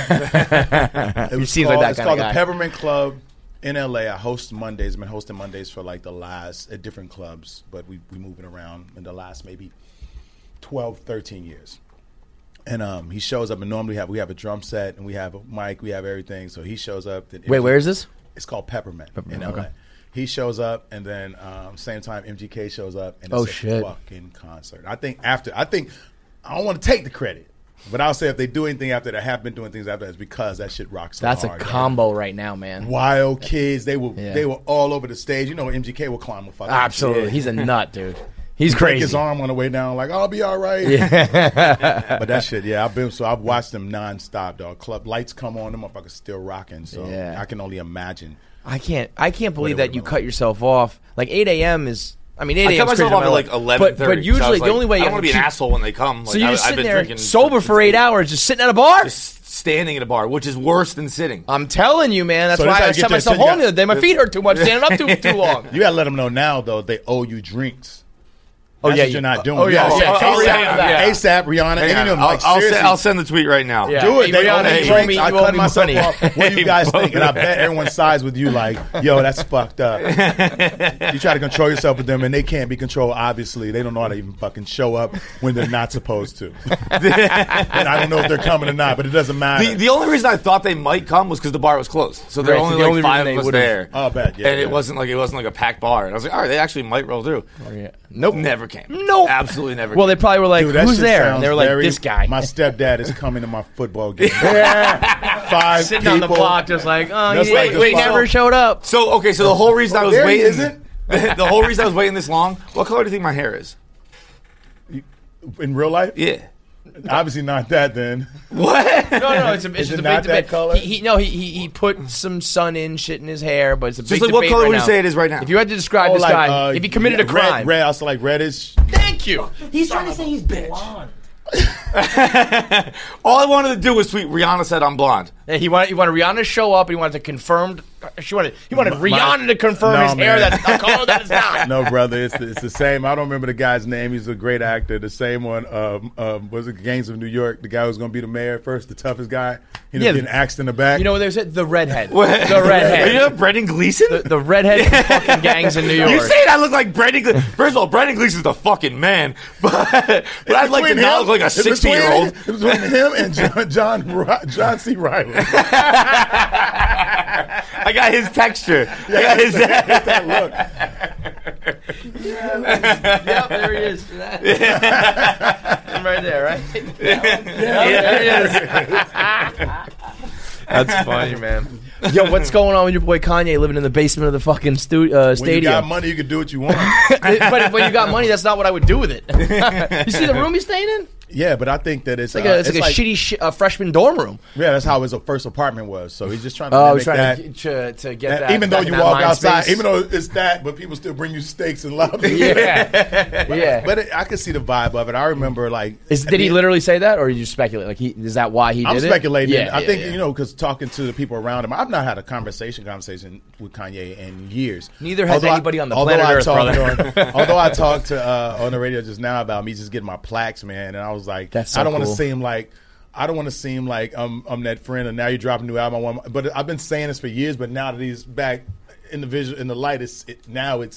nowhere.
He seems like that
It's
kind
called
of
the
guy.
Peppermint Club in LA. I host Mondays. I've been hosting Mondays for like the last at different clubs, but we moving around in the last maybe 12, 13 years. And he shows up, and normally we have a drum set, and we have a mic, we have everything. So he shows up.
Wait, where is this?
It's called Peppermint in LA.
Okay.
He shows up, and then same time MGK shows up, and
Oh,
it's a
shit.
fucking concert. I think I don't want to take the credit, but I'll say if they do anything after that, have been doing things after that, it's because that shit rocks so
That's
hard.
a combo right now, man.
Wild kids, they were all over the stage. You know, MGK will climb a fucking
Absolutely,
shit.
he's a nut, dude. He's
Break
crazy.
his arm on the way down, like I'll be all right.
Yeah.
But that shit, I've watched them nonstop, dog. Club lights come on, them motherfuckers still rocking. So
Yeah.
I can only imagine.
I can't believe that you cut yourself off. Like 8 a.m. is. I mean, 8
I
a.m.
cut
is
myself
crazy,
off at
I'm
like 11:30.
But usually the only way
I
you
don't want to be an
keep-
asshole when they come.
So
Like,
you're just
I've
sitting
been
there
drinking
sober for 8 hours, just sitting at a bar.
Just standing at a bar, which is worse than sitting.
I'm telling you, man. That's
So this
why
how
I
you get
sent
there.
myself
So you
home the other day. My feet hurt too much standing up too long.
You gotta let them know now, though, they owe you drinks.
Oh,
That's
yeah,
what you're not doing.
oh, yeah, yeah.
ASAP, Rihanna.
Hang
any
on.
of them, like, seriously.
I'll send the tweet right now.
Yeah.
Do it.
Hey,
They
Rihanna,
owe me
hey,
drinks.
you
I
owe
cut
me
myself
money.
off. What do you guys think? And I bet everyone sides with you like, yo, that's fucked up. You try to control yourself with them, and they can't be controlled, obviously. They don't know how to even fucking show up when they're not supposed to. And I don't know if they're coming or not, but it doesn't matter.
The only reason I thought they might come was because the bar was closed, so there
Right,
were
so
only
the
like
only
5
reason
of us
they would've-
there.
Oh, bad, yeah,
and
yeah.
it wasn't like a packed bar. And I was like, all right, they actually might roll through.
Nope.
Never came.
Nope.
Absolutely never.
Well, they
came.
probably were like,
Dude, that
"Who's
shit
there?"
sounds
And they were like,
very-
"This guy."
My stepdad is coming to my football game. 5
Sitting
people.
on the block, just like, "Oh,
Just
he
like this
never
fuck.
showed up."
So okay, so the whole reason I was
there he
waiting,
isn't.
the whole reason I was waiting this long. What color do you think my hair is?
In real life?
Yeah.
Obviously not that then.
What?
No, it's a
Is it
big
not that
debate.
color?
He put some sun in shit in his hair, but it's a
Just
big
like what
debate
color
right
would you
now.
say it is right now?
If you had to describe this guy, if he committed a crime,
Red, also like reddish.
Thank you.
He's trying to say he's bitch. All I wanted to do was tweet Rihanna said I'm blonde.
Yeah, he wanted Rihanna to show up. He wanted to confirm. He wanted Rihanna to confirm
No,
his hair.
man.
That's a color that is not.
No, brother, it's the same. I don't remember the guy's name. He's a great actor. The same one. Was it Gangs of New York? The guy who was going to be the mayor at first, the toughest guy. He ended up getting axed in the back.
You know, there's the redhead.
What?
The redhead.
You know Brendan Gleeson?
The redhead from fucking Gangs in New York.
You saying I look like Brendan Gleeson? First of all, Brendan Gleeson's the fucking man. But I'd like to not look like a 60-year-old.
It was between him and John C. Reilly.
I got his texture. I got his
that look.
Yep, there he is. I'm right there, right? There he is. That's funny, man. Yo, what's going on with your boy Kanye living in the basement of the fucking stadium?
When you got money, you can do what you want.
But when you got money, that's not what I would do with it. You see the room he's staying in?
Yeah, but I think that it's
It's like a shitty freshman dorm room.
Yeah, that's how his first apartment was. So he's just trying to
Oh,
mimic
he's trying
that.
to get
And
that.
even though
back
you
in that
walk
mind
outside,
space.
even though it's that, but people still bring you steaks and lobster.
Yeah. Yeah.
But I could see the vibe of it. I remember, like,
Did he literally say that, or you speculate? Like, is that why he did
I'm
it?
speculating.
Yeah,
I think
yeah.
you know, because talking to the people around him, I've not had a conversation with Kanye in years.
Neither has anybody on the planet Earth, brother.
Although I talked to on the radio just now about me just getting my plaques, man, and I was like,
That's so
I don't want to
cool.
seem like. I don't want to seem like I'm that friend, and now you're dropping a new album. But I've been saying this for years. But now that he's back in the visual, in the light, now it's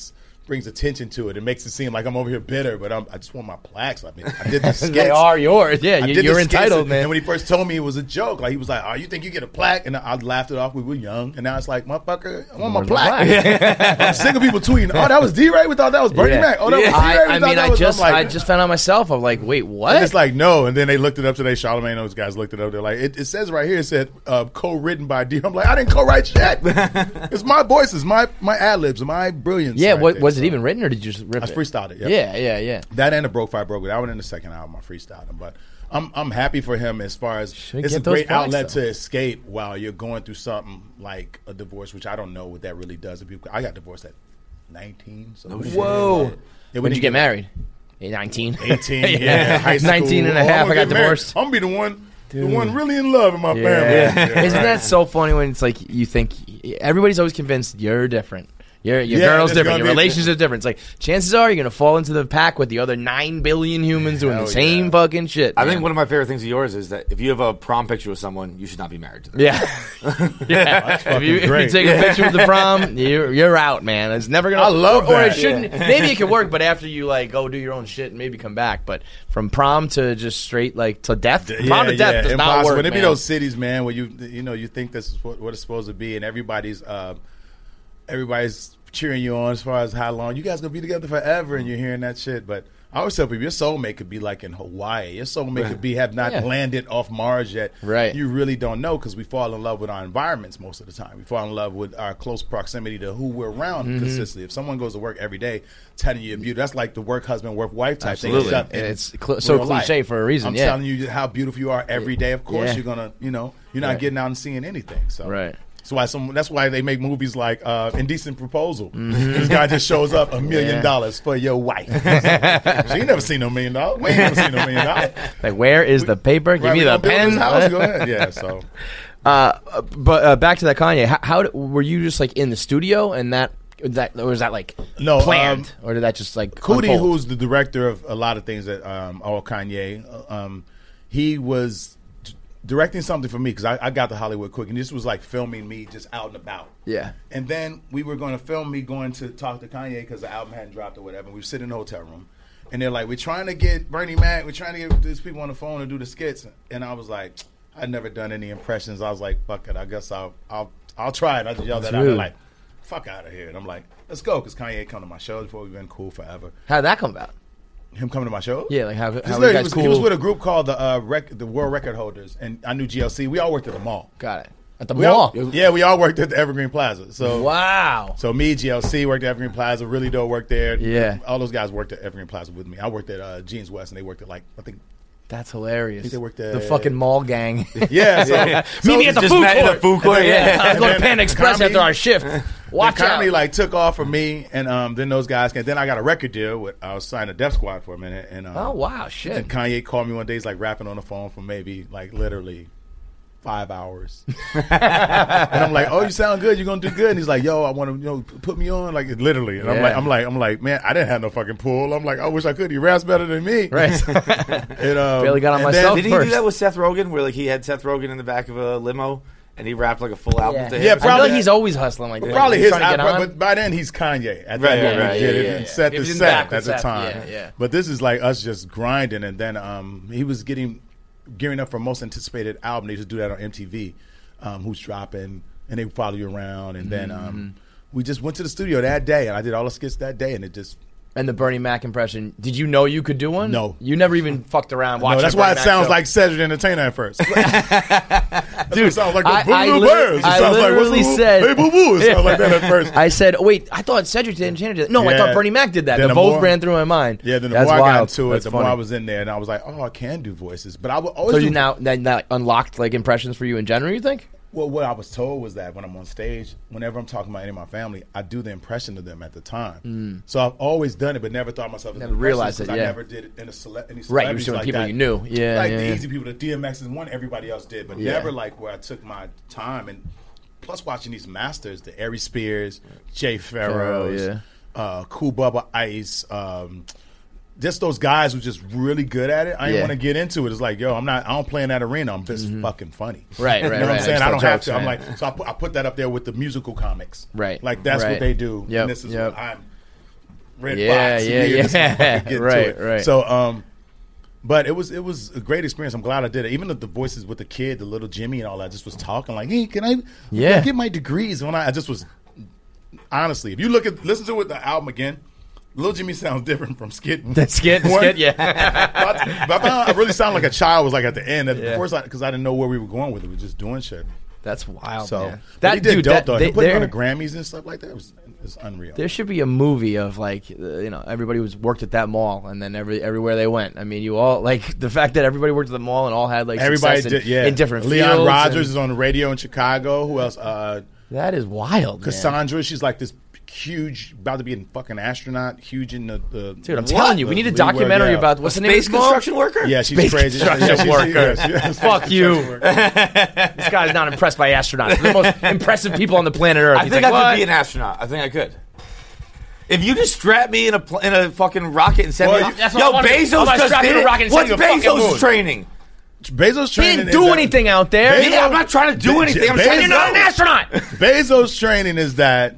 brings attention to it. It makes it seem like I'm over here bitter, but I just want my plaques. I mean, I did the skits.
They are yours. Yeah,
I did
you're
the skits,
entitled, man.
And when he first told me it was a joke, like he was like, "Oh, you think you get a plaque?" And I laughed it off. We were young, and now it's like, "Motherfucker, I want my plaque." I'm sick of people tweeting, "Oh, that was D-Ray. We thought that was Bernie Mac. Oh, that was D-Ray.
I just found out myself. I'm like, wait, what?
And it's like, no. And then they looked it up today. Charlamagne and those guys looked it up. They're like, it says right here, it said co-written by D. I'm like, I didn't co-write shit. It's my voices, my ad-libs, my brilliance.
Yeah,
right
was it even written, or did you just rip
I
it?
freestyled it.
Yeah.
That and the Broke Fight Broke It. That one in the second album, I freestyled them. But I'm happy for him as far as it's a great outlet to escape while you're going through something like a divorce, which I don't know what that really does to people. I got divorced at 19. So
Whoa. When did you get married? 19.
18, yeah. High school.
19 and a half, I got divorced.
I'm going to be the one really in love in my family. Yeah,
Isn't that so funny when it's like you think everybody's always convinced you're different. Your girl's different. Your relationship's different. It's like chances are you're going to fall into the pack with the other 9 billion humans doing the same fucking shit.
I think one of my favorite things of yours is that if you have a prom picture with someone, you should not be married to them.
Yeah. If you take a picture with the prom, you're out, man. It's never going to.
I love
or
that.
it shouldn't. Maybe it could work, but after you like go do your own shit and maybe come back. But from prom to just straight like to death, prom to death does not work.
When it be
man.
those cities, man, where you think this is what it's supposed to be, and everybody's cheering you on as far as how long you guys gonna be together forever, and you're hearing that shit. But I always tell people your soulmate could be like in Hawaii. Your soulmate could have not landed off Mars yet.
Right.
You really don't know because we fall in love with our environments most of the time. We fall in love with our close proximity to who we're around consistently. If someone goes to work every day telling you you're beautiful, that's like the work husband, work wife type thing.
It's so cliche for a reason.
I'm telling you how beautiful you are every day. Of course, you're gonna, you're not getting out and seeing anything. So that's why they make movies like Indecent Proposal. This guy just shows up $1 million for your wife. She ain't never seen no $1 million. We ain't never seen no $1 million.
Like, where is the paper? Give me the pen.
Go ahead. Yeah. So,
but back to that Kanye. How were you just like in the studio and that or was that like planned or did that just like
Cootie,
unfold?
who's the director of a lot of things at all Kanye, he was directing something for me because I got to Hollywood quick, and this was like filming me just out and about.
Yeah.
And then we were going to film me going to talk to Kanye because the album hadn't dropped or whatever. We were sitting in the hotel room, and they're like, "We're trying to get Bernie Mac. We're trying to get these people on the phone and do the skits." And I was like, I'd never done any impressions. I was like, "Fuck it. I guess I'll try it." I just yelled that out. They're like, "Fuck out of here!" And I'm like, "Let's go," because Kanye come to my show before. We've been cool forever.
How'd that come about?
Him coming to my show?
Yeah, like how you
he
guys cool?
He was with a group called the World Record Holders, and I knew GLC. We all worked at the mall.
Got it. At the mall?
We all worked at the Evergreen Plaza. So
wow.
So me, GLC worked at Evergreen Plaza. Really Dope worked there.
Yeah.
All those guys worked at Evergreen Plaza with me. I worked at Jeans West, and they worked at I think.
That's hilarious.
I think they worked at
the fucking mall gang.
Yeah.
Meet me at the food court. Yeah. I was going to Panda Express after our shift. Watch out.
Comedy took off for me, and then those guys came. Then I got a record deal. I was signed to Def Squad for a minute. And
oh, wow, shit.
And Kanye called me one day. He's rapping on the phone for maybe literally 5 hours. And I'm like, "Oh, you sound good. You're gonna do good." And he's like, "Yo, I want to put me on literally." And I'm like, "Man, I didn't have no fucking pull." I'm like, "I wish I could. He raps better than me."
Right.
Barely
got on myself.
Did he do that with Seth Rogen, where he had Seth Rogen in the back of a limo? And he rapped a full album to him.
Yeah, probably.
I feel like he's always hustling like that.
Probably his, but by then he's Kanye. At that moment, it set the set at the time.
Yeah.
But this is us just grinding, and then he was gearing up for most anticipated album. They just do that on MTV. Who's dropping, and they follow you around, and then we just went to the studio that day, and I did all the skits that day, and it just.
And the Bernie Mac impression, did you know you could do one?
No.
You never even fucked around watching.
No, that's why it sounds like Cedric the Entertainer at first.
Dude,
it sounds like
I literally said,
"Hey, boo boo." It sounds like that at first.
I said, "Wait, I thought Cedric the Entertainer did." No, I thought Bernie Mac did that.
Then
They both ran through my mind.
Yeah, then the
that's
more
wild.
I got into it,
That's
the
funny.
more I was in there, and I was like, "Oh, I can do voices." But I would always.
So you now that unlocked impressions for you in general? You think?
Well, what I was told was that when I'm on stage, whenever I'm talking about any of my family, I do the impression of them at the time. So I've always done it, but never thought myself as
never realized it.
I never did it in any celebrities
right, you were doing people
that.
you knew. Yeah,
like the easy people, the DMX is one everybody else did, but never where I took my time. And plus watching these masters, the Ari Spears, Jay Farrows, Cool Bubba Ice. Just those guys who just really good at it. I didn't want to get into it. It's like, I don't play in that arena. I'm just fucking funny.
Right,
you know what I'm saying? I don't have to.
Man.
I'm like, so I put that up there with the musical comics.
Right.
Like that's what they do.
Yep.
And this is what I'm red
Yeah,
box.
yeah,
Me and this
yeah.
motherfucker get
Right,
into it.
right.
So, but it was a great experience. I'm glad I did it. Even the voices with the kid, the little Jimmy and all that, just was talking like, "Hey, can I get my degrees?" When I just was honestly, if you listen to the album again, Little Jimmy sounds different from Skid.
That Skid, yeah.
But I found I really sounded like a child. Was like at the end. At first, because I didn't know where we were going with it. We were just doing shit.
That's wild.
So
man.
that he did dope though. He put it on the
there-
Grammys and stuff like that. It was unreal.
There should be a movie of like everybody was worked at that mall, and then everywhere they went. I mean, you all like the fact that everybody worked at the mall and all had like
Everybody
success
did,
in different
Leon
fields.
Rogers is on the radio in Chicago. Who else?
That is wild.
Cassandra, she's like this huge, about to be a fucking astronaut, huge in the
Dude, I'm telling you, we need a documentary about what's the name of
space
this mall?
construction worker?
Yeah, she's
Space
crazy.
construction worker.
Yes.
Fuck you. This guy's not impressed by astronauts. They're the most impressive people on the planet Earth.
I
He's
think
like,
I
what?
could be an astronaut. I think I could. If you just strap me in a fucking rocket and send me,
that's what I wanna do. I'm
Bezos
gonna
just
strap you
did
in a
it.
rocket and
What's
send you to fucking
Bezos
moon.
training?
Bezos
He
training
didn't do anything out there.
Yeah, I'm not trying to do anything. I'm saying
You're not an astronaut.
Bezos' training is that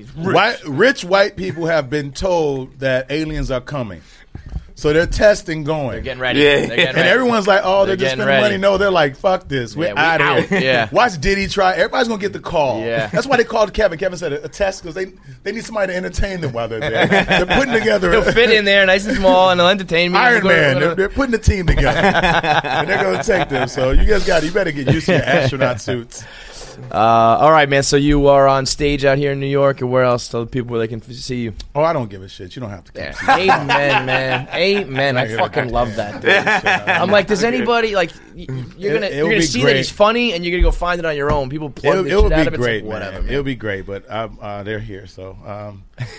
rich white people have been told that aliens are coming. So they're testing going. They're
getting ready. Yeah. They're getting
and
ready.
everyone's like, oh, they're
They're
just
getting
spending
ready.
money. No, they're like, fuck this. We're
Yeah, we
out of
out.
here.
Yeah.
Watch Diddy try. Everybody's going to get the call.
Yeah.
That's why they called Kevin. Kevin said a test because they need somebody to entertain them while they're there. They're putting together.
He'll fit in there nice and small and he'll entertain me.
Iron Man. They're putting the team together. And they're going to take them. So you guys you better get used to your astronaut suits.
All right, man. So you are on stage out here in New York, and where else? Tell the people where they can see you.
Oh, I don't give a shit. You don't have to come see me.
Amen, man. Amen. I fucking love that, dude. I'm like, does anybody like? You're
It'll
gonna
be
see that
great.
he's funny, and you're gonna go find it on your own. People plug this
It'll
shit out
be
of it.
great,
It's like, whatever,
man.
man.
It'll be great, but they're here. So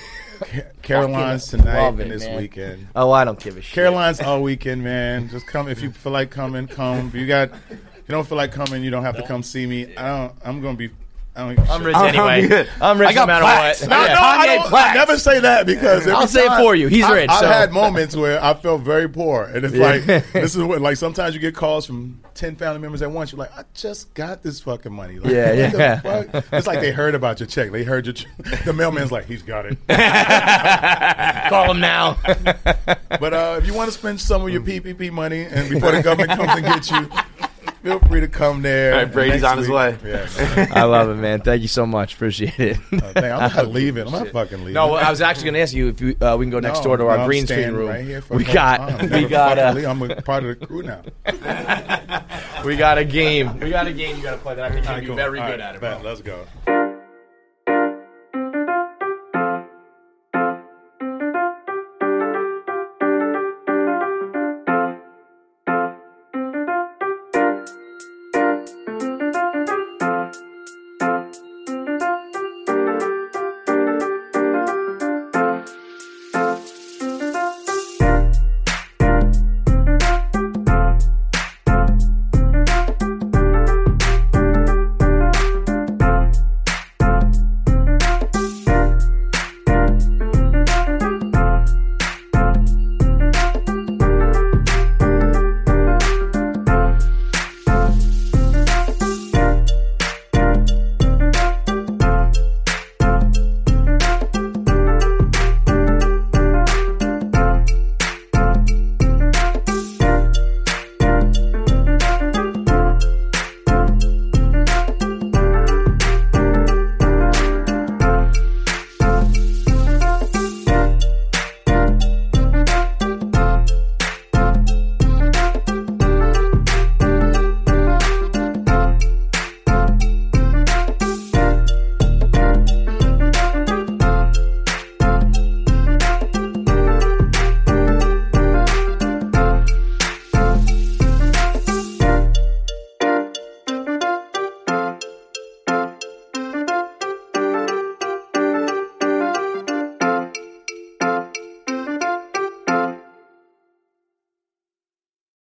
Caroline's tonight
love
and
it,
this
man.
weekend.
Oh, I don't give a shit.
Caroline's all weekend, man. Just come if you feel like coming. Come. If you don't feel like coming, you don't have to come see me. I'm gonna be. I'm
rich anyway. I'm rich no matter what.
No, I never say that because
I'll
every
say it
time-
for you. He's rich,
I've
so.
had moments where I felt very poor, and it's
Yeah.
like this is what like sometimes you get calls from 10 family members at once. You're like, I just got this fucking money. Like,
Yeah,
what the
yeah.
fuck? It's like they heard about your check. They heard your. The mailman's like, he's got it.
Call him now.
But if you want to spend some of your PPP money, and before the government comes and gets you. Feel free to come there.
All right, Brady's
next
on his
week.
way.
Yeah.
I love it, man. Thank you so much. Appreciate it.
I'm not leaving. I'm not fucking leaving.
No, I was actually going to ask you if we can go next door to our
I'm
green screen
staying
room.
Right here for
we
a
got.
long time.
We
Never
got.
fucking leave. I'm a part of the crew now.
We got a game. We got a game. You got to play that. I think you'll be
Cool.
very
All
good
right,
at it.
bet.
Bro.
Let's go.